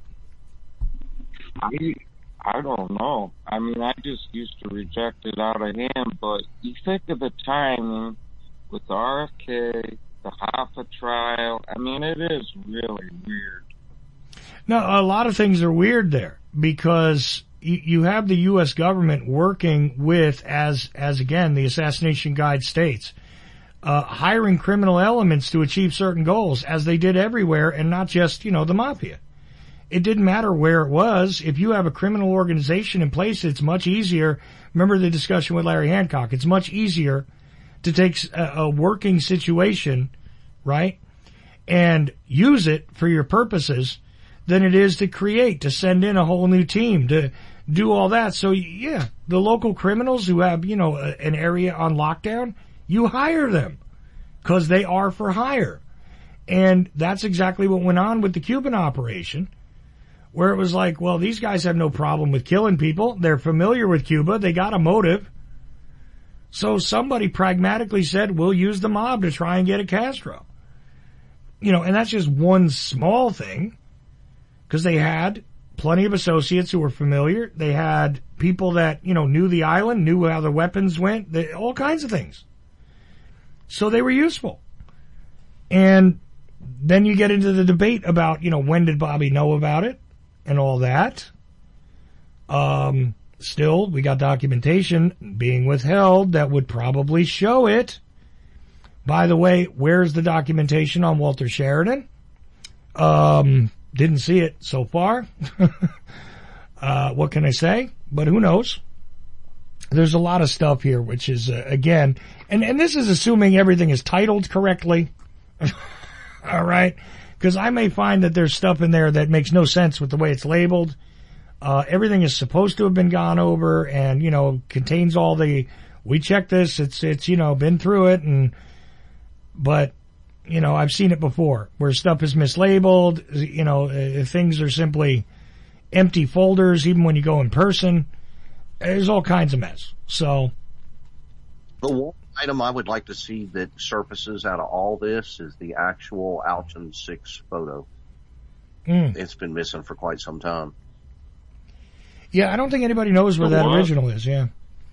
I, I don't know. I mean, I just used to reject it out of hand, but you think of the timing with the R F K, the Hoffa trial. I mean, it is really weird. No, a lot of things are weird there because you, you have the U S government working with, as, as again, the assassination guide states, uh, hiring criminal elements to achieve certain goals, as they did everywhere, and not just, you know, the Mafia. It didn't matter where it was. If you have a criminal organization in place, it's much easier. Remember the discussion with Larry Hancock. It's much easier to take a, a working situation, right, and use it for your purposes than it is to create, to send in a whole new team, to do all that. So, yeah, the local criminals who have, you know, a, an area on lockdown, you hire them because they are for hire. And that's exactly what went on with the Cuban operation, where it was like, well, these guys have no problem with killing people. They're familiar with Cuba. They got a motive. So somebody pragmatically said, we'll use the mob to try and get at Castro. You know, and that's just one small thing, because they had plenty of associates who were familiar. They had people that, you know, knew the island, knew how the weapons went, they, all kinds of things. So they were useful. And then you get into the debate about, you know, when did Bobby know about it and all that. Um, still, we got documentation being withheld that would probably show it. By the way, where's the documentation on Walter Sheridan? Um, didn't see it so far. uh, what can I say? But who knows? There's a lot of stuff here, which is, uh, again, and, and this is assuming everything is titled correctly. All right? Because I may find that there's stuff in there that makes no sense with the way it's labeled. Uh, everything is supposed to have been gone over and, you know, contains all the, we checked this, it's, it's, you know, been through it, and, but, you know, I've seen it before where stuff is mislabeled, you know, uh, things are simply empty folders, even when you go in person. There's all kinds of mess. So. The one item I would like to see that surfaces out of all this is the actual Alchin six photo. Mm. It's been missing for quite some time. Yeah, I don't think anybody knows where The that what? original is, yeah.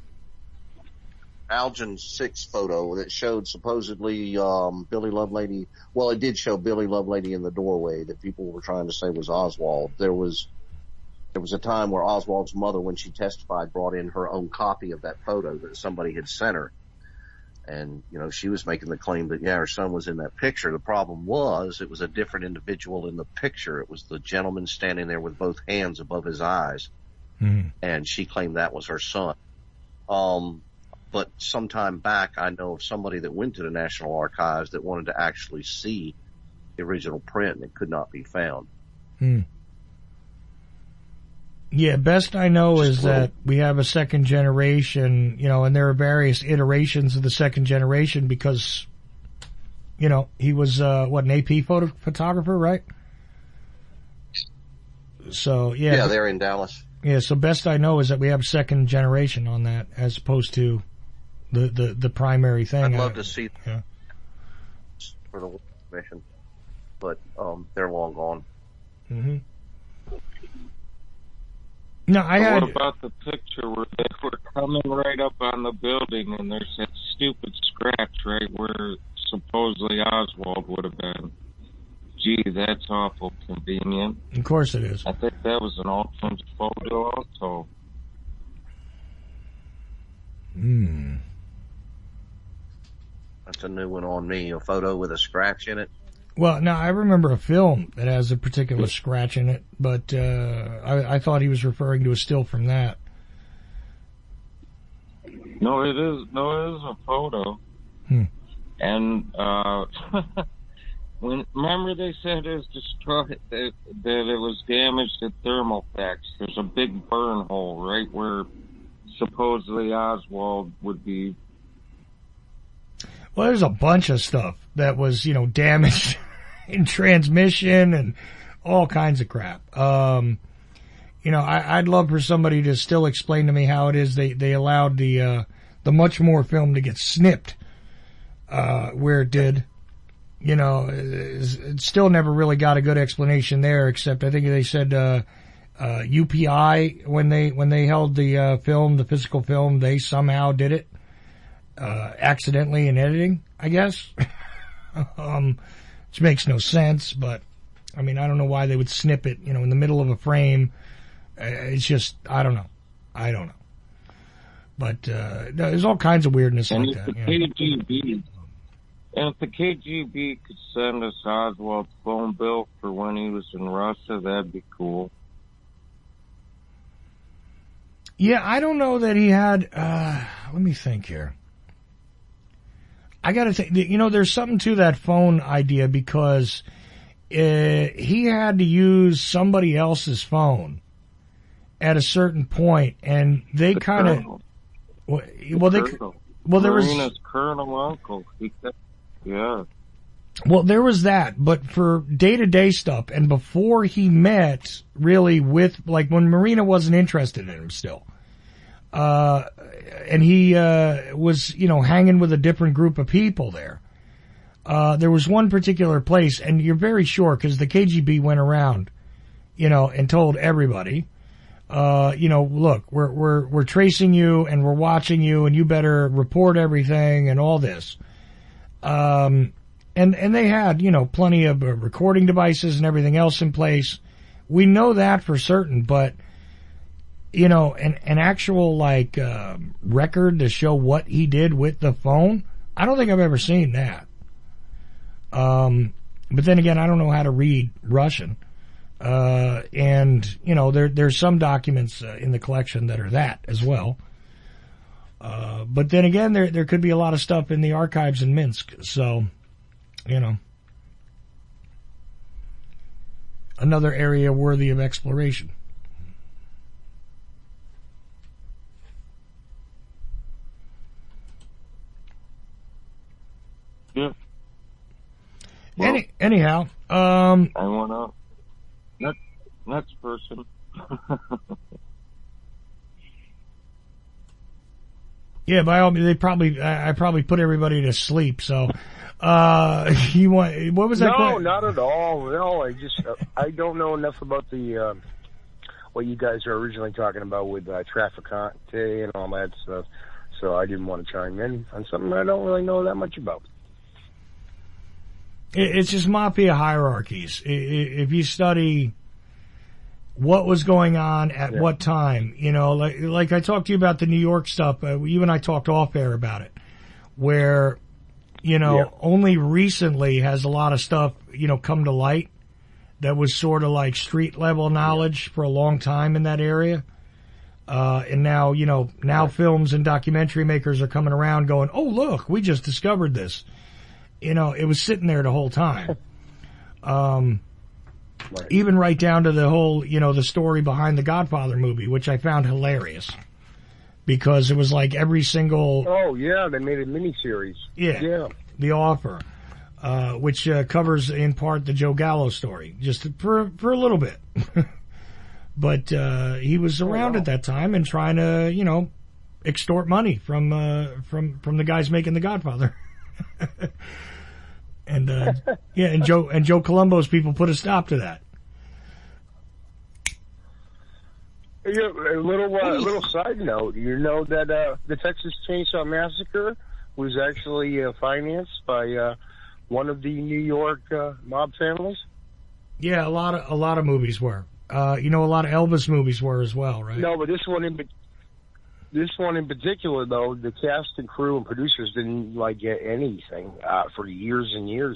Algin six photo that showed supposedly um, Billy Lovelady. Well, it did show Billy Lovelady in the doorway that people were trying to say was Oswald. There was there was a time where Oswald's mother, when she testified, brought in her own copy of that photo that somebody had sent her. And, you know, she was making the claim that, yeah, her son was in that picture. The problem was it was a different individual in the picture. It was the gentleman standing there with both hands above his eyes. Mm-hmm. And she claimed that was her son. Um, but sometime back, I know of somebody that went to the National Archives that wanted to actually see the original print, and it could not be found. Hmm. Yeah, best I know Just is little. that we have a second generation, you know, and there are various iterations of the second generation because, you know, he was, uh, what, an A P photo photographer, right? So, yeah. Yeah, they're in Dallas. Yeah, so best I know is that we have a second generation on that as opposed to the, the, the primary thing. I'd love I, to see yeah. for the mission, but um, they're long gone. Mm-hmm. No, I But had. What about the picture where they were coming right up on the building and there's that stupid scratch right where supposedly Oswald would have been? Gee, that's awful convenient. Of course it is. I think that was an alternate photo also. Hmm. That's a new one on me. A photo with a scratch in it. Well, now I remember a film that has a particular scratch in it, but uh, I, I thought he was referring to a still from that. No, it is. No, it is a photo. Hmm. And uh, when remember they said it was destroyed, that, that it was damaged at Thermalfax. There's a big burn hole right where supposedly Oswald would be. Well, there's a bunch of stuff that was, you know, damaged in transmission and all kinds of crap. Um, you know, I, I'd love for somebody to still explain to me how it is they, they allowed the, uh, the much more film to get snipped, uh, where it did. You know, it, it still never really got a good explanation there, except I think they said, uh, uh, U P I, when they, when they held the, uh, film, the physical film, they somehow did it. Uh, accidentally in editing, I guess. um, which makes no sense, but I mean, I don't know why they would snip it, you know, in the middle of a frame. Uh, it's just, I don't know. I don't know. But, uh, there's all kinds of weirdness And like if that. the You K know. G B, and if the K G B could send us Oswald's phone bill for when he was in Russia, that'd be cool. Yeah, I don't know that he had, uh, let me think here. I gotta think, you know, there's something to that phone idea because, uh, he had to use somebody else's phone at a certain point and they kind of, well, well, they, Colonel. well, there was, Marina's Colonel Uncle. He said, yeah. well, there was that, but for day-to-day stuff and before he met really with, like when Marina wasn't interested in him still, uh, and he, uh, was, you know, hanging with a different group of people there. Uh, there was one particular place, and you're very sure, because the K G B went around, you know, and told everybody, uh, you know, look, we're, we're, we're tracing you, and we're watching you, and you better report everything, and all this. Um, and, and they had, you know, plenty of uh, recording devices and everything else in place. We know that for certain, but, you know, an, an actual, like, uh, record to show what he did with the phone, I don't think I've ever seen that. Um, but then again, I don't know how to read Russian. Uh, and, you know, there, there's some documents uh, in the collection that are that as well. Uh, but then again, there, there could be a lot of stuff in the archives in Minsk. So, you know, another area worthy of exploration. Yeah. Well, Any, anyhow, um, I wanna next next person. yeah, by all means, they probably, I, I probably put everybody to sleep. So, uh, you want, what was that? No, question? not at all. No, I just, uh, I don't know enough about the, um, what you guys are originally talking about with, uh, Trafficante and all that stuff. So I didn't want to chime in on something I don't really know that much about. It, it's just mafia hierarchies. I, I, if you study what was going on at Yeah. what time, you know, like, like I talked to you about the New York stuff, uh, you and I talked off air about it, where, you know, Yeah. only recently has a lot of stuff, you know, come to light that was sort of like street level knowledge for a long time in that area. Uh, and now, you know, now films and documentary makers are coming around going, oh, look, we just discovered this. You know, it was sitting there the whole time. Um, Right. even right down to the whole, you know, the story behind the Godfather movie, which I found hilarious because it was like every single, Oh, yeah, they made a miniseries. yeah, Yeah. The Offer, uh, which uh, covers in part the Joe Gallo story, just for, for a little bit. But, uh, he was around wow. at that time and trying to, you know, extort money from, uh, from, from the guys making the Godfather. And, uh, yeah, and Joe, and Joe Colombo's people put a stop to that. Yeah, a little, uh, little side note. You know that, uh, the Texas Chainsaw Massacre was actually, uh, financed by, uh, one of the New York, uh, mob families? Yeah, a lot of, a lot of movies were. Uh, you know, a lot of Elvis movies were as well, right? No, but this one in, this one in particular, though, the cast and crew and producers didn't, like, get anything, uh, for years and years.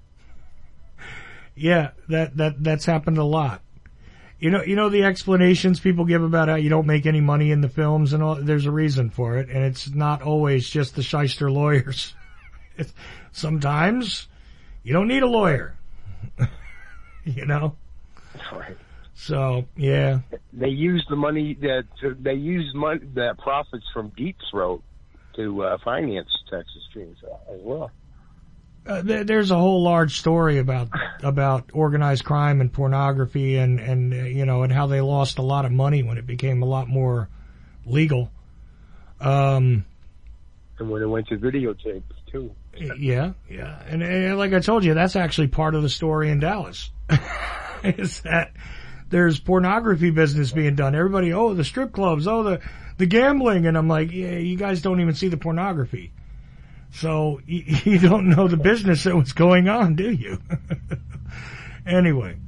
Yeah, that, that, that's happened a lot. You know, you know the explanations people give about how you don't make any money in the films and all, there's a reason for it, and it's not always just the shyster lawyers. It's, sometimes you don't need a lawyer. You know? Right. So, yeah. They used the money that, they used money, that profits from Deep Throat to, uh, finance Texas Chainsaw as well. Uh, there, there's a whole large story about about organized crime and pornography and and uh, you know and how they lost a lot of money when it became a lot more legal. Um, and when it went to videotape too. Yeah, yeah, and, and like I told you, that's actually part of the story in Dallas. Is that there's pornography business being done? Everybody, oh, the strip clubs, oh, the the gambling, and I'm like, yeah, you guys don't even see the pornography. So you, you don't know the business that was going on, do you? Anyway,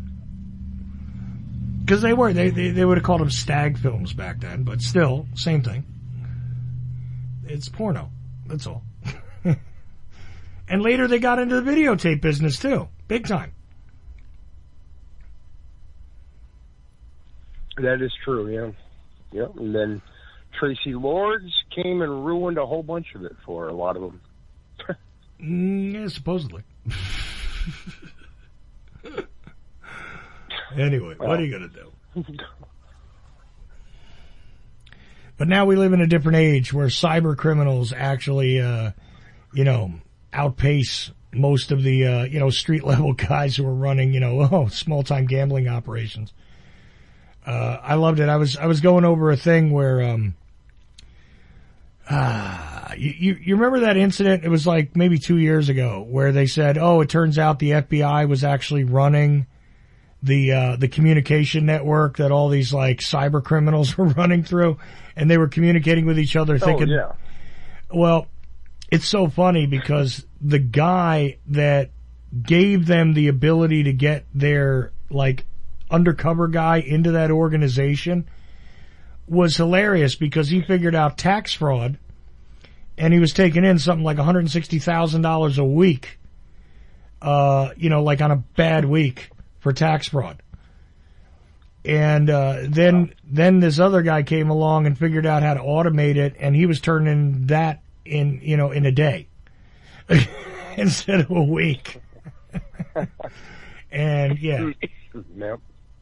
because they were they, they they would have called them stag films back then, but still same thing. It's porno. That's all. And later they got into the videotape business too, big time. That is true. Yeah. Yep. And then Tracy Lords came and ruined a whole bunch of it for a lot of them. mm, yeah, supposedly. Anyway, well, what are you going to do? But now we live in a different age where cyber criminals actually, uh, you know, outpace most of the, uh, you know, street level guys who are running, you know, oh, small time gambling operations. Uh, I loved it. I was, I was going over a thing where, um, ah, you, you, you remember that incident? It was like maybe two years ago where they said, oh, it turns out the F B I was actually running the, uh, the communication network that all these like cyber criminals were running through, and they were communicating with each other thinking, oh, yeah. Well, it's so funny because the guy that gave them the ability to get their like undercover guy into that organization was hilarious because he figured out tax fraud and he was taking in something like one hundred sixty thousand dollars a week, uh, you know, like on a bad week for tax fraud. And, uh, then, wow. then this other guy came along and figured out how to automate it, and he was turning that in, you know, in a day instead of a week. And yeah. Yep.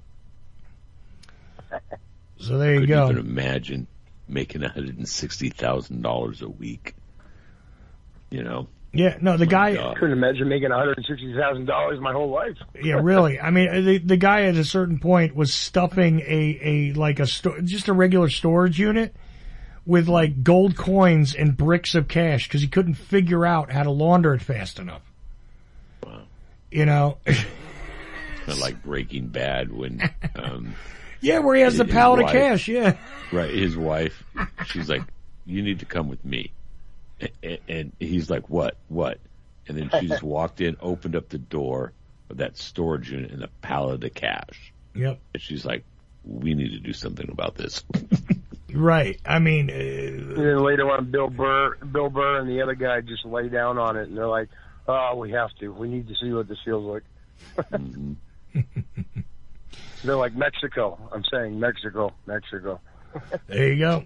So there you Could go. Could even imagine making one hundred sixty thousand dollars a week? You know, Yeah, no, the guy. I couldn't imagine making one hundred sixty thousand dollars my whole life. Yeah, really. I mean, the the guy at a certain point was stuffing a a like a sto- just a regular storage unit with like gold coins and bricks of cash because he couldn't figure out how to launder it fast enough. Wow. You know. Kind of like Breaking Bad when. Um, yeah, where he has the pallet of cash. Yeah. Right. His wife, she's like, "You need to come with me." And he's like, what, what? And then she just walked in, opened up the door of that storage unit and a pallet of cash. Yep. And she's like, we need to do something about this. Right. I mean. Uh, and then later on, Bill Burr, Bill Burr and the other guy just lay down on it and they're like, oh, we have to. We need to see what this feels like. Mm-hmm. They're like Mexico. I'm saying Mexico, Mexico. There you go.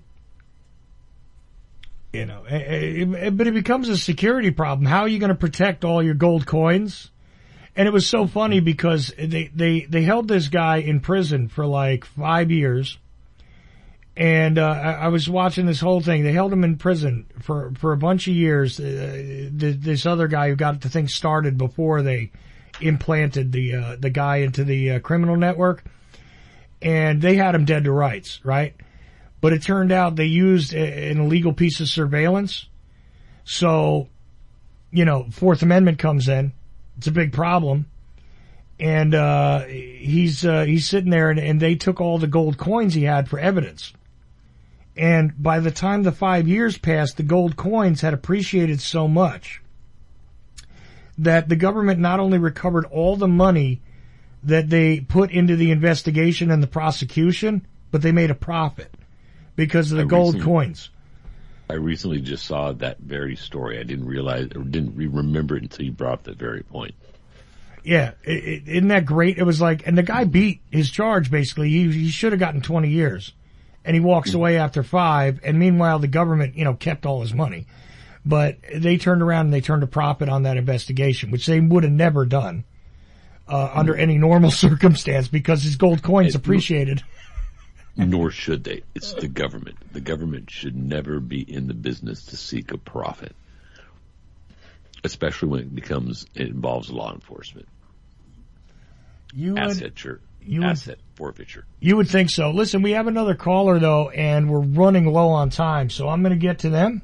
You know, but it becomes a security problem. How are you going to protect all your gold coins? And it was so funny because they, they, they held this guy in prison for like five years. And, uh, I was watching this whole thing. They held him in prison for, for a bunch of years. Uh, this other guy who got the thing started before they implanted the, uh, the guy into the uh, criminal network. And they had him dead to rights, right? But it turned out they used an illegal piece of surveillance. So, you know, Fourth Amendment comes in. It's a big problem. And, uh, he's, uh, he's sitting there and, and they took all the gold coins he had for evidence. And by the time the five years passed, the gold coins had appreciated so much that the government not only recovered all the money that they put into the investigation and the prosecution, but they made a profit. Because of the I gold recently, coins. I recently just saw that very story. I didn't realize or didn't re- remember it until you brought up that very point. Yeah, it, it, isn't that great? It was like, and the guy beat his charge basically. He, he should have gotten twenty years. And he walks mm-hmm. away after five, and meanwhile the government, you know, kept all his money. But they turned around and they turned a profit on that investigation, which they would have never done, uh, mm-hmm. under any normal circumstance because his gold coins it, appreciated. Nor should they. It's the government. The government should never be in the business to seek a profit, especially when it becomes, it involves law enforcement. You asset, would, your, you asset would, forfeiture. You would think so. Listen, we have another caller though, and we're running low on time, so I'm going to get to them.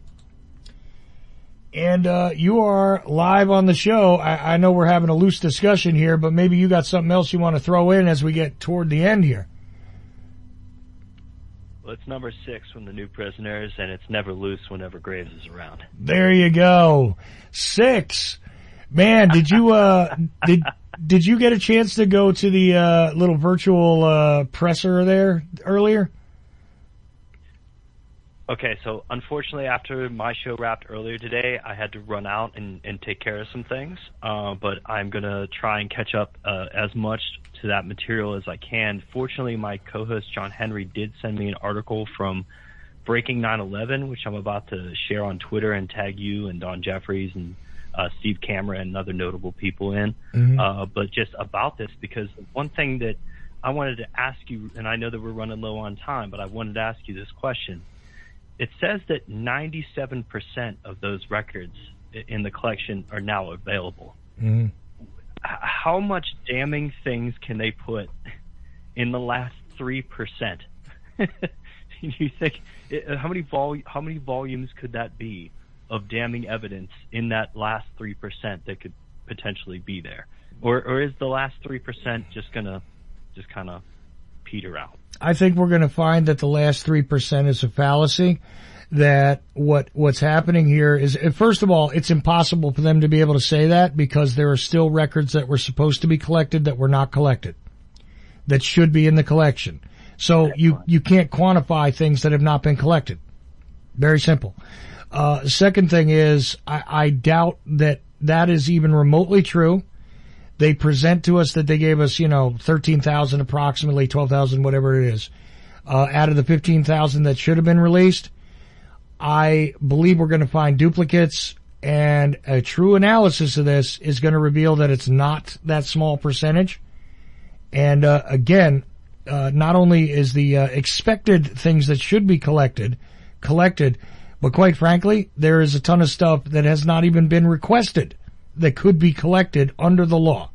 And, uh, you are live on the show. I, I know we're having a loose discussion here, but maybe you got something else you want to throw in as we get toward the end here. Well, it's number six when the new prisoners, and it's never loose whenever Graves is around. There you go. Six. Man, did you, uh, did, did you get a chance to go to the, uh, little virtual, uh, presser there earlier? Okay, so unfortunately after my show wrapped earlier today, I had to run out and, and take care of some things, uh, but I'm going to try and catch up uh, as much to that material as I can. Fortunately, my co-host John Henry did send me an article from Breaking nine eleven, which I'm about to share on Twitter and tag you and Don Jeffries and uh, Steve Cameron and other notable people in, mm-hmm. uh, but just about this, because one thing that I wanted to ask you, and I know that we're running low on time, but I wanted to ask you this question. It says that ninety-seven percent of those records in the collection are now available. Mm-hmm. How much damning things can they put in the last three percent? You think how many vol- how many volumes could that be of damning evidence in that last three percent that could potentially be there, or or is the last three percent just gonna just kind of peter out? I think we're going to find that the last three percent is a fallacy, that what, what's happening here is, first of all, it's impossible for them to be able to say that because there are still records that were supposed to be collected that were not collected, that should be in the collection. So you, you can't quantify things that have not been collected. Very simple. Uh, second thing is, I, I doubt that that is even remotely true. They present to us that they gave us, you know, thirteen thousand approximately, twelve thousand, whatever it is, uh, out of the fifteen thousand that should have been released. I believe we're going to find duplicates, and a true analysis of this is going to reveal that it's not that small percentage. And, uh, again, uh, not only is the, uh, expected things that should be collected, collected, But quite frankly, there is a ton of stuff that has not even been requested that could be collected under the law.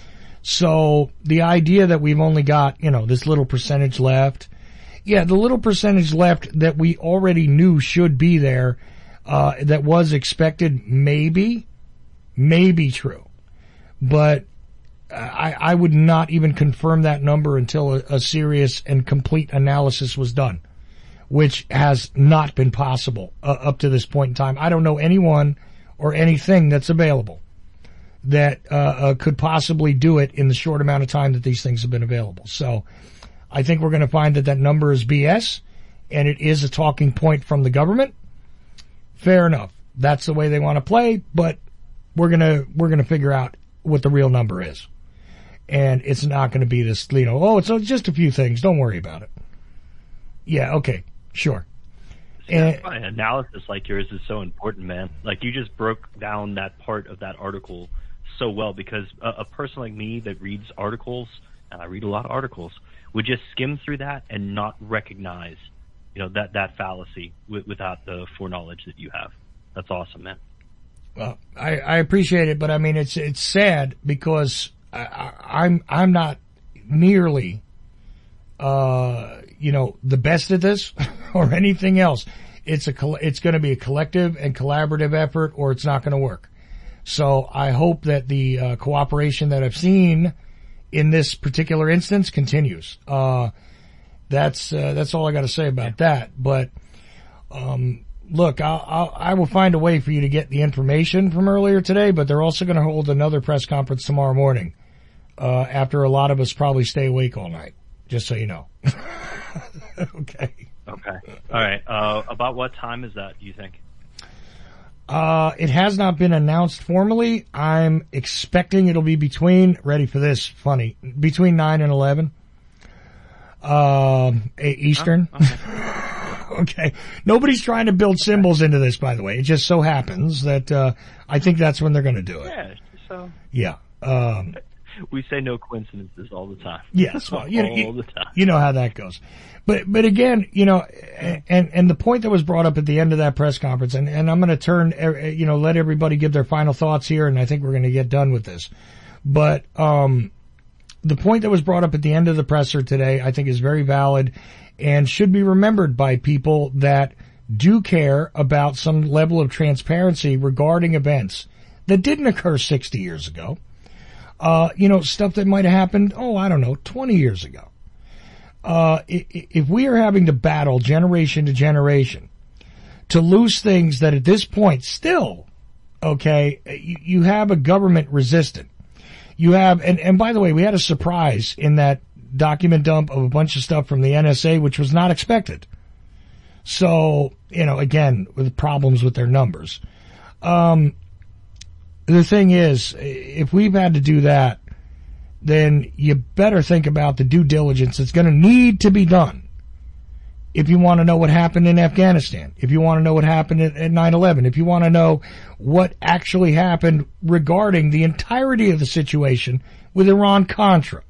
So the idea that we've only got, you know, this little percentage left, yeah, the little percentage left that we already knew should be there, uh, that was expected, maybe, maybe true. But I, I would not even confirm that number until a, a serious and complete analysis was done, which has not been possible uh, up to this point in time. I don't know anyone or anything that's available that uh, uh, could possibly do it in the short amount of time that these things have been available. So I think we're going to find that that number is B S, and it is a talking point from the government. Fair enough. That's the way they want to play, but we're going to we're going to figure out what the real number is. And it's not going to be this, you know, oh, it's just a few things. Don't worry about it. Yeah, okay, sure. That's why analysis like yours is so important, man. Like, you just broke down that part of that article so well, because a, a person like me that reads articles, and I read a lot of articles, would just skim through that and not recognize, you know, that, that fallacy w- without the foreknowledge that you have. That's awesome, man. Well, I, I appreciate it, but I mean, it's, it's sad because I, I, I'm, I'm not nearly, uh, you know, the best at this or anything else. It's a, it's going to be a collective and collaborative effort, or it's not going to work. So I hope that the uh, cooperation that I've seen in this particular instance continues. Uh, that's, uh, that's all I got to say about that. But, um, look, I'll, I'll, I will find a way for you to get the information from earlier today, but they're also going to hold another press conference tomorrow morning, uh, after a lot of us probably stay awake all night, just so you know. Okay. Okay. All right. Uh, about what time is that, do you think? Uh, it has not been announced formally. I'm expecting it'll be between, ready for this, funny, between nine and eleven, um, Eastern. Oh, okay. Okay. Nobody's trying to build symbols into this, by the way. It just so happens that, uh, I think that's when they're going to do it. Yeah. So. Yeah. Um, we say no coincidences all the time. Yes. Well, you know, all you, the time. You know how that goes. But, but again, you know, and, and the point that was brought up at the end of that press conference, and, and I'm going to turn, you know, let everybody give their final thoughts here, and I think we're going to get done with this. But, um, the point that was brought up at the end of the presser today, I think is very valid and should be remembered by people that do care about some level of transparency regarding events that didn't occur sixty years ago. Uh, you know, stuff that might have happened, oh, I don't know, twenty years ago. Uh, if we are having to battle generation to generation to lose things that at this point still, okay, you have a government resistant. You have, and, and by the way, we had a surprise in that document dump of a bunch of stuff from the N S A, which was not expected. So, you know, again, with problems with their numbers. Um, the thing is, if we've had to do that, then you better think about the due diligence that's going to need to be done. If you want to know what happened in Afghanistan, if you want to know what happened at, at nine eleven, if you want to know what actually happened regarding the entirety of the situation with Iran-Contra.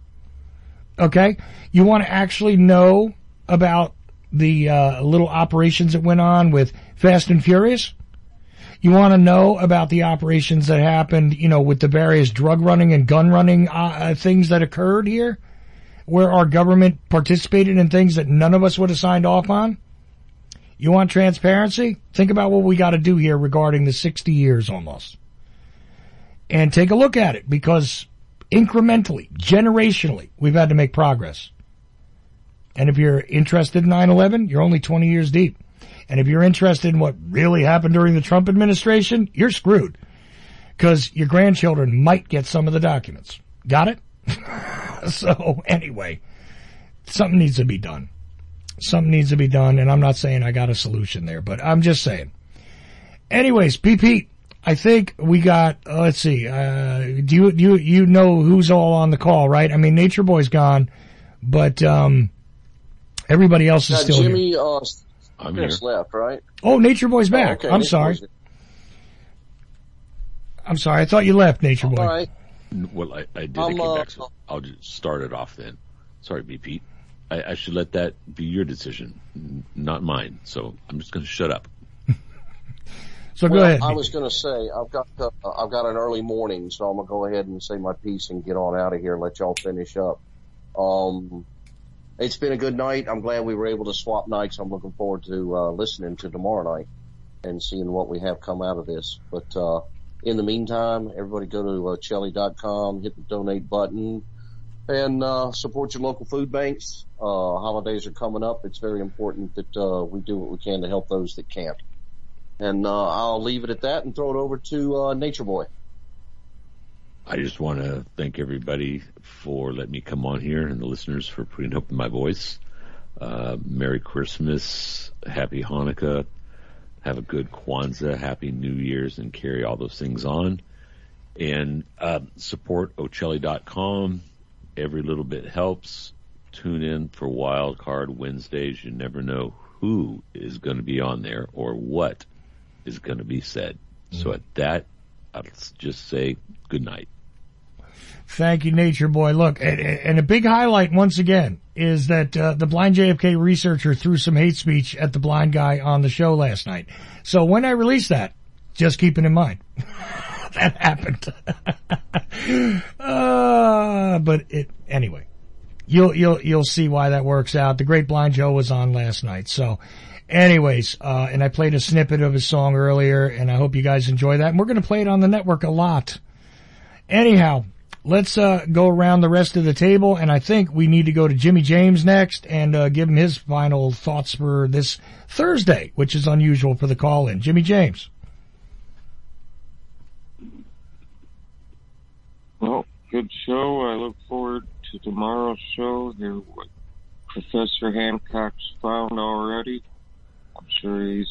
Okay? You want to actually know about the uh, little operations that went on with Fast and Furious? You want to know about the operations that happened, you know, with the various drug running and gun running uh, things that occurred here, where our government participated in things that none of us would have signed off on? You want transparency? Think about what we got to do here regarding the sixty years almost. And take a look at it, because incrementally, generationally, we've had to make progress. And if you're interested in nine eleven, you're only twenty years deep. And if you're interested in what really happened during the Trump administration, you're screwed. Because your grandchildren might get some of the documents. Got it? So, anyway, something needs to be done. Something needs to be done, and I'm not saying I got a solution there, but I'm just saying. Anyways, P P, I think we got, uh, let's see, uh, do you, do you, you know who's all on the call, right? I mean, Nature Boy's gone, but, um, everybody else is Now, still Jimmy, here. uh, I'm Chris here. left, right? Oh, Nature Boy's back. Oh, okay. I'm Nature sorry. Boy's- I'm sorry. I thought you left, Nature Boy. All right. Well, I, I did. I I'm, came uh, back, so I'll just start it off then. Sorry, B. Pete. I, I should let that be your decision, n- not mine. So I'm just going to shut up. So well, go ahead. I was going to say I've got uh, I've got an early morning, so I'm going to go ahead and say my piece and get on out of here and let y'all finish up. Um, it's been a good night. I'm glad we were able to swap nights. I'm looking forward to uh, listening to tomorrow night and seeing what we have come out of this. But uh, in the meantime, everybody go to uh, Chelly dot com, hit the donate button, and uh, support your local food banks. Uh, holidays are coming up. It's very important that uh, we do what we can to help those that can't. And uh, I'll leave it at that and throw it over to uh, Nature Boy. I just want to thank everybody for letting me come on here and the listeners for putting up with my voice. Uh, Merry Christmas, Happy Hanukkah, have a good Kwanzaa, Happy New Year's, and carry all those things on. And uh, support Ochelli dot com. Every little bit helps. Tune in for Wild Card Wednesdays. You never know who is going to be on there or what is going to be said. Mm-hmm. So at that, I'll just say good night. Thank you, Nature Boy. Look, and, and a big highlight once again is that uh, the Blind J F K researcher threw some hate speech at the blind guy on the show last night. So when I release that, just keep it in mind. That happened. uh, but it, anyway, you'll, you'll, you'll see why that works out. The Great Blind Joe was on last night. So anyways, uh, and I played a snippet of his song earlier, and I hope you guys enjoy that. And we're going to play it on the network a lot. Anyhow, let's, uh, go around the rest of the table, and I think we need to go to Jimmy James next and, uh, give him his final thoughts for this Thursday, which is unusual for the call-in. Jimmy James. Well, good show. I look forward to tomorrow's show. Hear what Professor Hancock's found already. I'm sure he's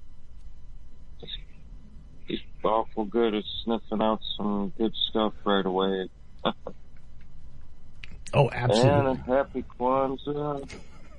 he's awful good at sniffing out some good stuff right away. Oh, absolutely. And a happy Kwanzaa.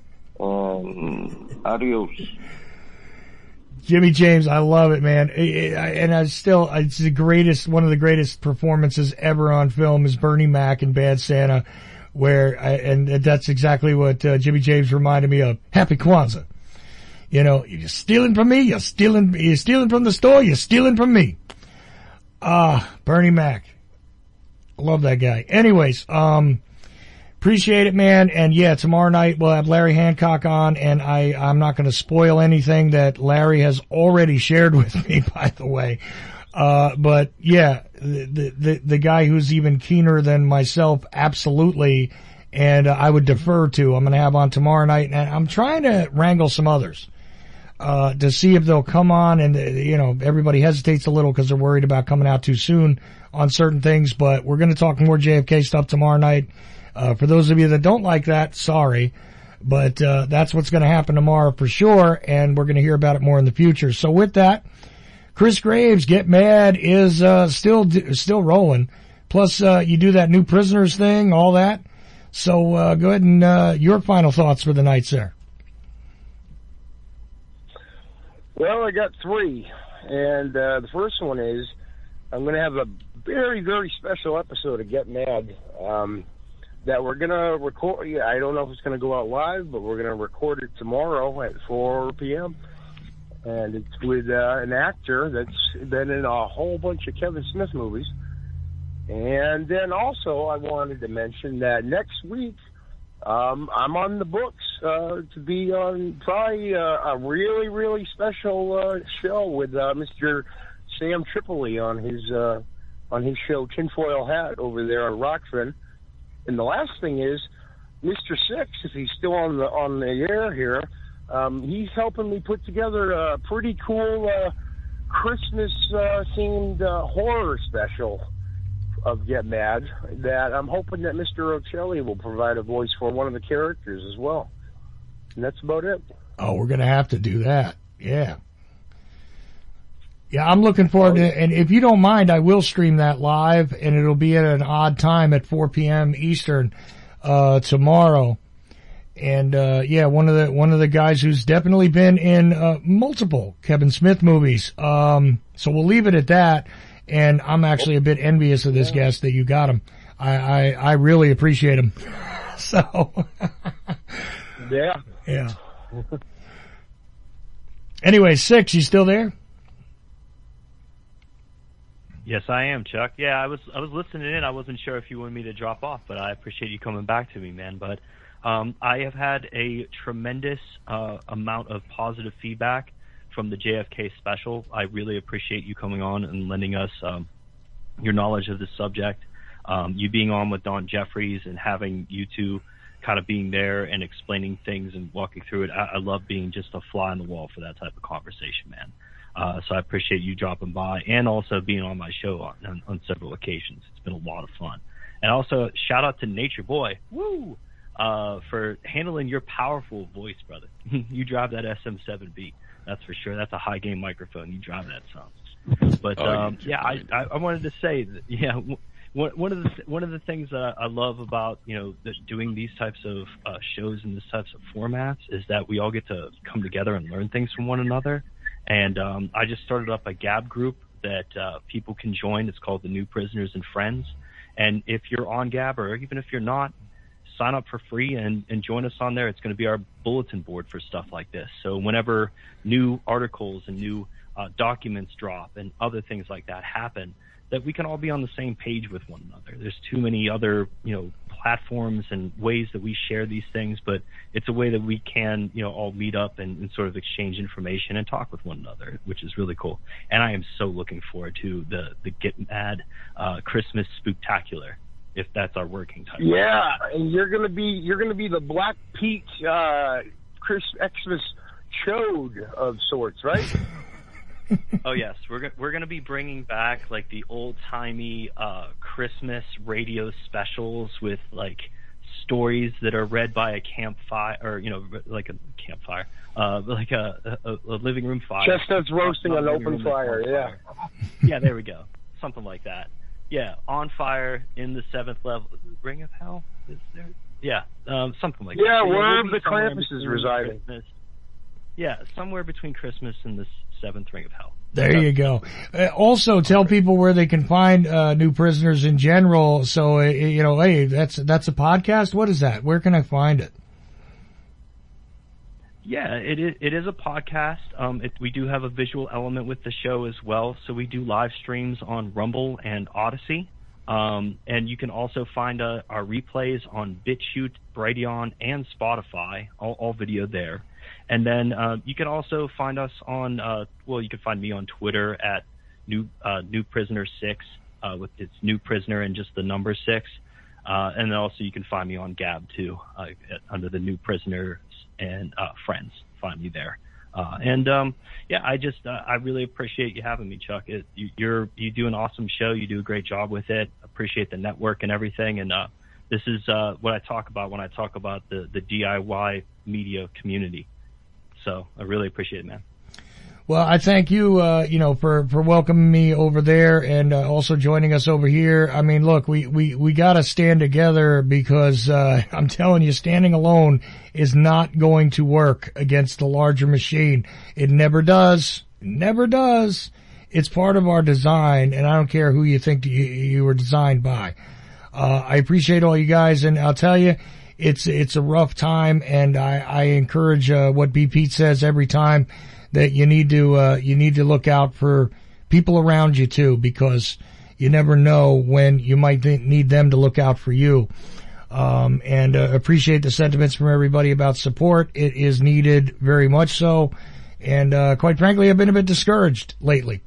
And adios. Jimmy James, I love it, man. And I still, it's the greatest, one of the greatest performances ever on film is Bernie Mac in Bad Santa, where, I, and that's exactly what uh, Jimmy James reminded me of. Happy Kwanzaa. You know, you're stealing from me, you're stealing, you're stealing from the store, you're stealing from me. Ah, Bernie Mac. I love that guy. Anyways, um, appreciate it, man. And yeah, tomorrow night we'll have Larry Hancock on, and I, I'm not going to spoil anything that Larry has already shared with me, by the way. Uh, but yeah, the, the, the guy who's even keener than myself, absolutely. And uh, I would defer to, I'm going to have on tomorrow night, and I'm trying to wrangle some others, uh, to see if they'll come on. And, uh, you know, everybody hesitates a little because they're worried about coming out too soon on certain things, but we're going to talk more J F K stuff tomorrow night. Uh, for those of you that don't like that, sorry, but, uh, that's what's going to happen tomorrow for sure, and we're going to hear about it more in the future. So with that, Chris Graves, Get Mad is, uh, still, still rolling. Plus, uh, you do that new prisoners thing, all that. So, uh, go ahead and, uh, your final thoughts for the night, sir. Well, I got three, and, uh, the first one is I'm going to have a very, very special episode of Get Mad, um, that we're going to record. Yeah, I don't know if it's going to go out live, but we're going to record it tomorrow at four p.m. And it's with uh, an actor that's been in a whole bunch of Kevin Smith movies. And then also I wanted to mention that next week um, I'm on the books uh, to be on probably uh, a really, really special uh, show with uh, Mister Sam Tripoli on his uh, on his show Tinfoil Hat over there on Rockfin. And the last thing is, Mister Six, if he's still on the on the air here, um, he's helping me put together a pretty cool uh, Christmas uh, themed uh, horror special of Get Mad that I'm hoping that Mister Ochelli will provide a voice for one of the characters as well. And that's about it. Oh, we're going to have to do that. Yeah. Yeah, I'm looking forward to it. And if you don't mind, I will stream that live, and it'll be at an odd time at four p.m. Eastern, uh, tomorrow. And, uh, yeah, one of the, one of the guys who's definitely been in, uh, multiple Kevin Smith movies. Um, so we'll leave it at that. And I'm actually a bit envious of this guest that you got him. I, I, I really appreciate him. So. Yeah. Yeah. Anyway, Six, you still there? Yes, I am, Chuck. Yeah, I was I was listening in. I wasn't sure if you wanted me to drop off, but I appreciate you coming back to me, man. But um, I have had a tremendous uh, amount of positive feedback from the J F K special. I really appreciate you coming on and lending us um, your knowledge of the subject. Um, you being on with Don Jeffries and having you two kind of being there and explaining things and walking through it. I, I love being just a fly on the wall for that type of conversation, man. Uh, so I appreciate you dropping by and also being on my show on, on, on several occasions. It's been a lot of fun. And also shout out to Nature Boy, woo, uh, for handling your powerful voice, brother. You drive that S M seven B. That's for sure. That's a high gain microphone. You drive that song. But, oh, um, yeah, I, I, I wanted to say that, yeah, one, one of the, one of the things that I love about, you know, the, doing these types of, uh, shows and these types of formats is that we all get to come together and learn things from one another. And um, I just started up a Gab group that uh, people can join. It's called the New Prisoners and Friends. And if you're on Gab, or even if you're not, sign up for free and, and join us on there. It's going to be our bulletin board for stuff like this. So whenever new articles and new uh, documents drop and other things like that happen, that we can all be on the same page with one another. There's too many other, you know, platforms and ways that we share these things, but it's a way that we can, you know, all meet up and, and sort of exchange information and talk with one another, which is really cool. And I am so looking forward to the, the Get Mad uh, Christmas Spooktacular, if that's our working title. Yeah, and you're gonna be you're gonna be the Black Pete uh, Chris Xmas chode of sorts, right? Oh yes, we're go- we're gonna be bringing back like the old timey uh, Christmas radio specials with like stories that are read by a campfire, or you know, like a campfire, uh, like a, a, a living room fire. Chestnuts roasting on open fire. Yeah. Yeah, there we go. Something like that. Yeah, on fire in the seventh level. Ring of Hell? Is there? Yeah, um, something like yeah, that. Yeah, where we'll the Krampus is residing. Christmas. Yeah, somewhere between Christmas and the seventh Ring of Hell. There so. you go. Uh, also, tell people where they can find uh, New Prisoners in general. So, uh, you know, hey, that's that's a podcast? What is that? Where can I find it? Yeah, it is, it is a podcast. Um, it, we do have a visual element with the show as well. So we do live streams on Rumble and Odyssey. Um, and you can also find uh, our replays on BitChute, Brighteon, and Spotify, all, all video there. And then uh, you can also find us on, uh, well, you can find me on Twitter at New uh, New Prisoner six, uh, with its New Prisoner and just the number six. Uh, and then also you can find me on Gab too, uh, at, under the New Prisoners and uh, Friends. Find me there. Uh, and um, yeah, I just uh, I really appreciate you having me, Chuck. It, you, you're you do an awesome show. You do a great job with it. Appreciate the network and everything. And uh, this is uh, what I talk about when I talk about the the D I Y media community. So I really appreciate it, man. Well, I thank you, uh, you know, for, for welcoming me over there and uh, also joining us over here. I mean, look, we, we, we gotta stand together because, uh, I'm telling you, standing alone is not going to work against the larger machine. It never does. It never does. It's part of our design, and I don't care who you think you, you were designed by. Uh, I appreciate all you guys, and I'll tell you, it's, it's a rough time, and I, I encourage, uh, what B. Pete says every time, that you need to, uh, you need to look out for people around you too, because you never know when you might th- need them to look out for you. Um, and, uh, appreciate the sentiments from everybody about support. It is needed very much so. And, uh, quite frankly, I've been a bit discouraged lately.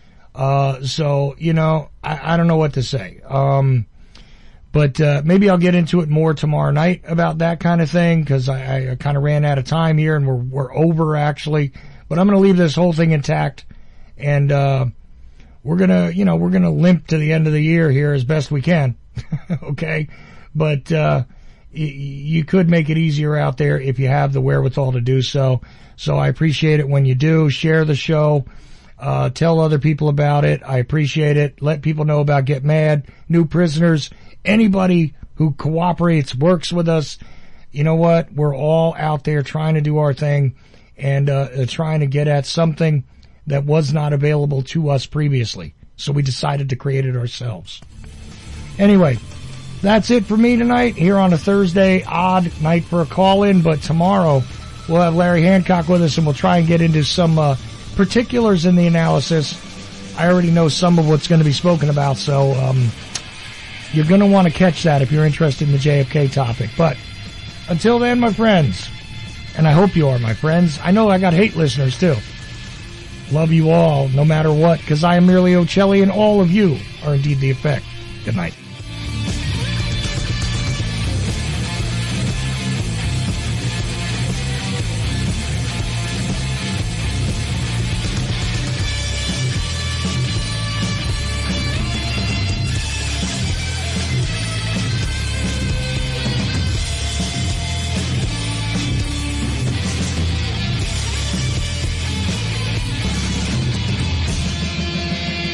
Uh, so, you know, I, I don't know what to say. Um, but, uh, maybe I'll get into it more tomorrow night about that kind of thing, cause I, I kind of ran out of time here and we're, we're over actually. But I'm going to leave this whole thing intact, and uh we're going to, you know, we're going to limp to the end of the year here as best we can. Okay? But uh y- you could make it easier out there if you have the wherewithal to do so. So I appreciate it when you do. Share the show. Uh tell other people about it. I appreciate it. Let people know about Get Mad, New Prisoners, anybody who cooperates, works with us. You know what? We're all out there trying to do our thing. And, uh, trying to get at something that was not available to us previously. So we decided to create it ourselves. Anyway, that's it for me tonight here on a Thursday. Odd night for a call-in, but tomorrow we'll have Larry Hancock with us and we'll try and get into some, uh, particulars in the analysis I already know some of what's going to be spoken about, so um, you're going to want to catch that if you're interested in the J F K topic. But until then, my friends, and I hope you are my friends. I know I got hate listeners, too. Love you all, no matter what, because I am merely O'Celli, and all of you are indeed the effect. Good night.